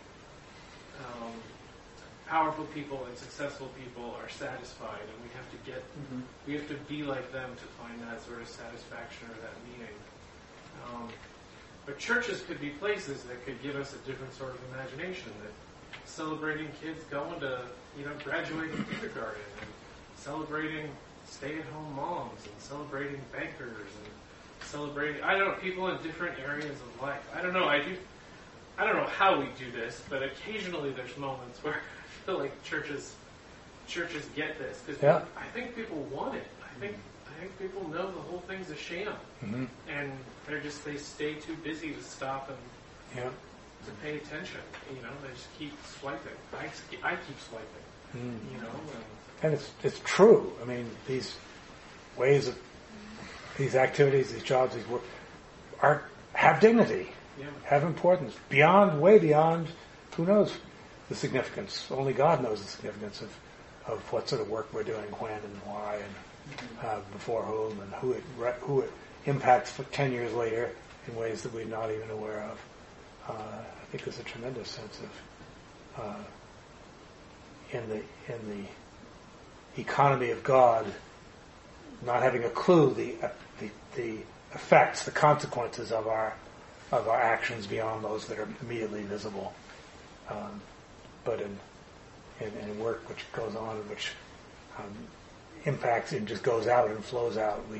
um, powerful people and successful people are satisfied, and we have to get, mm-hmm. we have to be like them to find that sort of satisfaction or that meaning. Um, but churches could be places that could give us a different sort of imagination, that celebrating kids going to, you know, graduating kindergarten, and celebrating stay-at-home moms, and celebrating bankers, and celebrating, I don't know, people in different areas of life. I don't know, I do, I don't know how we do this, but occasionally there's moments where I feel like churches, churches get this, because Yeah. I think people want it. I think, I think people know the whole thing's a sham, Mm-hmm. and they're just, they stay too busy to stop and Yeah. to pay attention. You know, they just keep swiping. I, I keep swiping. Mm. You know, and And it's it's true. I mean, these ways of these activities, these jobs, these work, are have dignity, yeah, have importance beyond, way beyond. Who knows the significance? Only God knows the significance of, of what sort of work we're doing, when and why, and uh, before whom, and who it re- who it impacts for ten years later in ways that we're not even aware of. Uh, I think there's a tremendous sense of uh, in the in the economy of God, not having a clue the uh, the, the effects, the consequences of our of our actions beyond those that are immediately visible, um, but in, in in work which goes on, which um, impacts and just goes out and flows out. We,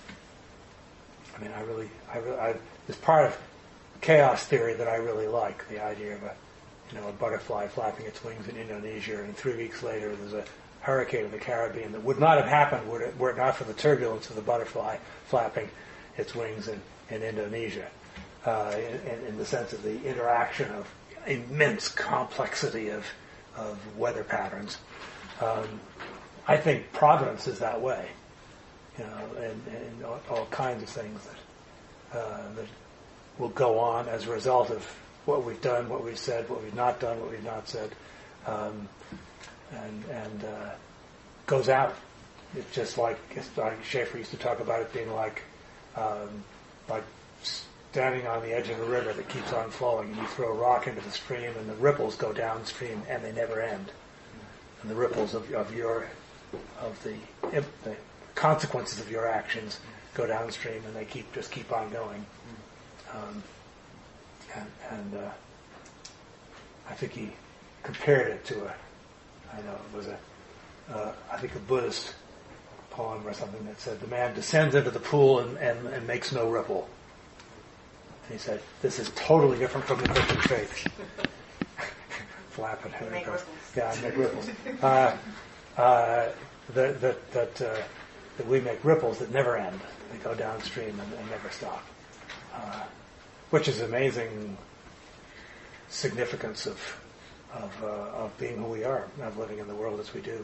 I mean, I really, I really, I, it's part of chaos theory that I really like, the idea of a, you know, a butterfly flapping its wings in Indonesia, and three weeks later there's a hurricane in the Caribbean that would not have happened were it, were it not for the turbulence of the butterfly flapping its wings in, in Indonesia, uh, in, in the sense of the interaction of immense complexity of, of weather patterns. Um, I think Providence is that way, you know, and, and all, all kinds of things that uh, that will go on as a result of what we've done, what we've said, what we've not done, what we've not said, um, and and uh, goes out. It's just like, it's like Schaeffer used to talk about it being like um, like standing on the edge of a river that keeps on flowing, and you throw a rock into the stream, and the ripples go downstream, and they never end. And the ripples of, of your of the, the consequences of your actions go downstream, and they keep just keep on going. Um, and and uh, I think he compared it to a, I know it was a, uh, I think a Buddhist poem or something that said, the man descends into the pool and, and, and makes no ripple. And he said, this is totally different from the Christian faith. Flap it. You make ripples. Yeah, I make ripples. Uh, uh, that that that, uh, that we make ripples that never end. They go downstream and, and never stop. Uh, which is amazing significance of of uh, of being who we are, of living in the world as we do.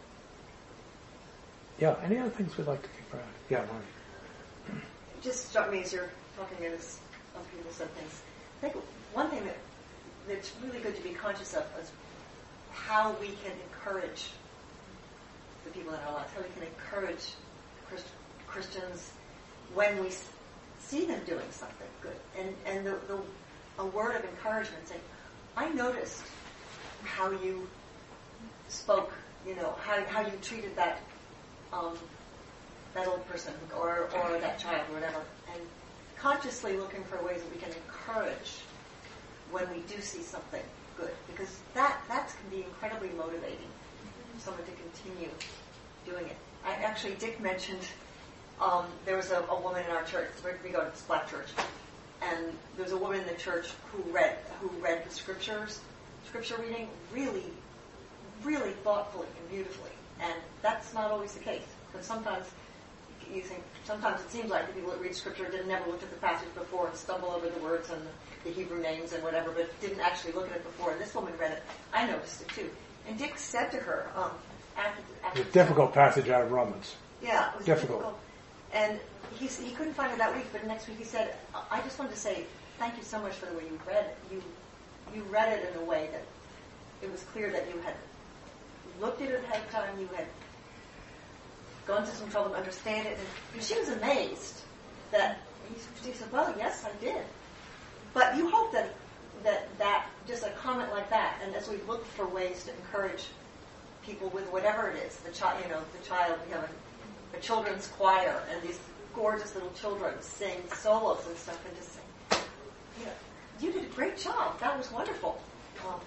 Yeah. Any other things we'd like to keep around? Yeah, Marty. It just struck me as you're talking, as other people said things. I think one thing that that's really good to be conscious of is how we can encourage the people in our lives, how we can encourage Christ, Christians when we see them doing something good. And and the, the a word of encouragement, saying, I noticed how you spoke, you know, how how you treated that um, that old person or or that child or whatever, and consciously looking for ways that we can encourage when we do see something good, because that that can be incredibly motivating for someone to continue doing it. I actually, Dick mentioned um, there was a, a woman in our church. We go to this black church, and there was a woman in the church who read who read the scriptures, scripture reading really, really thoughtfully and beautifully. And that's not always the case, because sometimes you think, sometimes it seems like the people that read scripture didn't never looked at the passage before and stumble over the words and the Hebrew names and whatever, but didn't actually look at it before. And this woman read it. I noticed it too. And Dick said to her, um, after, after It's a difficult passage out of Romans. Yeah, it was difficult. difficult. And he he couldn't find it that week, but next week he said, I just wanted to say thank you so much for the way you read it. You you read it in a way that it was clear that you had looked at it ahead of time, you had gone to some trouble to understand it, and she was amazed that he, he said, well, yes, I did. But you hope that that that just a comment like that, and as we look for ways to encourage people with whatever it is, the child, you know, the child, we have a, a children's choir, and these gorgeous little children sing solos and stuff, and just say, you know, you did a great job. That was wonderful. Um,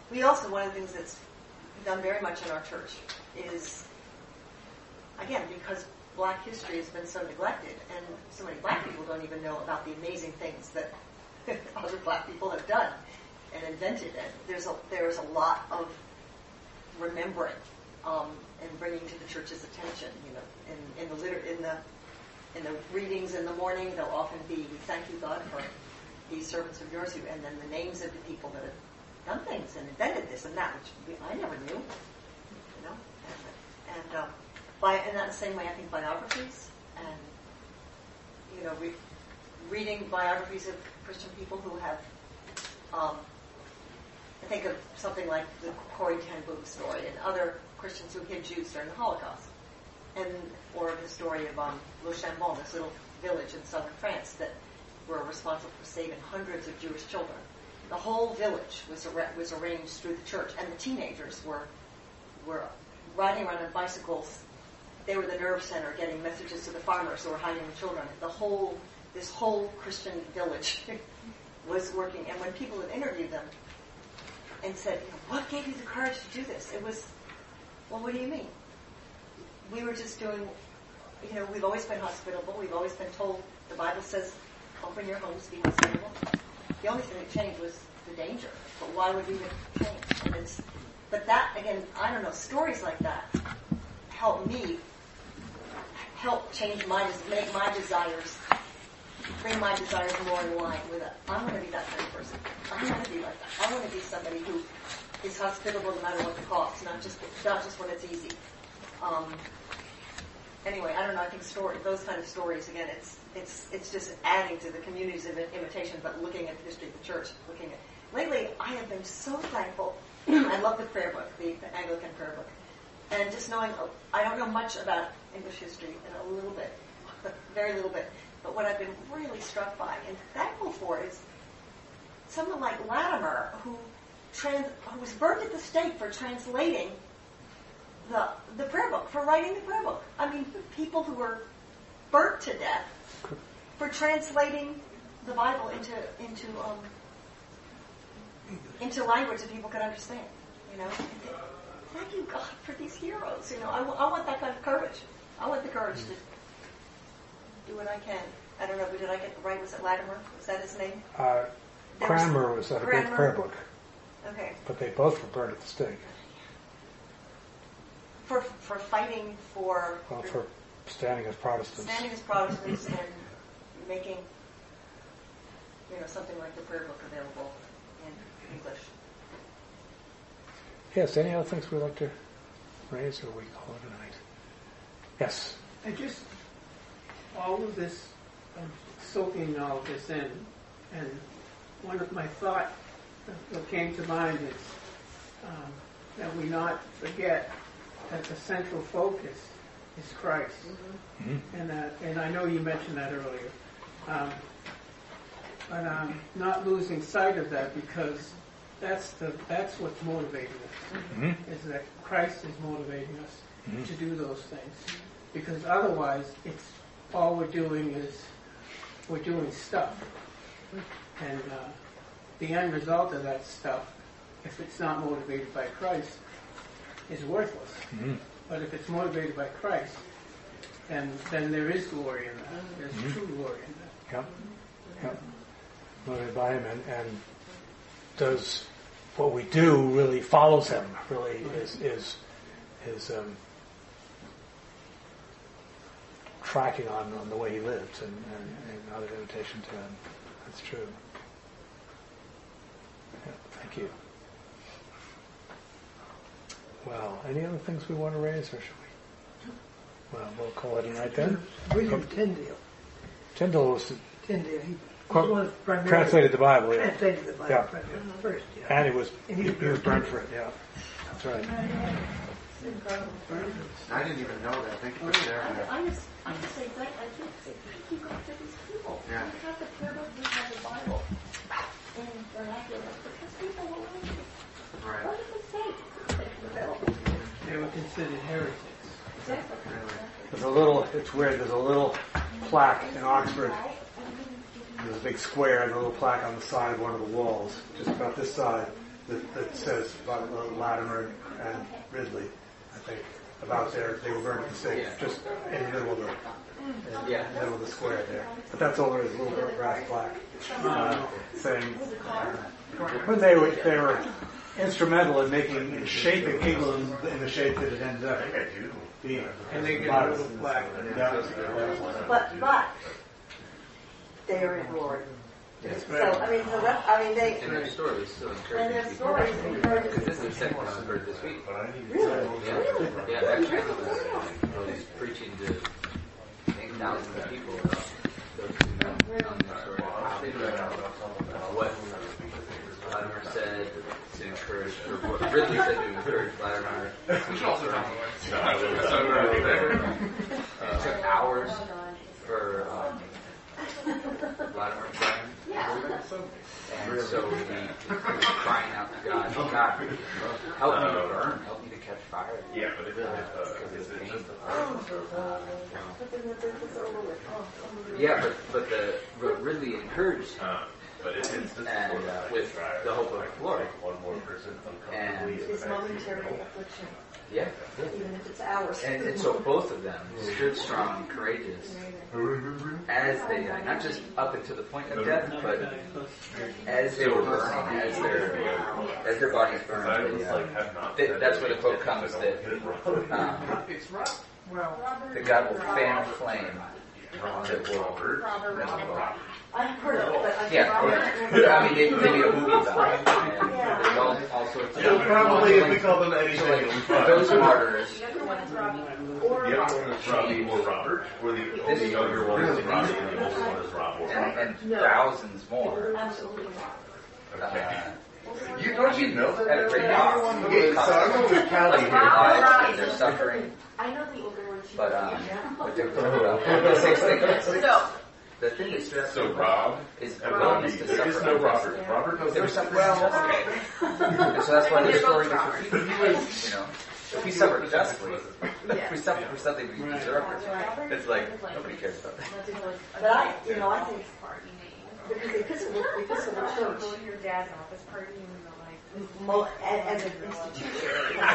we also, one of the things that's done very much in our church is, again, because black history has been so neglected, and so many black people don't even know about the amazing things that other black people have done and invented. And there's a there's a lot of remembering um, and bringing to the church's attention. You know, in, in the liter- in the in the readings in the morning, there'll often be, "We thank you, God, for these servants of yours," who, and then the names of the people that have done things and invented this and that, which we, I never knew. You know, and, and um, by in that same way, I think biographies and you know, re- reading biographies of Christian people who have. Um, I think of something like the Corrie ten Boom story and other Christians who hid Jews during the Holocaust, and or the story of um, Le Chambon, this little village in southern France that were responsible for saving hundreds of Jewish children. The whole village was ar- was arranged through the church, and the teenagers were were riding around on bicycles. They were the nerve center, getting messages to the farmers who were hiding the children. The whole this whole Christian village was working, and when people had interviewed them and said, you know, "What gave you the courage to do this?" It was, well, what do you mean? We were just doing, you know, we've always been hospitable. We've always been told the Bible says, "Open your homes, be hospitable." The only thing that changed was the danger. But why would we have changed? And it's, but that, again, I don't know, stories like that help me, help change my, make my desires, bring my desires more in line with it. I want to be that kind of person. I want to be like that. I want to be somebody who is hospitable no matter what the cost, not just not just when it's easy. Um, anyway, I don't know. I think story, those kind of stories, again, it's it's it's just adding to the communities of imitation, but looking at the history of the church. Looking at lately, I have been so thankful. I love the prayer book, the, the Anglican prayer book, and just knowing I don't know much about English history, and a little bit, very little bit. But what I've been really struck by and thankful for is someone like Latimer, who, trans, who was burned at the stake for translating the the prayer book, for writing the prayer book. I mean, people who were burnt to death for translating the Bible into into um, into language that people could understand. You know, thank you, God, for these heroes. You know, I, I want that kind of courage. I want the courage to do what I can. I don't know, but did I get it right? Was it Latimer? Was that his name? Uh, Cranmer was, was a great prayer book. Okay. But they both were burned at the stake. For for fighting for... Well, for standing as Protestants. Standing as Protestants and making, you know, something like the prayer book available in English. Yes, any other things we'd like to raise, or we call it a night? Yes. I just... all of this, I'm soaking all of this in, and one of my thought that came to mind is um, that we not forget that the central focus is Christ, mm-hmm. and that, and I know you mentioned that earlier, um, but um, not losing sight of that, because that's the that's what's motivating us, mm-hmm. is that Christ is motivating us mm-hmm. to do those things, because otherwise it's all we're doing is we're doing stuff. And uh, the end result of that stuff, if it's not motivated by Christ, is worthless. Mm-hmm. But if it's motivated by Christ, then then there is glory in that. There's mm-hmm. true glory in that. Yep. Yep. Motivated by Him, and, and does what we do really follows Him, really right. is is is um, tracking on, on the way He lived, and, and, and other imitation to Him. That's true. Yeah, thank you. Well, any other things we want to raise, or should we? Well, we'll call it a night then. William Tyndale. Tyndale was Tyndale. He quote, was translated the Bible. Yeah. Translated the Bible yeah. mm-hmm. first. Yeah. And he was and he, he was burned for it. Yeah, that's right. I didn't even know that. Thank you for sharing that. I just, I just say, thank, I just say, thank you, God, for these people. Yeah. We have the prayer book, we have the Bible in vernacular, because people will read it. Right. What does it say? They were considered heretics. Exactly. There's a little, it's weird, there's a little plaque in Oxford. There's a big square and a little plaque on the side of one of the walls, just about this side. that, that says about Latimer and Ridley, I think, about their, they were burning at the stake just in the middle of the, in Yeah. the middle of the square there. But that's over his little brass plaque, uh, saying, when they were, they were instrumental in making, in shaping England in the shape that it ended up being. And they get a little plaque. Yeah. But, but, they are in glory. So, I mean, the rest, I mean, they, And their story is still and encouraging their people. stories encourage Because this is the second one I've heard this week. Really? Yeah, yeah that channel was, was preaching to I think thousands of people about those two men telling their story. How they read out what Latimer said to encourage, or what Ridley said to encourage Latimer. We should also talk about it. It took hours for um, Latimer to burn. And so he, he was crying out to God, God, help me to burn, help me to catch fire. Yeah, but it's, uh, it's, it's just Uh, yeah, but but the but Ridley encouraged him, uh, but it's, it's just and uh, with the hope of glory. one more person And uncomfortably It's momentary affliction, yeah, even if it's ours. and, and so both of them stood strong and courageous as they died, not just up until the point of death, but as they were burning, as their as their bodies burned. They, uh, they, that's where the quote comes that um, that God will fan a flame that will. I've heard of it, but I Yeah, yeah. I mean, they, they made a movie about it. And there's all, all sorts of. It'll probably, if we call them anything, So, like, it'll be fine. those martyrs. The other one is Robbie or Robert, or the, This the is younger one is really Robbie, easy. and the older one is Rob or Robert. And, and thousands more. Absolutely not. Uh, You don't you know that? at a great cost. Okay, so I'm going with Callie Their here. lives and their suffering. I know the older one. But, um, but they're talking about six things. So, The thing that stood out to So me Rob is and willingness Robbie. to There is suffer. no unjustly. Robert. Robert knows They were there's suffering well, justly. And so that's why the story gets repeated. You know, if we suffer justly, if we suffer for something we deserve, it's like nobody cares about that. But I, you know, I think because the Episcopal, the Episcopal Church, go to your dad's office party and you're like, mo- as, as an institution,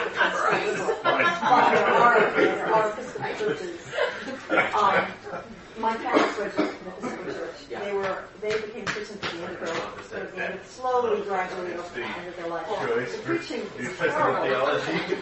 our, our Episcopal churches, um, my parents went to the Episcopal Church. They were, they became Christians at the end of their, at the end of, slowly, gradually, over the end of their life. The preaching was terrible.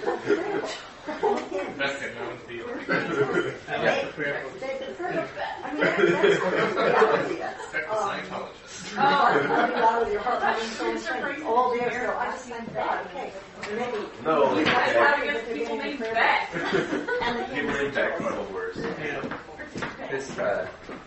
That's it, no one's the They, they've been perfect. I mean, that's the reality. Um, Scientologist. Oh, I mean, out of your heart, I mean, so it's all there. So I just think that, okay, maybe. No, maybe like, that's how how to you get people get named the Beck. And the Give me back my old words. This, uh,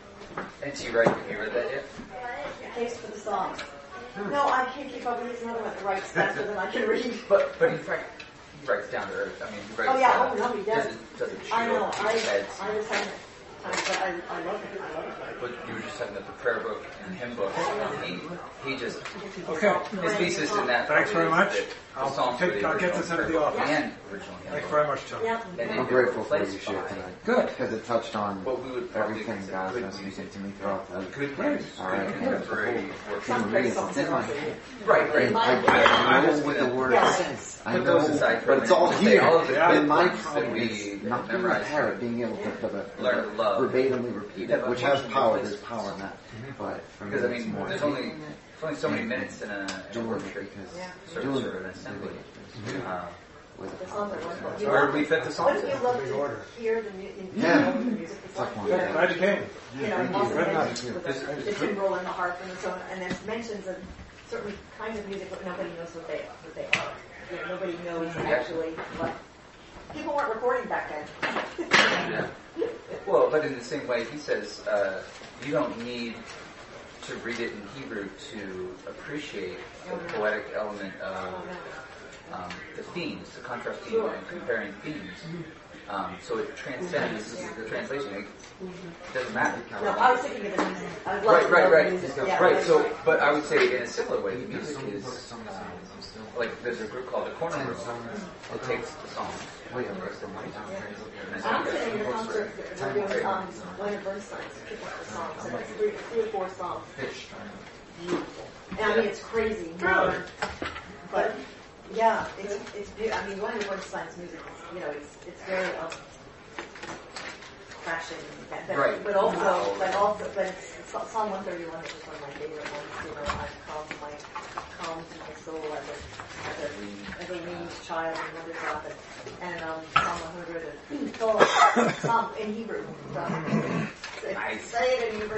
N T Wright, have you read that yet? Taste for the songs. No, I can't keep up with these. Another one that writes faster than I can read. But, but in fact, he writes down to earth. I mean, he writes Oh, yeah, down, oh, no, he does. doesn't, doesn't I know. show I, heads. I just haven't. I, but I, I love it. I love it. But you were just talking about the prayer book and hymn book. He, he just, Okay. his thesis in that. Thanks very is much. that the I'll Psalms take- were the I'll get original this into the prayer book office. and original hymn Thanks book. very much, Tom. Yeah. And then I'm they were grateful for what replaced you shared by tonight. Good. Because it touched on what we would probably everything consider God's good been speaking to me throughout the week. Good news. All right. Good contemporary worship. Human beings, it's in my head. Right, right. And I, I know what the word Yeah. says. I Put know, those aside for a but it's all minute. Say here. all of the And good my ones that problem we is not being a memorized. parrot, being able to, to, to, Learn to love. verbatimly repeat Yeah, it, but which has what power. you There's power in that. But for me, Because I it's mean, more there's only there's only so many minutes in a, in a doing it worship because service doing or an it assembly. really Uh, with The a songs are wonderful. You Where love- do we fit the songs Wouldn't you in? love Big to order. hear the, mu- in, Yeah. the music that's Suck like, one. you know, Glad you came. you know, Thank you. lots of Very mentions nice. with This- the, the timbrel and the harp and so on, and there's mentions of certain kinds of music, but nobody knows what they are. What they are. You know, nobody knows actually what. People weren't recording back then. Yeah. Well, but in the same way, he says uh, you don't need to read it in Hebrew to appreciate the poetic element of um, the themes, the contrasting and comparing themes. Um, so it transcends the translation. It doesn't matter. No, I was thinking of the music. I would love Right, to right, know the right. music. Yeah, Right, so, but I would say in a similar way, the music is, um, like, there's a group called the Corner Room that takes the songs. Wait, and makes them right. And I'm I think sitting in a that's- concert that we're doing um, Leonard Bernstein's pick up the songs, and it's three, three or four songs. Beautiful. And I mean, it's crazy. Modern, But yeah, it's it's beau- I mean, going to Word Science music, is, you know, it's it's very um, crashing, but Right. but also but also but it's, it's Psalm one thirty-one, which is one of my favorite ones. You know, I calm my calm to my soul as a as a as a weaned child and mother's lap, and um, Psalm one hundred and so, Psalm in Hebrew. So, Nice. Say it in Hebrew.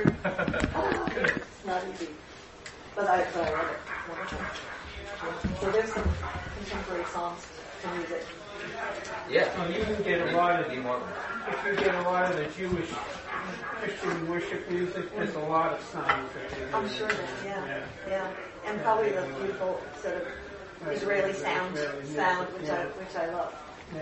It's not easy, but I but I love it. Wonderful. So there's some contemporary songs to music. Yeah. Well, you can get a lot of, Be more. if you get a lot of the Jewish Christian worship music, there's a lot of sounds that they do. I'm sure that, yeah, yeah, and probably the beautiful sort of Israeli sound, Israeli music, sound, which I yeah. which I love. Yeah.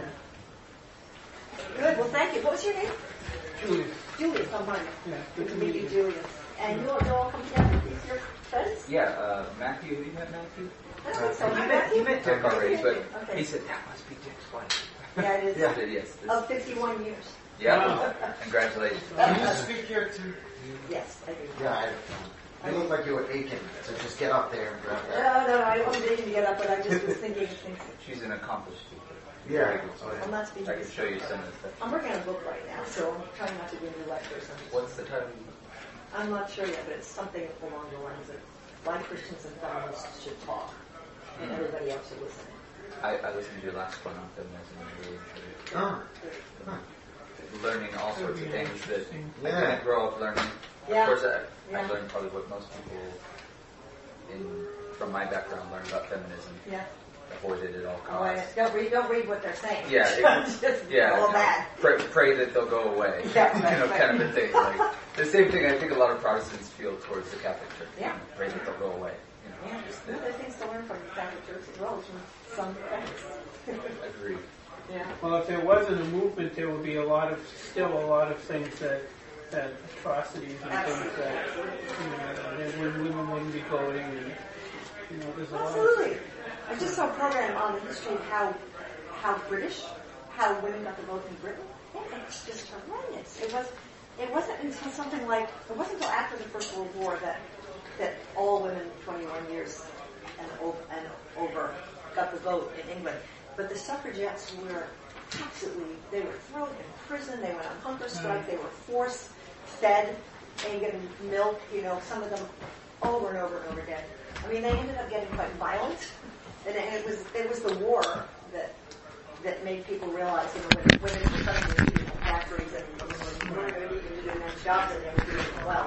Good. Well, thank you. What was your name? Julius. Julius. Oh, mine. Yeah, Good to meet you, Julius. And you all, you all come together. These your friends? Yeah, uh, Matthew, have you met Matthew? I don't think so. Uh, You you met met, Matthew? you met Dick already, but Okay. he said that must be Dick's wife. Yeah, it is. Yeah, it is. This- Of fifty-one years. Yeah. Congratulations. Can you speak here too? Yes, I do. Yeah, I, you look like you were aching, so just get up there and grab No, that. no, I wasn't ready to get up, but I just was thinking of things. She's an accomplished speaker. Yeah. Very good speaker. I'm not speaking. I can show you some of the stuff. I'm working on a book right now, so I'm trying not to do any lectures. I'm, just, What's the title? I'm not sure yet, but it's something along the lines of why Christians and feminists should talk, and everybody else should listen. I, I listened to your last one on feminism and really enjoyed it. Oh. Huh. Learning all sorts of things that I Yeah. didn't grow up learning. Yeah. Of course, I, I Yeah. learned probably what most people in from my background learn about feminism. Yeah. Avoided at all Oh, I- costs. don't read, don't read what they're saying. Yeah, it- just Yeah, all no, bad. pray, pray that they'll go away. Yeah, right, you know, right. kind of a thing. Like the same thing I think a lot of Protestants feel towards the Catholic Church. Yeah. Pray that they'll go away. You know, Yeah, just well, that- there are things to learn from the Catholic Church as well as from some feminists. Agreed. Yeah. Well, if there wasn't a movement, there would be a lot of, still a lot of things that, that atrocities and things that, you know, that when women wouldn't be voting and, you know, there's a lot of... Absolutely. I just saw a program on the history of how how British, how women got the vote in Britain. And it's just horrendous. It was it wasn't until something like it wasn't until after the First World War that that all women twenty-one years and over, and over got the vote in England. But the suffragettes were absolutely, they were thrown in prison, they went on hunger strike, they were force fed, and getting milk, you know, some of them over and over and over again. I mean, they ended up getting quite violent, and it was it was the war that that made people realize, you know, when women were suddenly leaving factories and you know, weren't going to be doing their jobs and they were doing well.